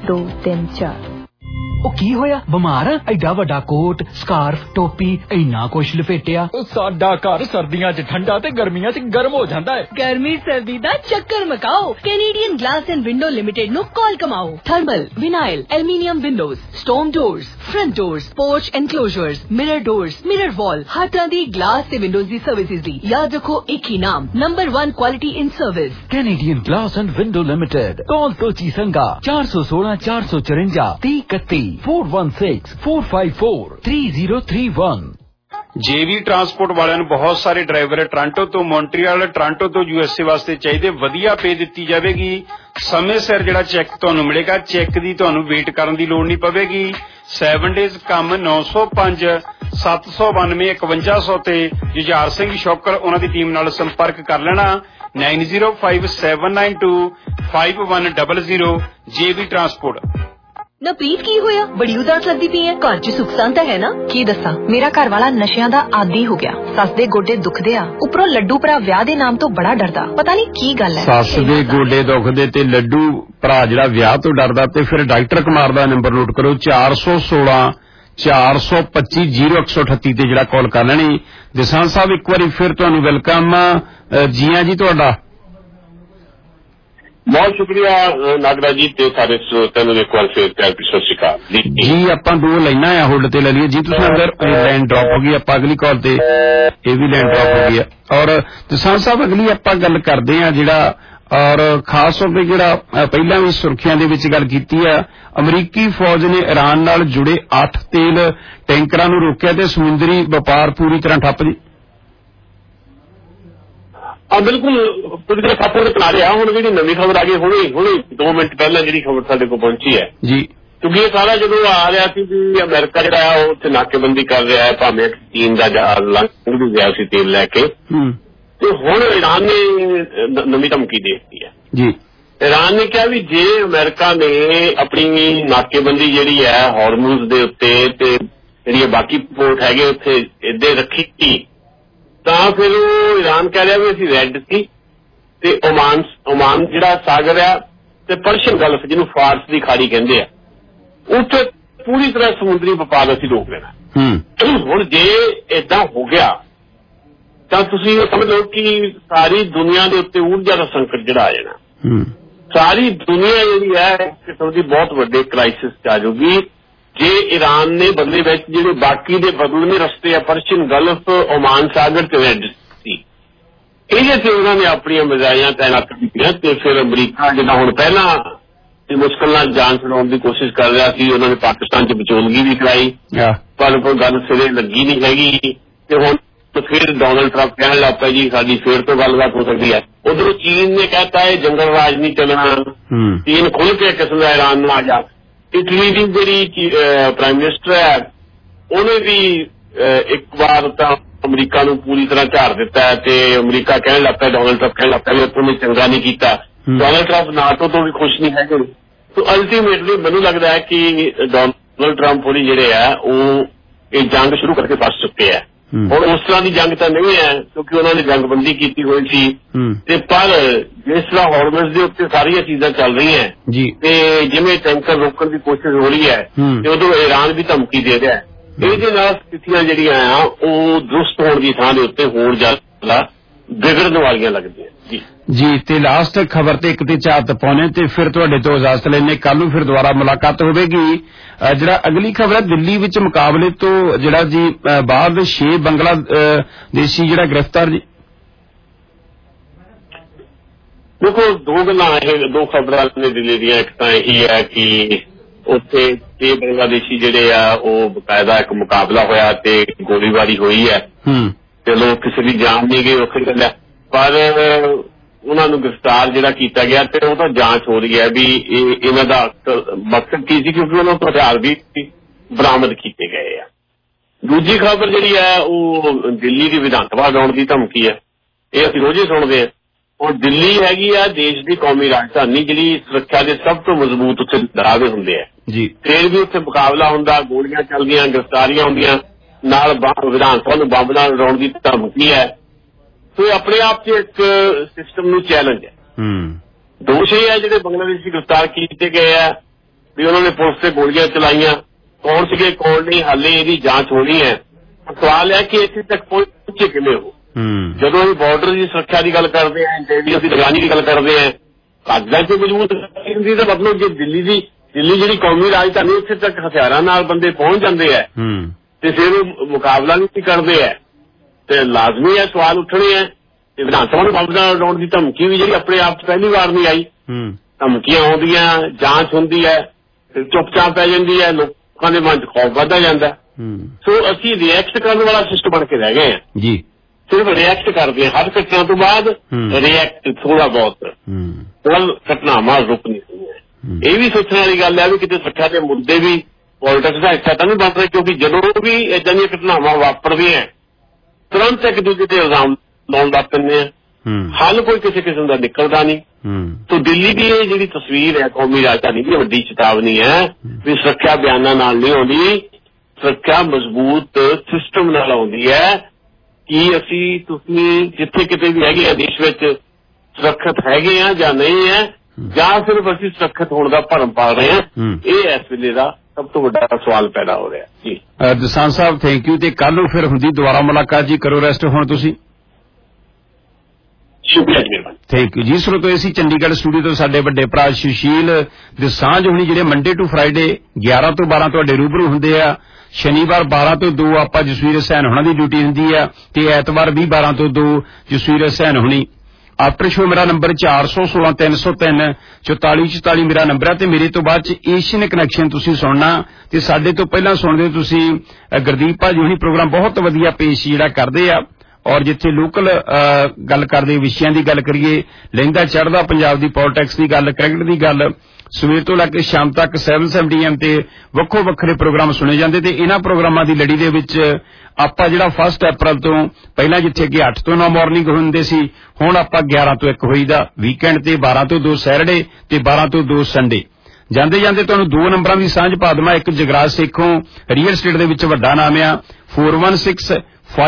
1234। ਉਹ ਕੀ ਹੋਇਆ? ਬਿਮਾਰ ਆ? ਐਡਾ ਵੱਡਾ ਕੋਟ, ਸਕਾਰਫ, ਟੋਪੀ, ਇੰਨਾ ਕੁਛ ਲਪੇਟਿਆ। ਸਾਡਾ ਘਰ ਸਰਦੀਆਂ 'ਚ ਠੰਡਾ ਤੇ ਗਰਮੀਆਂ 'ਚ ਗਰਮ ਹੋ ਜਾਂਦਾ ਹੈ। ਗਰਮੀ ਸਰਦੀ ਦਾ ਚੱਕਰ ਮਕਾਓ। Canadian glass and window limited ਨੂੰ ਕਾਲ ਕਮਾਓ। Thermal, vinyl, aluminium windows, storm doors, front doors, porch enclosures, mirror doors, mirror wall, ਹਰ ਤਰ੍ਹਾਂ ਦੀ ਗਲਾਸ ਤੇ ਵਿੰਡੋਜ਼ ਦੀ ਸਰਵਿਸਿਜ਼ ਲਈ ਯਾਦ ਰੱਖੋ ਇੱਕ ਹੀ ਨਾਮ, number 1 quality in service, Canadian glass and window limited. Call Tochi Sanga 416 454 3031 416 454 3031। JV transport ਵਾਲਿਆਂ ਨੂੰ ਬਹੁਤ ਸਾਰੇ ਡਰਾਈਵਰ ਟੋਰਾਂਟੋ ਤੋਂ ਮੌਂਟਰੀਅਲ, ਟੋਰਾਂਟੋ ਤੋਂ USA ਵਾਸਤੇ ਚਾਹੀਦੇ। ਵਧੀਆ ਪੇ ਦਿੱਤੀ ਜਾਵੇਗੀ। ਸਮੇਂ ਸਿਰ ਜਿਹੜਾ ਚੈੱਕ ਤੁਹਾਨੂੰ ਮਿਲੇਗਾ। ਚੈੱਕ ਦੀ ਤੁਹਾਨੂੰ ਵੇਟ ਕਰਨ ਦੀ ਲੋੜ ਨਹੀਂ ਪਵੇਗੀ। 7 ਡੇਜ਼ ਕੰਮ 905 792 5100 ਤੇ ਜੁਝਾਰ ਸਿੰਘ ਸ਼ੌਕਰ ਉਹਨਾਂ ਦੀ ਟੀਮ ਨਾਲ ਸੰਪਰਕ ਕਰ ਲੈਣਾ। 905792 5100। JV transport. ਨਾ ਪ੍ਰੀਤ, ਕੀ ਹੋਇਆ? ਬੜੀ ਉਦਾਸ ਲੱਗਦੀ ਪਈ ਹੈ। ਘਰ 'ਚ ਸੁੱਖ ਸ਼ਾਂਤ ਹੈ ਨਾ? ਕੀ ਦੱਸਾਂ, ਮੇਰਾ ਘਰ ਵਾਲਾ ਨਸ਼ਿਆਂ ਦਾ ਆਦੀ ਹੋ ਗਿਆ। ਸੱਸ ਦੇ ਗੋਡੇ ਦੁਖਦੇ ਆ, ਉੱਪਰੋਂ ਲੱਡੂ ਭਰਾ ਵਿਆਹ ਦੇ ਨਾਮ ਤੋਂ ਬੜਾ ਡਰਦਾ। ਪਤਾ ਨਹੀਂ ਕੀ ਗੱਲ ਹੈ। ਸੱਸ ਦੇ ਗੋਡੇ ਦੁਖਦੇ ਤੇ ਲੱਡੂ ਭਰਾ ਜਿਹੜਾ ਵਿਆਹ ਤੋਂ ਡਰਦਾ, ਤੇ ਫਿਰ ਡਾਕਟਰ ਕੁਮਾਰ ਦਾ ਨੰਬਰ ਨੋਟ ਕਰੋ 416 425 0138 ਤੇ ਜਿਹੜਾ ਕਾਲ ਕਰ ਲੈਣੀ। ਦਸਾਂਝ ਸਾਹਿਬ, ਇੱਕ ਵਾਰੀ ਫਿਰ ਤੁਹਾਨੂੰ ਵੈਲਕਮ। ਜੀ ਹਾਂ ਜੀ ਤੁਹਾਡਾ। ਬਹੁਤ ਸ਼ੁਕਰੀਆ ਨਾਗਰਾ ਜੀ ਤੇ ਸਾਰੇ ਸਰੋਤਿਆਂ ਨੂੰ ਇੱਕ ਵਾਰ ਫਿਰ ਪਿਆਰ ਸਤਿ ਸ਼੍ਰੀ ਅਕਾਲ ਜੀ। ਆਪਾਂ 2 ਲਾਈਨਾਂ ਆ ਹੋਲਡ ਤੇ ਲੈ ਲਈਏ ਜੀ। ਤੁਸੀਂ ਅੰਦਰ ਲਾਈਨ ਡ੍ਰੌਪ ਹੋ ਗਈ, ਆਪਾਂ ਅਗਲੀ ਕਾਲ ਤੇ ਇਹ ਵੀ ਲਾਈਨ ਡ੍ਰੌਪ ਹੋ ਗਈ ਹੈ। ਔਰ ਦਸਾਂਝ ਸਾਹਿਬ ਅਗਲੀ ਆਪਾਂ ਗੱਲ ਕਰਦੇ ਆ ਜਿਹੜਾ ਔਰ ਖਾਸ ਤੌਰ ਤੇ ਜਿਹੜਾ ਪਹਿਲਾਂ ਵੀ ਸੁਰਖੀਆਂ ਦੇ ਵਿੱਚ ਗੱਲ ਕੀਤੀ ਆ, ਅਮਰੀਕੀ ਫੌਜ ਨੇ ਈਰਾਨ ਨਾਲ ਜੁੜੇ 8 ਤੇਲ ਟੈਂਕਰਾਂ ਨੂੰ ਰੋਕਿਆ ਤੇ ਸਮੁੰਦਰੀ ਵਪਾਰ ਪੂਰੀ ਤਰ੍ਹਾਂ ਠੱਪ ਜੀ। ਬਿਲਕੁਲ ਪੂਰੀ ਤਰ੍ਹਾਂ ਠੱਪ ਹੋਣ ਬਣਾ ਰਿਹਾ। ਹੁਣ ਜਿਹੜੀ ਨਵੀਂ ਖਬਰ ਆ ਗਈ ਹੁਣੇ 2 ਮਿੰਟ ਪਹਿਲਾਂ ਜਿਹੜੀ ਖਬਰ ਸਾਡੇ ਕੋਲ ਪਹੁੰਚੀ ਹੈ ਜੀ, ਕਿਉਂਕਿ ਇਹ ਸਾਰਾ ਜਦੋਂ ਆ ਰਿਹਾ ਸੀ ਵੀ ਅਮਰੀਕਾ ਜਿਹੜਾ ਉਹ ਉੱਥੇ ਨਾਕੇਬੰਦੀ ਕਰ ਰਿਹਾ ਹੈ, ਭਾਵੇਂ ਚੀਨ ਦਾ ਜਹਾਜ਼ ਲੰਘ ਵੀ ਗਿਆ ਸੀ ਤੇਲ ਲੈ ਕੇ, ਤੇ ਹੁਣ ਈਰਾਨ ਨੇ ਨਵੀਂ ਧਮਕੀ ਦੇ ਦਿੱਤੀ ਹੈ ਜੀ। ਈਰਾਨ ਨੇ ਕਿਹਾ ਵੀ ਜੇ ਅਮਰੀਕਾ ਨੇ ਆਪਣੀ ਨਾਕੇਬੰਦੀ ਜਿਹੜੀ ਹੈ ਹਾਰਮੂਜ਼ ਦੇ ਉੱਤੇ ਤੇ ਜਿਹੜੀ ਬਾਕੀ ਪੋਰਟ ਹੈਗੇ ਉੱਥੇ ਏਦਾਂ ਰੱਖੀ ਤਾਂ ਫਿਰ ਉਹ ਈਰਾਨ ਕਹਿ ਰਿਹਾ ਵੀ ਅਸੀਂ ਰੈੱਡ ਸੀ ਤੇ ਓਮਾਨ ਜਿਹੜਾ ਸਾਗਰ ਆ ਤੇ ਪਰਸ਼ੀਅਨ ਗਲਫ ਜਿਹਨੂੰ ਫਾਰਸ ਦੀ ਖਾੜੀ ਕਹਿੰਦੇ ਆ, ਉੱਥੇ ਪੂਰੀ ਤਰ੍ਹਾਂ ਸਮੁੰਦਰੀ ਵਪਾਰ ਅਸੀਂ ਰੋਕ ਲੈਣਾ। ਹੁਣ ਜੇ ਏਦਾਂ ਹੋ ਗਿਆ ਤਾਂ ਤੁਸੀਂ ਇਹ ਸਮਝ ਲਓ ਕਿ ਸਾਰੀ ਦੁਨੀਆ ਦੇ ਉੱਤੇ ਊਰਜਾ ਦਾ ਸੰਕਟ ਜਿਹੜਾ ਆ ਜਾਣਾ। ਸਾਰੀ ਦੁਨੀਆ ਜਿਹੜੀ ਹੈ ਕਿਸਮ ਦੀ ਬਹੁਤ ਵੱਡੇ ਕ੍ਰਾਈਸਿਸ ਚ ਆ ਜਾਊਗੀ ਜੇ ਈਰਾਨ ਨੇ ਬਦਲੇ ਵਿੱਚ ਜਿਹੜੇ ਬਾਕੀ ਦੇ ਬਦਲਵੇਂ ਰਸਤੇ ਆ ਪਰਸ਼ੀਅਨ ਗਲਫ, ਓਮਾਨ ਸਾਗਰ ਤੇ ਰੈੱਡ ਸੀ, ਇਹਦੇ ਤੇ ਉਹਨਾਂ ਨੇ ਆਪਣੀਆਂ ਮਿਜ਼ਾਈਲਾਂ ਤਾਇਨਾਤ ਕੀਤੀਆਂ ਤੇ ਫਿਰ ਅਮਰੀਕਾ ਜਿਹੜਾ ਹੁਣ ਪਹਿਲਾਂ ਮੁਸ਼ਕਲ ਨਾਲ ਜਾਨ ਛੁਡਾਉਣ ਦੀ ਕੋਸ਼ਿਸ਼ ਕਰ ਰਿਹਾ ਸੀ, ਉਹਨਾਂ ਨੇ ਪਾਕਿਸਤਾਨ 'ਚ ਵਿਚੋਲਗੀ ਵੀ ਕਰਾਈ ਪਰ ਕੋਈ ਗੱਲ ਸਿਰੇ ਲੱਗੀ ਨਹੀਂ ਹੈਗੀ ਤੇ ਹੁਣ ਫਿਰ ਡੋਨਲਡ ਟਰੰਪ ਕਹਿਣ ਲੱਗ ਪਿਆ ਜੀ ਸਾਡੀ ਫੇਰ ਤੋਂ ਗੱਲਬਾਤ ਹੋ ਸਕਦੀ ਹੈ। ਉਧਰੋਂ ਚੀਨ ਨੇ ਕਹਿਤਾ ਹੈ ਜੰਗਲ ਰਾਜ ਨਹੀਂ ਚੱਲਣਾ, ਚੀਨ ਖੁੱਲ੍ਹ ਕੇ ਕਿਸਮ ਦਾ ਈਰਾਨ ਨੂੰ ਆ ਜਾ। ਇਟਲੀ ਦੀ ਜਿਹੜੀ ਪ੍ਰਾਈਮ ਮਿਨਿਸਟਰ ਹੈ ਉਹਨੇ ਵੀ ਇੱਕ ਵਾਰ ਤਾਂ ਅਮਰੀਕਾ ਨੂੰ ਪੂਰੀ ਤਰ੍ਹਾਂ ਝਾੜ ਦਿੱਤਾ ਤੇ ਅਮਰੀਕਾ ਕਹਿਣ ਲੱਗ ਪਿਆ, ਡੋਨਲਡ ਟਰੰਪ ਕਹਿਣ ਲੱਗ ਪਿਆ ਵੀ ਉਹਨੇ ਚੰਗਾ ਨਹੀਂ ਕੀਤਾ। ਡੋਨਲਡ ਟਰੰਪ ਨਾਟੋ ਤੋਂ ਵੀ ਖੁਸ਼ ਨਹੀਂ ਹੈਗੇ। ਸੋ ਅਲਟੀਮੇਟਲੀ ਮੈਨੂੰ ਲੱਗਦਾ ਹੈ ਕਿ ਡੋਨਲਡ ਟਰੰਪ ਹੋਣੀ ਜਿਹੜੇ ਆ ਉਹ ਇਹ ਜੰਗ ਸ਼ੁਰੂ ਕਰਕੇ ਫਸ ਚੁੱਕੇ ਆ। ਹੁਣ ਉਸ ਤਰ੍ਹਾਂ ਦੀ ਜੰਗ ਤਾਂ ਨਹੀਂ ਹੈ ਕਿਉਂਕਿ ਉਹਨਾਂ ਨੇ ਜੰਗਬੰਦੀ ਕੀਤੀ ਹੋਈ ਸੀ ਤੇ ਪਰ ਜਿਸ ਤਰ੍ਹਾਂ ਹਾਰਮਜ਼ ਦੇ ਉੱਤੇ ਸਾਰੀਆਂ ਚੀਜ਼ਾਂ ਚੱਲ ਰਹੀਆਂ ਤੇ ਜਿਵੇਂ ਟੈਂਕਰ ਰੋਕਣ ਦੀ ਕੋਸ਼ਿਸ਼ ਹੋ ਰਹੀ ਹੈ ਤੇ ਉਦੋਂ ਈਰਾਨ ਵੀ ਧਮਕੀ ਦੇ ਰਿਹਾ, ਇਹਦੇ ਨਾਲ ਸਥਿਤੀਆਂ ਜਿਹੜੀਆਂ ਆ ਉਹ ਦਰੁਸਤ ਹੋਣ ਦੀ ਥਾਂ ਦੇ ਉੱਤੇ ਹੋਰ ਜ਼ਿਆਦਾ ਵਿਗੜਨ ਵਾਲੀਆਂ ਲੱਗਦੀਆਂ ਜੀ। ਤੇ ਲਾਸਟ ਖਬਰ ਤੇ 1 ਤੇ 4 ਤੇ ਪਾਉਣੇ ਤੇ ਫਿਰ ਤੁਹਾਡੇ ਤੋਂ ਇਜਾਜ਼ਤ ਲੈਣੇ, ਕੱਲ ਨੂੰ ਫਿਰ ਦੁਬਾਰਾ ਮੁਲਾਕਾਤ ਹੋਵੇਗੀ। ਜਿਹੜਾ ਅਗਲੀ ਖਬਰ ਹੈ ਦਿੱਲੀ ਵਿੱਚ ਮੁਕਾਬਲੇ ਤੋਂ ਜਿਹੜਾ ਜੀ ਬਾਅਦ 6 ਬੰਗਲਾਦੇਸ਼ੀ ਜਿਹੜਾ ਗ੍ਰਿਫਤਾਰ ਜੀ। ਦੇਖੋ 2 ਗੱਲਾਂ ਇਹ 2 ਖਬਰਾਂ ਨੇ ਦਿੱਲੀ ਦੀਆਂ। ਇੱਕ ਤਾਂ ਇਹ ਹੈ ਕਿ ਉੱਥੇ 6 ਬੰਗਲਾਦੇਸ਼ੀ ਜਿਹੜੇ ਆ ਉਹ ਬਕਾਇਦਾ ਇੱਕ ਮੁਕਾਬਲਾ ਹੋਇਆ ਤੇ ਗੋਲੀਬਾਰੀ ਹੋਈ ਹੈ ਤੇ ਲੋਕ ਕਿਸੇ ਦੀ ਜਾਨ ਨਹੀਂ ਗਏ ਉੱਥੇ ਗੱਲ ਹੈ, ਪਰ ਉਹਨਾਂ ਨੂੰ ਗ੍ਰਿਫਤਾਰ ਜਿਹੜਾ ਕੀਤਾ ਗਿਆ ਤੇ ਉਹ ਤਾਂ ਜਾਂਚ ਹੋ ਰਹੀ ਹੈ ਵੀ ਇਹਨਾਂ ਦਾ ਮਕਸਦ ਕੀ ਸੀ ਕਿਉਂਕਿ ਉਹਨਾਂ ਤੋਂ ਹਥਿਆਰ ਵੀ ਬਰਾਮਦ ਕੀਤੇ ਗਏ ਆ। ਦੂਜੀ ਖਬਰ ਜਿਹੜੀ ਹੈ ਉਹ ਦਿੱਲੀ ਦੀ ਵਿਧਾਨ ਸਭਾ ਲਾਉਣ ਦੀ ਧਮਕੀ ਹੈ। ਇਹ ਅਸੀਂ ਰੋਜ਼ ਹੀ ਸੁਣਦੇ ਹਾਂ। ਹੁਣ ਦਿੱਲੀ ਹੈਗੀ ਆ ਦੇਸ਼ ਦੀ ਕੌਮੀ ਰਾਜਧਾਨੀ ਜਿਹੜੀ ਸੁਰੱਖਿਆ ਦੇ ਸਭ ਤੋਂ ਮਜ਼ਬੂਤ ਉੱਥੇ ਦਾਅਵੇ ਹੁੰਦੇ ਆ ਜੀ, ਫਿਰ ਵੀ ਉੱਥੇ ਮੁਕਾਬਲਾ ਹੁੰਦਾ, ਗੋਲੀਆਂ ਚੱਲਦੀਆਂ, ਗ੍ਰਿਫਤਾਰੀਆਂ ਹੁੰਦੀਆਂ, ਨਾਲ ਵਿਧਾਨ ਸਭਾ ਨੂੰ ਬੰਬ ਨਾਲ ਉਡਾਉਣ ਦੀ ਧਮਕੀ ਹੈ। ਸੋ ਆਪਣੇ ਆਪ 'ਚ ਇੱਕ ਸਿਸਟਮ ਨੂੰ ਚੈਲੰਜ ਹੈ। ਦੋਸ਼ ਇਹ ਹੈ ਜਿਹੜੇ ਬੰਗਲਾਦੇਸ਼ੀ ਗ੍ਰਿਫਤਾਰ ਕੀਤੇ ਗਏ ਆ ਵੀ ਉਹਨਾਂ ਨੇ ਪੁਲਿਸ ਤੇ ਗੋਲੀਆਂ ਚਲਾਈਆਂ, ਕੌਣ ਸੀਗੇ ਕੌਣ ਨਹੀਂ ਹਾਲੇ ਇਹਦੀ ਜਾਂਚ ਹੋਣੀ ਹੈ। ਸਵਾਲ ਹੈ ਕਿ ਇੱਥੇ ਤੱਕ ਪਹੁੰਚੇ ਕਿਵੇਂ ਹੋ। ਜਦੋਂ ਅਸੀਂ ਬਾਰਡਰ ਦੀ ਸੁਰੱਖਿਆ ਦੀ ਗੱਲ ਕਰਦੇ ਹਾਂ, ਇੰਟੈਲੀਜੈਂਸ ਦੀ ਨਿਗਰਾਨੀ ਦੀ ਗੱਲ ਕਰਦੇ ਹਾਂ, ਕਾਗਜ਼ਾਂ 'ਚ ਮਜ਼ਬੂਤ ਹੁੰਦੀ ਤਾਂ ਮਤਲਬ ਜੇ ਦਿੱਲੀ ਜਿਹੜੀ ਕੌਮੀ ਰਾਜਧਾਨੀ ਉੱਥੇ ਤੱਕ ਹਥਿਆਰਾਂ ਨਾਲ ਬੰਦੇ ਪਹੁੰਚ ਜਾਂਦੇ ਆ ਤੇ ਫਿਰ ਉਹ ਮੁਕਾਬਲਾ ਨਹੀਂ ਕਰਦੇ ਆ ਤੇ ਲਾਜ਼ਮੀ ਹੈ ਸਵਾਲ ਉੱਠਣੇ ਹੈ। ਤੇ ਵਿਧਾਨ ਸਭਾ ਨੂੰ ਬੰਬ ਨਾਲ ਉਡਾਉਣ ਦੀ ਧਮਕੀ ਵੀ ਜਿਹੜੀ ਆਪਣੇ ਆਪ 'ਚ ਪਹਿਲੀ ਵਾਰ ਨਹੀਂ ਆਈ। ਧਮਕੀਆਂ ਆਉਂਦੀਆਂ, ਜਾਂਚ ਹੁੰਦੀ ਹੈ, ਫਿਰ ਚੁੱਪਚਾਪ ਪੈ ਜਾਂਦੀ ਹੈ, ਲੋਕਾਂ ਦੇ ਮਨ 'ਚ ਖੌਫ ਵੱਧਦਾ ਜਾਂਦਾ। ਸੋ ਅਸੀਂ ਰਿਐਕਟ ਕਰਨ ਵਾਲਾ ਸਿਸਟਮ ਬਣ ਕੇ ਰਹਿ ਗਏ ਹਾਂ ਜੀ। ਸਿਰਫ ਰਿਐਕਟ ਕਰਦੇ ਹਾਂ, ਹਰ ਘਟਨਾ ਤੋਂ ਬਾਅਦ ਰਿਐਕਟ ਥੋੜਾ ਬਹੁਤ ਘਟਨਾਵਾਂ ਰੁਕ ਨਹੀਂ ਰਹੀਆਂ। ਇਹ ਵੀ ਸੋਚਣ ਵਾਲੀ ਗੱਲ ਹੈ ਵੀ ਕਿਤੇ ਸੁਰੱਖਿਆ ਦੇ ਮੁੱਦੇ ਵੀ ਪੋਲੀਟਿਕਸ ਦਾ ਹਿੱਸਾ ਤਾਂ ਨਹੀਂ ਬਣ ਰਹੇ ਕਿਉਂਕਿ ਜਦੋਂ ਵੀ ਏਦਾਂ ਦੀਆਂ ਘਟਨਾਵਾਂ ਵਾਪਰਦੀਆਂ ਤੁਰੰਤ ਇੱਕ ਦੂਜੇ ਤੇ ਇਲਜ਼ਾਮ ਲਾਉਣ ਲੱਗ ਪੈਂਦੇ ਆ, ਹੱਲ ਕੋਈ ਕਿਸੇ ਕਿਸਮ ਦਾ ਨਿਕਲਦਾ ਨਹੀਂ। ਸੋ ਦਿੱਲੀ ਦੀ ਇਹ ਜਿਹੜੀ ਤਸਵੀਰ ਹੈ ਕੌਮੀ ਰਾਜਧਾਨੀ ਦੀ ਵੱਡੀ ਚੇਤਾਵਨੀ ਹੈ ਵੀ ਸੁਰੱਖਿਆ ਬਿਆਨਾਂ ਨਾਲ ਨਹੀਂ ਆਉਂਦੀ, ਸੁਰੱਖਿਆ ਮਜ਼ਬੂਤ ਸਿਸਟਮ ਨਾਲ ਆਉਂਦੀ ਹੈ ਕਿ ਤੁਸੀਂ ਜਿੱਥੇ ਕਿਤੇ ਵੀ ਹੈਗੇ ਆ ਦੇਸ਼ ਵਿੱਚ ਸੁਰੱਖਿਅਤ ਹੈਗੇ ਆ ਜਾਂ ਨਹੀਂ ਹੈ ਜਾਂ ਸਿਰਫ ਅਸੀਂ ਸੁਰੱਖਿਅਤ ਹੋਣ ਦਾ ਭਰਮ ਪਾ ਰਹੇ ਹਾਂ। ਇਹ ਇਸ ਵੇਲੇ ਦਾ ਸਭ ਤੋਂ ਵੱਡਾ ਸਵਾਲ ਪੈਦਾ ਹੋ ਰਿਹਾ ਜੀ। ਦਸਾਂਝ ਸਾਹਿਬ ਥੈਂਕ ਯੂ ਤੇ ਕੱਲ ਨੂੰ ਫਿਰ ਹੁੰਦੀ ਦੁਬਾਰਾ ਮੁਲਾਕਾਤ ਜੀ। ਕਰੋ ਰੈਸਟ ਹੁਣ ਤੁਸੀਂ। ਸ਼ੁਕਰੀਆ ਜੀ ਮੇਰਾ ਥੈਂਕ ਯੂ ਜੀ। ਸਰੋਤੋ ਅਸੀਂ ਚੰਡੀਗੜ੍ਹ ਸਟੂਡੀਓ ਤੋਂ ਸਾਡੇ ਵੱਡੇ ਭਰਾ ਸੁਸ਼ੀਲ ਦੇ ਸਾਂਝ ਹੋਣੀ ਜਿਹੜੇ ਮੰਡੇ ਟੂ ਫਰਾਈਡੇ 11 ਤੋਂ 12 ਤੁਹਾਡੇ ਰੂਬਰੂ ਹੁੰਦੇ ਆ। ਸ਼ਨੀਵਾਰ 12 ਤੋਂ 2 ਆਪਾਂ ਜਸਵੀਰ ਹੁਸੈਨ ਹੋਣਾ ਦੀ ਡਿਊਟੀ ਹੁੰਦੀ ਆ ਤੇ ਐਤਵਾਰ ਵੀ 12 ਤੋਂ 2 ਜਸਵੀਰ ਹੁਸੈਨ ਹੋਣੀ। ਆਫਟਰ ਸ਼ੋ ਮੇਰਾ ਨੰਬਰ 416 303 4444 ਮੇਰਾ ਨੰਬਰ ਹੈ ਤੇ ਮੇਰੇ ਤੋਂ ਬਾਅਦ ਚ ਏਸ਼ੀਅਨ ਕਨੈਕਸ਼ਨ ਤੁਸੀਂ ਸੁਣਨਾ ਤੇ ਸਾਡੇ ਤੋਂ ਪਹਿਲਾਂ ਸੁਣਦੇ ਤੁਸੀਂ ਗੁਰਦੀਪ ਭਾਜੀ ਹੁਣੀ ਪ੍ਰੋਗਰਾਮ ਬਹੁਤ ਵਧੀਆ ਪੇਸ਼ ਜਿਹੜਾ ਕਰਦੇ ਆ ਔਰ ਜਿੱਥੇ ਲੋਕਲ ਗੱਲ ਕਰਦੇ ਵਿਸ਼ਿਆਂ ਦੀ ਗੱਲ ਕਰੀਏ ਲਹਿੰਦਾ ਚੜ੍ਹਦਾ ਪੰਜਾਬ ਦੀ ਪੋਲਿਟਿਕਸ ਦੀ ਗੱਲ ਕ੍ਰਿਕਟ ਦੀ ਗੱਲ ਸਵੇਰ ਤੋਂ ਲੈ ਕੇ ਸ਼ਾਮ ਤੱਕ 770 AM ਤੇ ਵੱਖੋ ਵੱਖਰੇ ਪ੍ਰੋਗਰਾਮ ਸੁਣੇ ਜਾਂਦੇ ਤੇ ਇਹਨਾਂ ਪ੍ਰੋਗਰਾਮਾਂ ਦੀ ਲੜੀ ਦੇ ਵਿੱਚ ਆਪਾਂ ਜਿਹੜਾ 1 ਅਪ੍ਰੈਲ ਤੋਂ ਪਹਿਲਾਂ ਜਿੱਥੇ ਕਿ 8 ਤੋਂ 9 ਮਾਰਨਿੰਗ ਹੁੰਦੇ ਸੀ ਹੁਣ ਆਪਾਂ 11 ਤੋਂ 1 ਹੋਈਦਾ ਵੀਕਐਂਡ ਤੇ 12 ਤੋਂ 2 ਸੈਟਰਡੇ ਤੇ 12 ਤੋਂ 2 ਸੰਡੇ। ਜਾਂਦੇ ਜਾਂਦੇ ਤੁਹਾਨੂੰ 2 ਨੰਬਰਾਂ ਦੀ ਸਾਂਝ ਪਾ ਦੇਵਾਂ। ਇੱਕ ਜਗਰਾਜ ਸੇਖੋਂ ਰੀਅਲ ਸਟੇਟ ਦੇ ਵਿੱਚ ਵੱਡਾ ਨਾਮ ਆ 416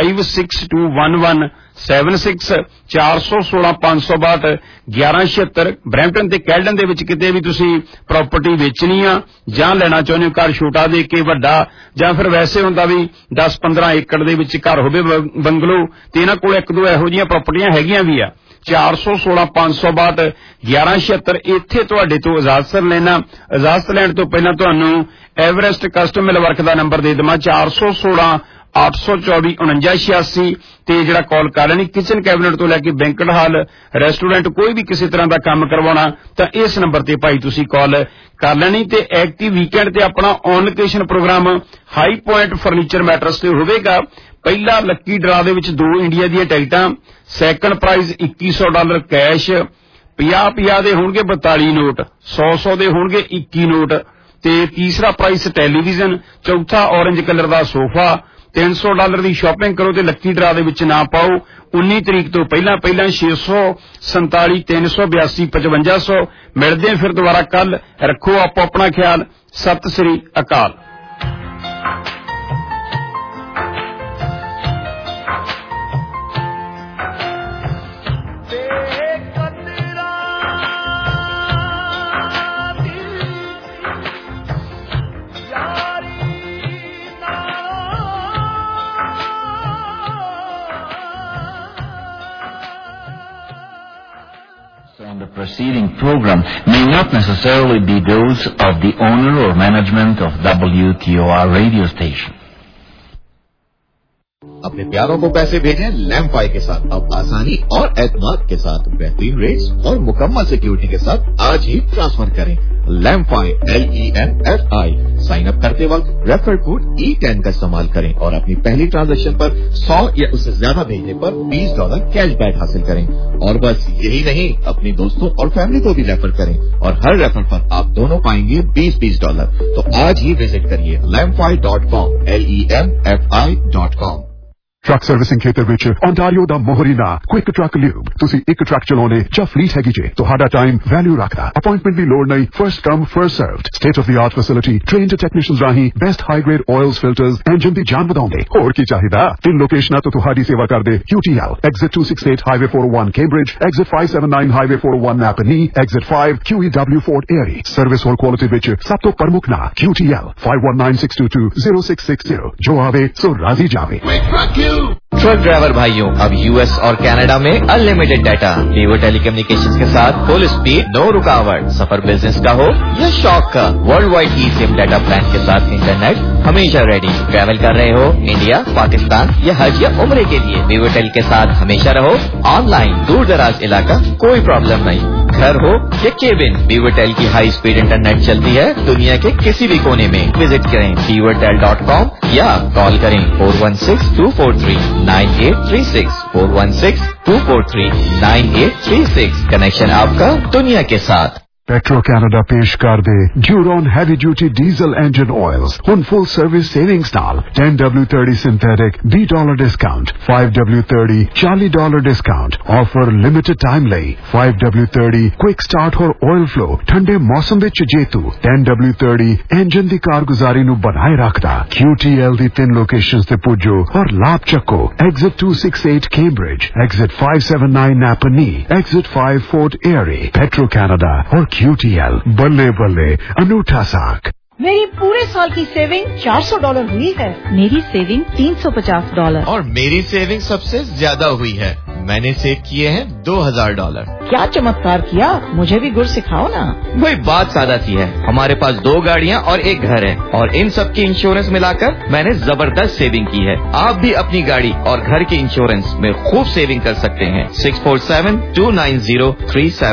562117 416 562 1176 ਬਰੈਂਪਟਨ ਤੇ ਕੈਲਡਨ ਦੇ ਵਿੱਚ ਕਿਤੇ ਵੀ ਤੁਸੀਂ ਪ੍ਰਾਪਰਟੀ ਵੇਚਣੀ ਆ ਜਾਂ ਲੈਣਾ ਚਾਹੁੰਦੇ ਹੋ ਘਰ ਛੋਟਾ ਦੇ ਕੇ ਵੱਡਾ ਜਾਂ ਫਿਰ ਵੈਸੇ ਹੁੰਦਾ ਵੀ 10-15 ਏਕੜ ਦੇ ਵਿੱਚ ਘਰ ਹੋਵੇ ਬੰਗਲੋ ਤੇ ਇਹਨਾਂ ਕੋਲ 1-2 ਇਹੋ ਜਿਹੀਆਂ ਪ੍ਰਾਪਰਟੀਆਂ ਹੈਗੀਆਂ ਵੀ ਆ 416 562 1176 ਇੱਥੇ ਤੁਹਾਡੇ ਤੋਂ ਇਜਾਜ਼ਤ ਲੈਣਾ। ਇਜਾਜ਼ਤ ਲੈਣ ਤੋਂ ਪਹਿਲਾਂ ਤੁਹਾਨੂੰ ਐਵਰੈਸਟ ਕਸਟਮ ਮਿਲ ਵਰਕ ਦਾ ਨੰਬਰ ਦੇ ਦੇਵਾਂ 416 824 4986 ਤੇ ਜਿਹੜਾ ਕਾਲ ਕਰ ਲੈਣੀ। ਕਿਚਨ ਕੈਬਨਿਟ ਤੋਂ ਲੈ ਕੇ ਬੈਂਕਟ ਹਾਲ ਰੈਸਟੋਰੈਂਟ ਕੋਈ ਵੀ ਕਿਸੇ ਤਰ੍ਹਾਂ ਦਾ ਕੰਮ ਕਰਵਾਉਣਾ ਤਾਂ ਇਸ ਨੰਬਰ ਤੇ ਭਾਈ ਤੁਸੀਂ ਕਾਲ ਕਰ ਲੈਣੀ। ਤੇ ਐਕਟਿਵ ਵੀਕਐਂਡ ਤੇ ਆਪਣਾ on location program high point furniture mattress ਤੇ ਹੋਵੇਗਾ। ਪਹਿਲਾ ਲੱਕੀ ਡਰਾ ਦੇ ਵਿੱਚ 2 ਇੰਡੀਆ ਦੀਆਂ ਟਿਕਟਾਂ, ਸੈਕੰਡ ਪ੍ਰਾਈਜ਼ $2100 ਕੈਸ਼, 50-50 ਦੇ ਹੋਣਗੇ 42 ਨੋਟ, 100 ਦੇ ਹੋਣਗੇ 21 ਨੋਟ ਤੇ ਤੀਸਰਾ ਪ੍ਰਾਈਜ਼ ਟੈਲੀਵਿਜ਼ਨ, ਚੌਥਾ ਔਰੰਜ ਕਲਰ ਦਾ ਸੋਫਾ। $300 ਦੀ ਸ਼ਾਪਿੰਗ ਕਰੋ ਤੇ ਲੱਕੀ ਡਰਾ ਦੇ ਵਿੱਚ ਨਾ ਪਾਓ। 19 ਤਰੀਕ ਤੋਂ ਪਹਿਲਾਂ 647 382 5500 ਮਿਲਦੇ ਫਿਰ ਦੁਬਾਰਾ ਕੱਲ। ਰੱਖੋ ਆਪੋ ਆਪਣਾ ਖਿਆਲ। ਸਤਿ ਸ੍ਰੀ ਅਕਾਲ। The preceding program may not necessarily be those of the owner or management of WTOR radio station. अपने प्यारों को पैसे भेजें लैम्फाई के साथ। अब आसानी और एतमाद के साथ बेहतरीन रेट्स और मुकम्मल सिक्योरिटी के साथ आज ही ट्रांसफर करें। लैम्फाई LEMFI। साइन अप करते वक्त रेफर कोड E10 का इस्तेमाल करें और अपनी पहली ट्रांजैक्शन पर 100 या उससे ज्यादा भेजने पर $20 कैशबैक हासिल करें। और बस यही नहीं, अपने दोस्तों और फैमिली को भी रेफर करें और हर रेफर पर आप दोनों पाएंगे $20। तो आज ही विजिट करिए lamfi.com LEMFI.com। ਟਰੱਕ ਸਰਵਿਸਿੰਗ ਖੇਤਰ ਵਿੱਚ ਓਨਟਾਰੀਓ ਦਾ ਮੋਹਰੀਨਾ ਕੁਇਕ ਟਰੱਕ ਲਿਊਬ। ਤੁਸੀਂ ਇੱਕ ਟਰੱਕ ਚਲਾਉਣੇ ਜਾਂ ਫਲੀਟ ਹੈਗੀ ਜੇ ਤੁਹਾਡਾ ਟਾਈਮ ਵੈਲਿਊ ਰੱਖਦਾ। ਅਪਾਇੰਟਮੈਂਟ ਦੀ ਲੋੜ ਨਹੀਂ। First come first served. State of the art facility, trained technicians ਰਾਹੀਂ best high grade oils filters engine ਦੀ ਜਾਨ ਵਧਾਉਂਦੇ। ਹੋਰ ਕੀ ਚਾਹੀਦਾ। 3 ਲੋਕੇਸ਼ਨਾਂ ਤੋਂ ਤੁਹਾਡੀ ਸੇਵਾ ਕਰਦੇ QTL exit 268 highway 401 Cambridge, exit 579 highway 401 Napanee, exit 5 QEW Fort Erie. Service ਹੋਰ ਕੁਆਲਿਟੀ ਵਿੱਚ ਸਭ ਤੋਂ ਪ੍ਰਮੁੱਖ ਨਾਂ QTL 5196220660। ਜੋ ਆਵੇ ਸੋ ਰਾਜ਼ੀ ਜਾਵੇ। ट्रक ड्राइवर भाइयों, अब US और कनाडा में अनलिमिटेड डाटा। वीवो टेलीकम्युनिकेशंस के साथ फुल स्पीड, नो रुकावट। सफर बिजनेस का हो या शौक का, world wide eSIM data plan के साथ इंटरनेट हमेशा रेडी। ट्रैवल कर रहे हो इंडिया, पाकिस्तान या हज या उम्रे के लिए, वीवो टेल के साथ हमेशा रहो ऑनलाइन। दूर दराज इलाका कोई प्रॉब्लम नहीं। घर हो या केबिन, वीवो टेल की हाई स्पीड इंटरनेट चलती है दुनिया के किसी भी कोने में। विजिट करें vivotel.com या कॉल करें 416-243-9836 416-243-9836। कनेक्शन आपका दुनिया के साथ। पेट्रो कैनेडा पेश कर दे Duron heavy duty diesel engine oils हुन फुल सर्विस सेविंग्स नाल 10W30 synthetic $20 discount, 5W30 $40 discount. Offer limited time लई। 5W30 क्विक स्टार्ट और ऑयल फ्लो ठंडे मौसम विच जेतू। 10W30 इंजन दी कारगुजारी नु बनाए रखदा। QTL दी 3 लोकेशंस ते पुजो और लाभ चको। Exit 268 Cambridge, exit 579 Napanee, exit 5 Fort Erie. Petro Canada और QTL बल्ले बल्ले अनूठा साख। मेरी पूरे साल की सेविंग $400 हुई है। मेरी सेविंग $350 और मेरी सेविंग सबसे ज्यादा हुई है। मैंने सेव किए हैं $2000। क्या चमत्कार किया, मुझे भी गुर सिखाओ ना। वही बात सादा सी है, हमारे पास 2 गाड़ियाँ और 1 घर है और इन सब की इंश्योरेंस मिलाकर मैंने जबरदस्त सेविंग की है। आप भी अपनी गाड़ी और घर के इंश्योरेंस में खूब सेविंग कर सकते हैं। 647-290-37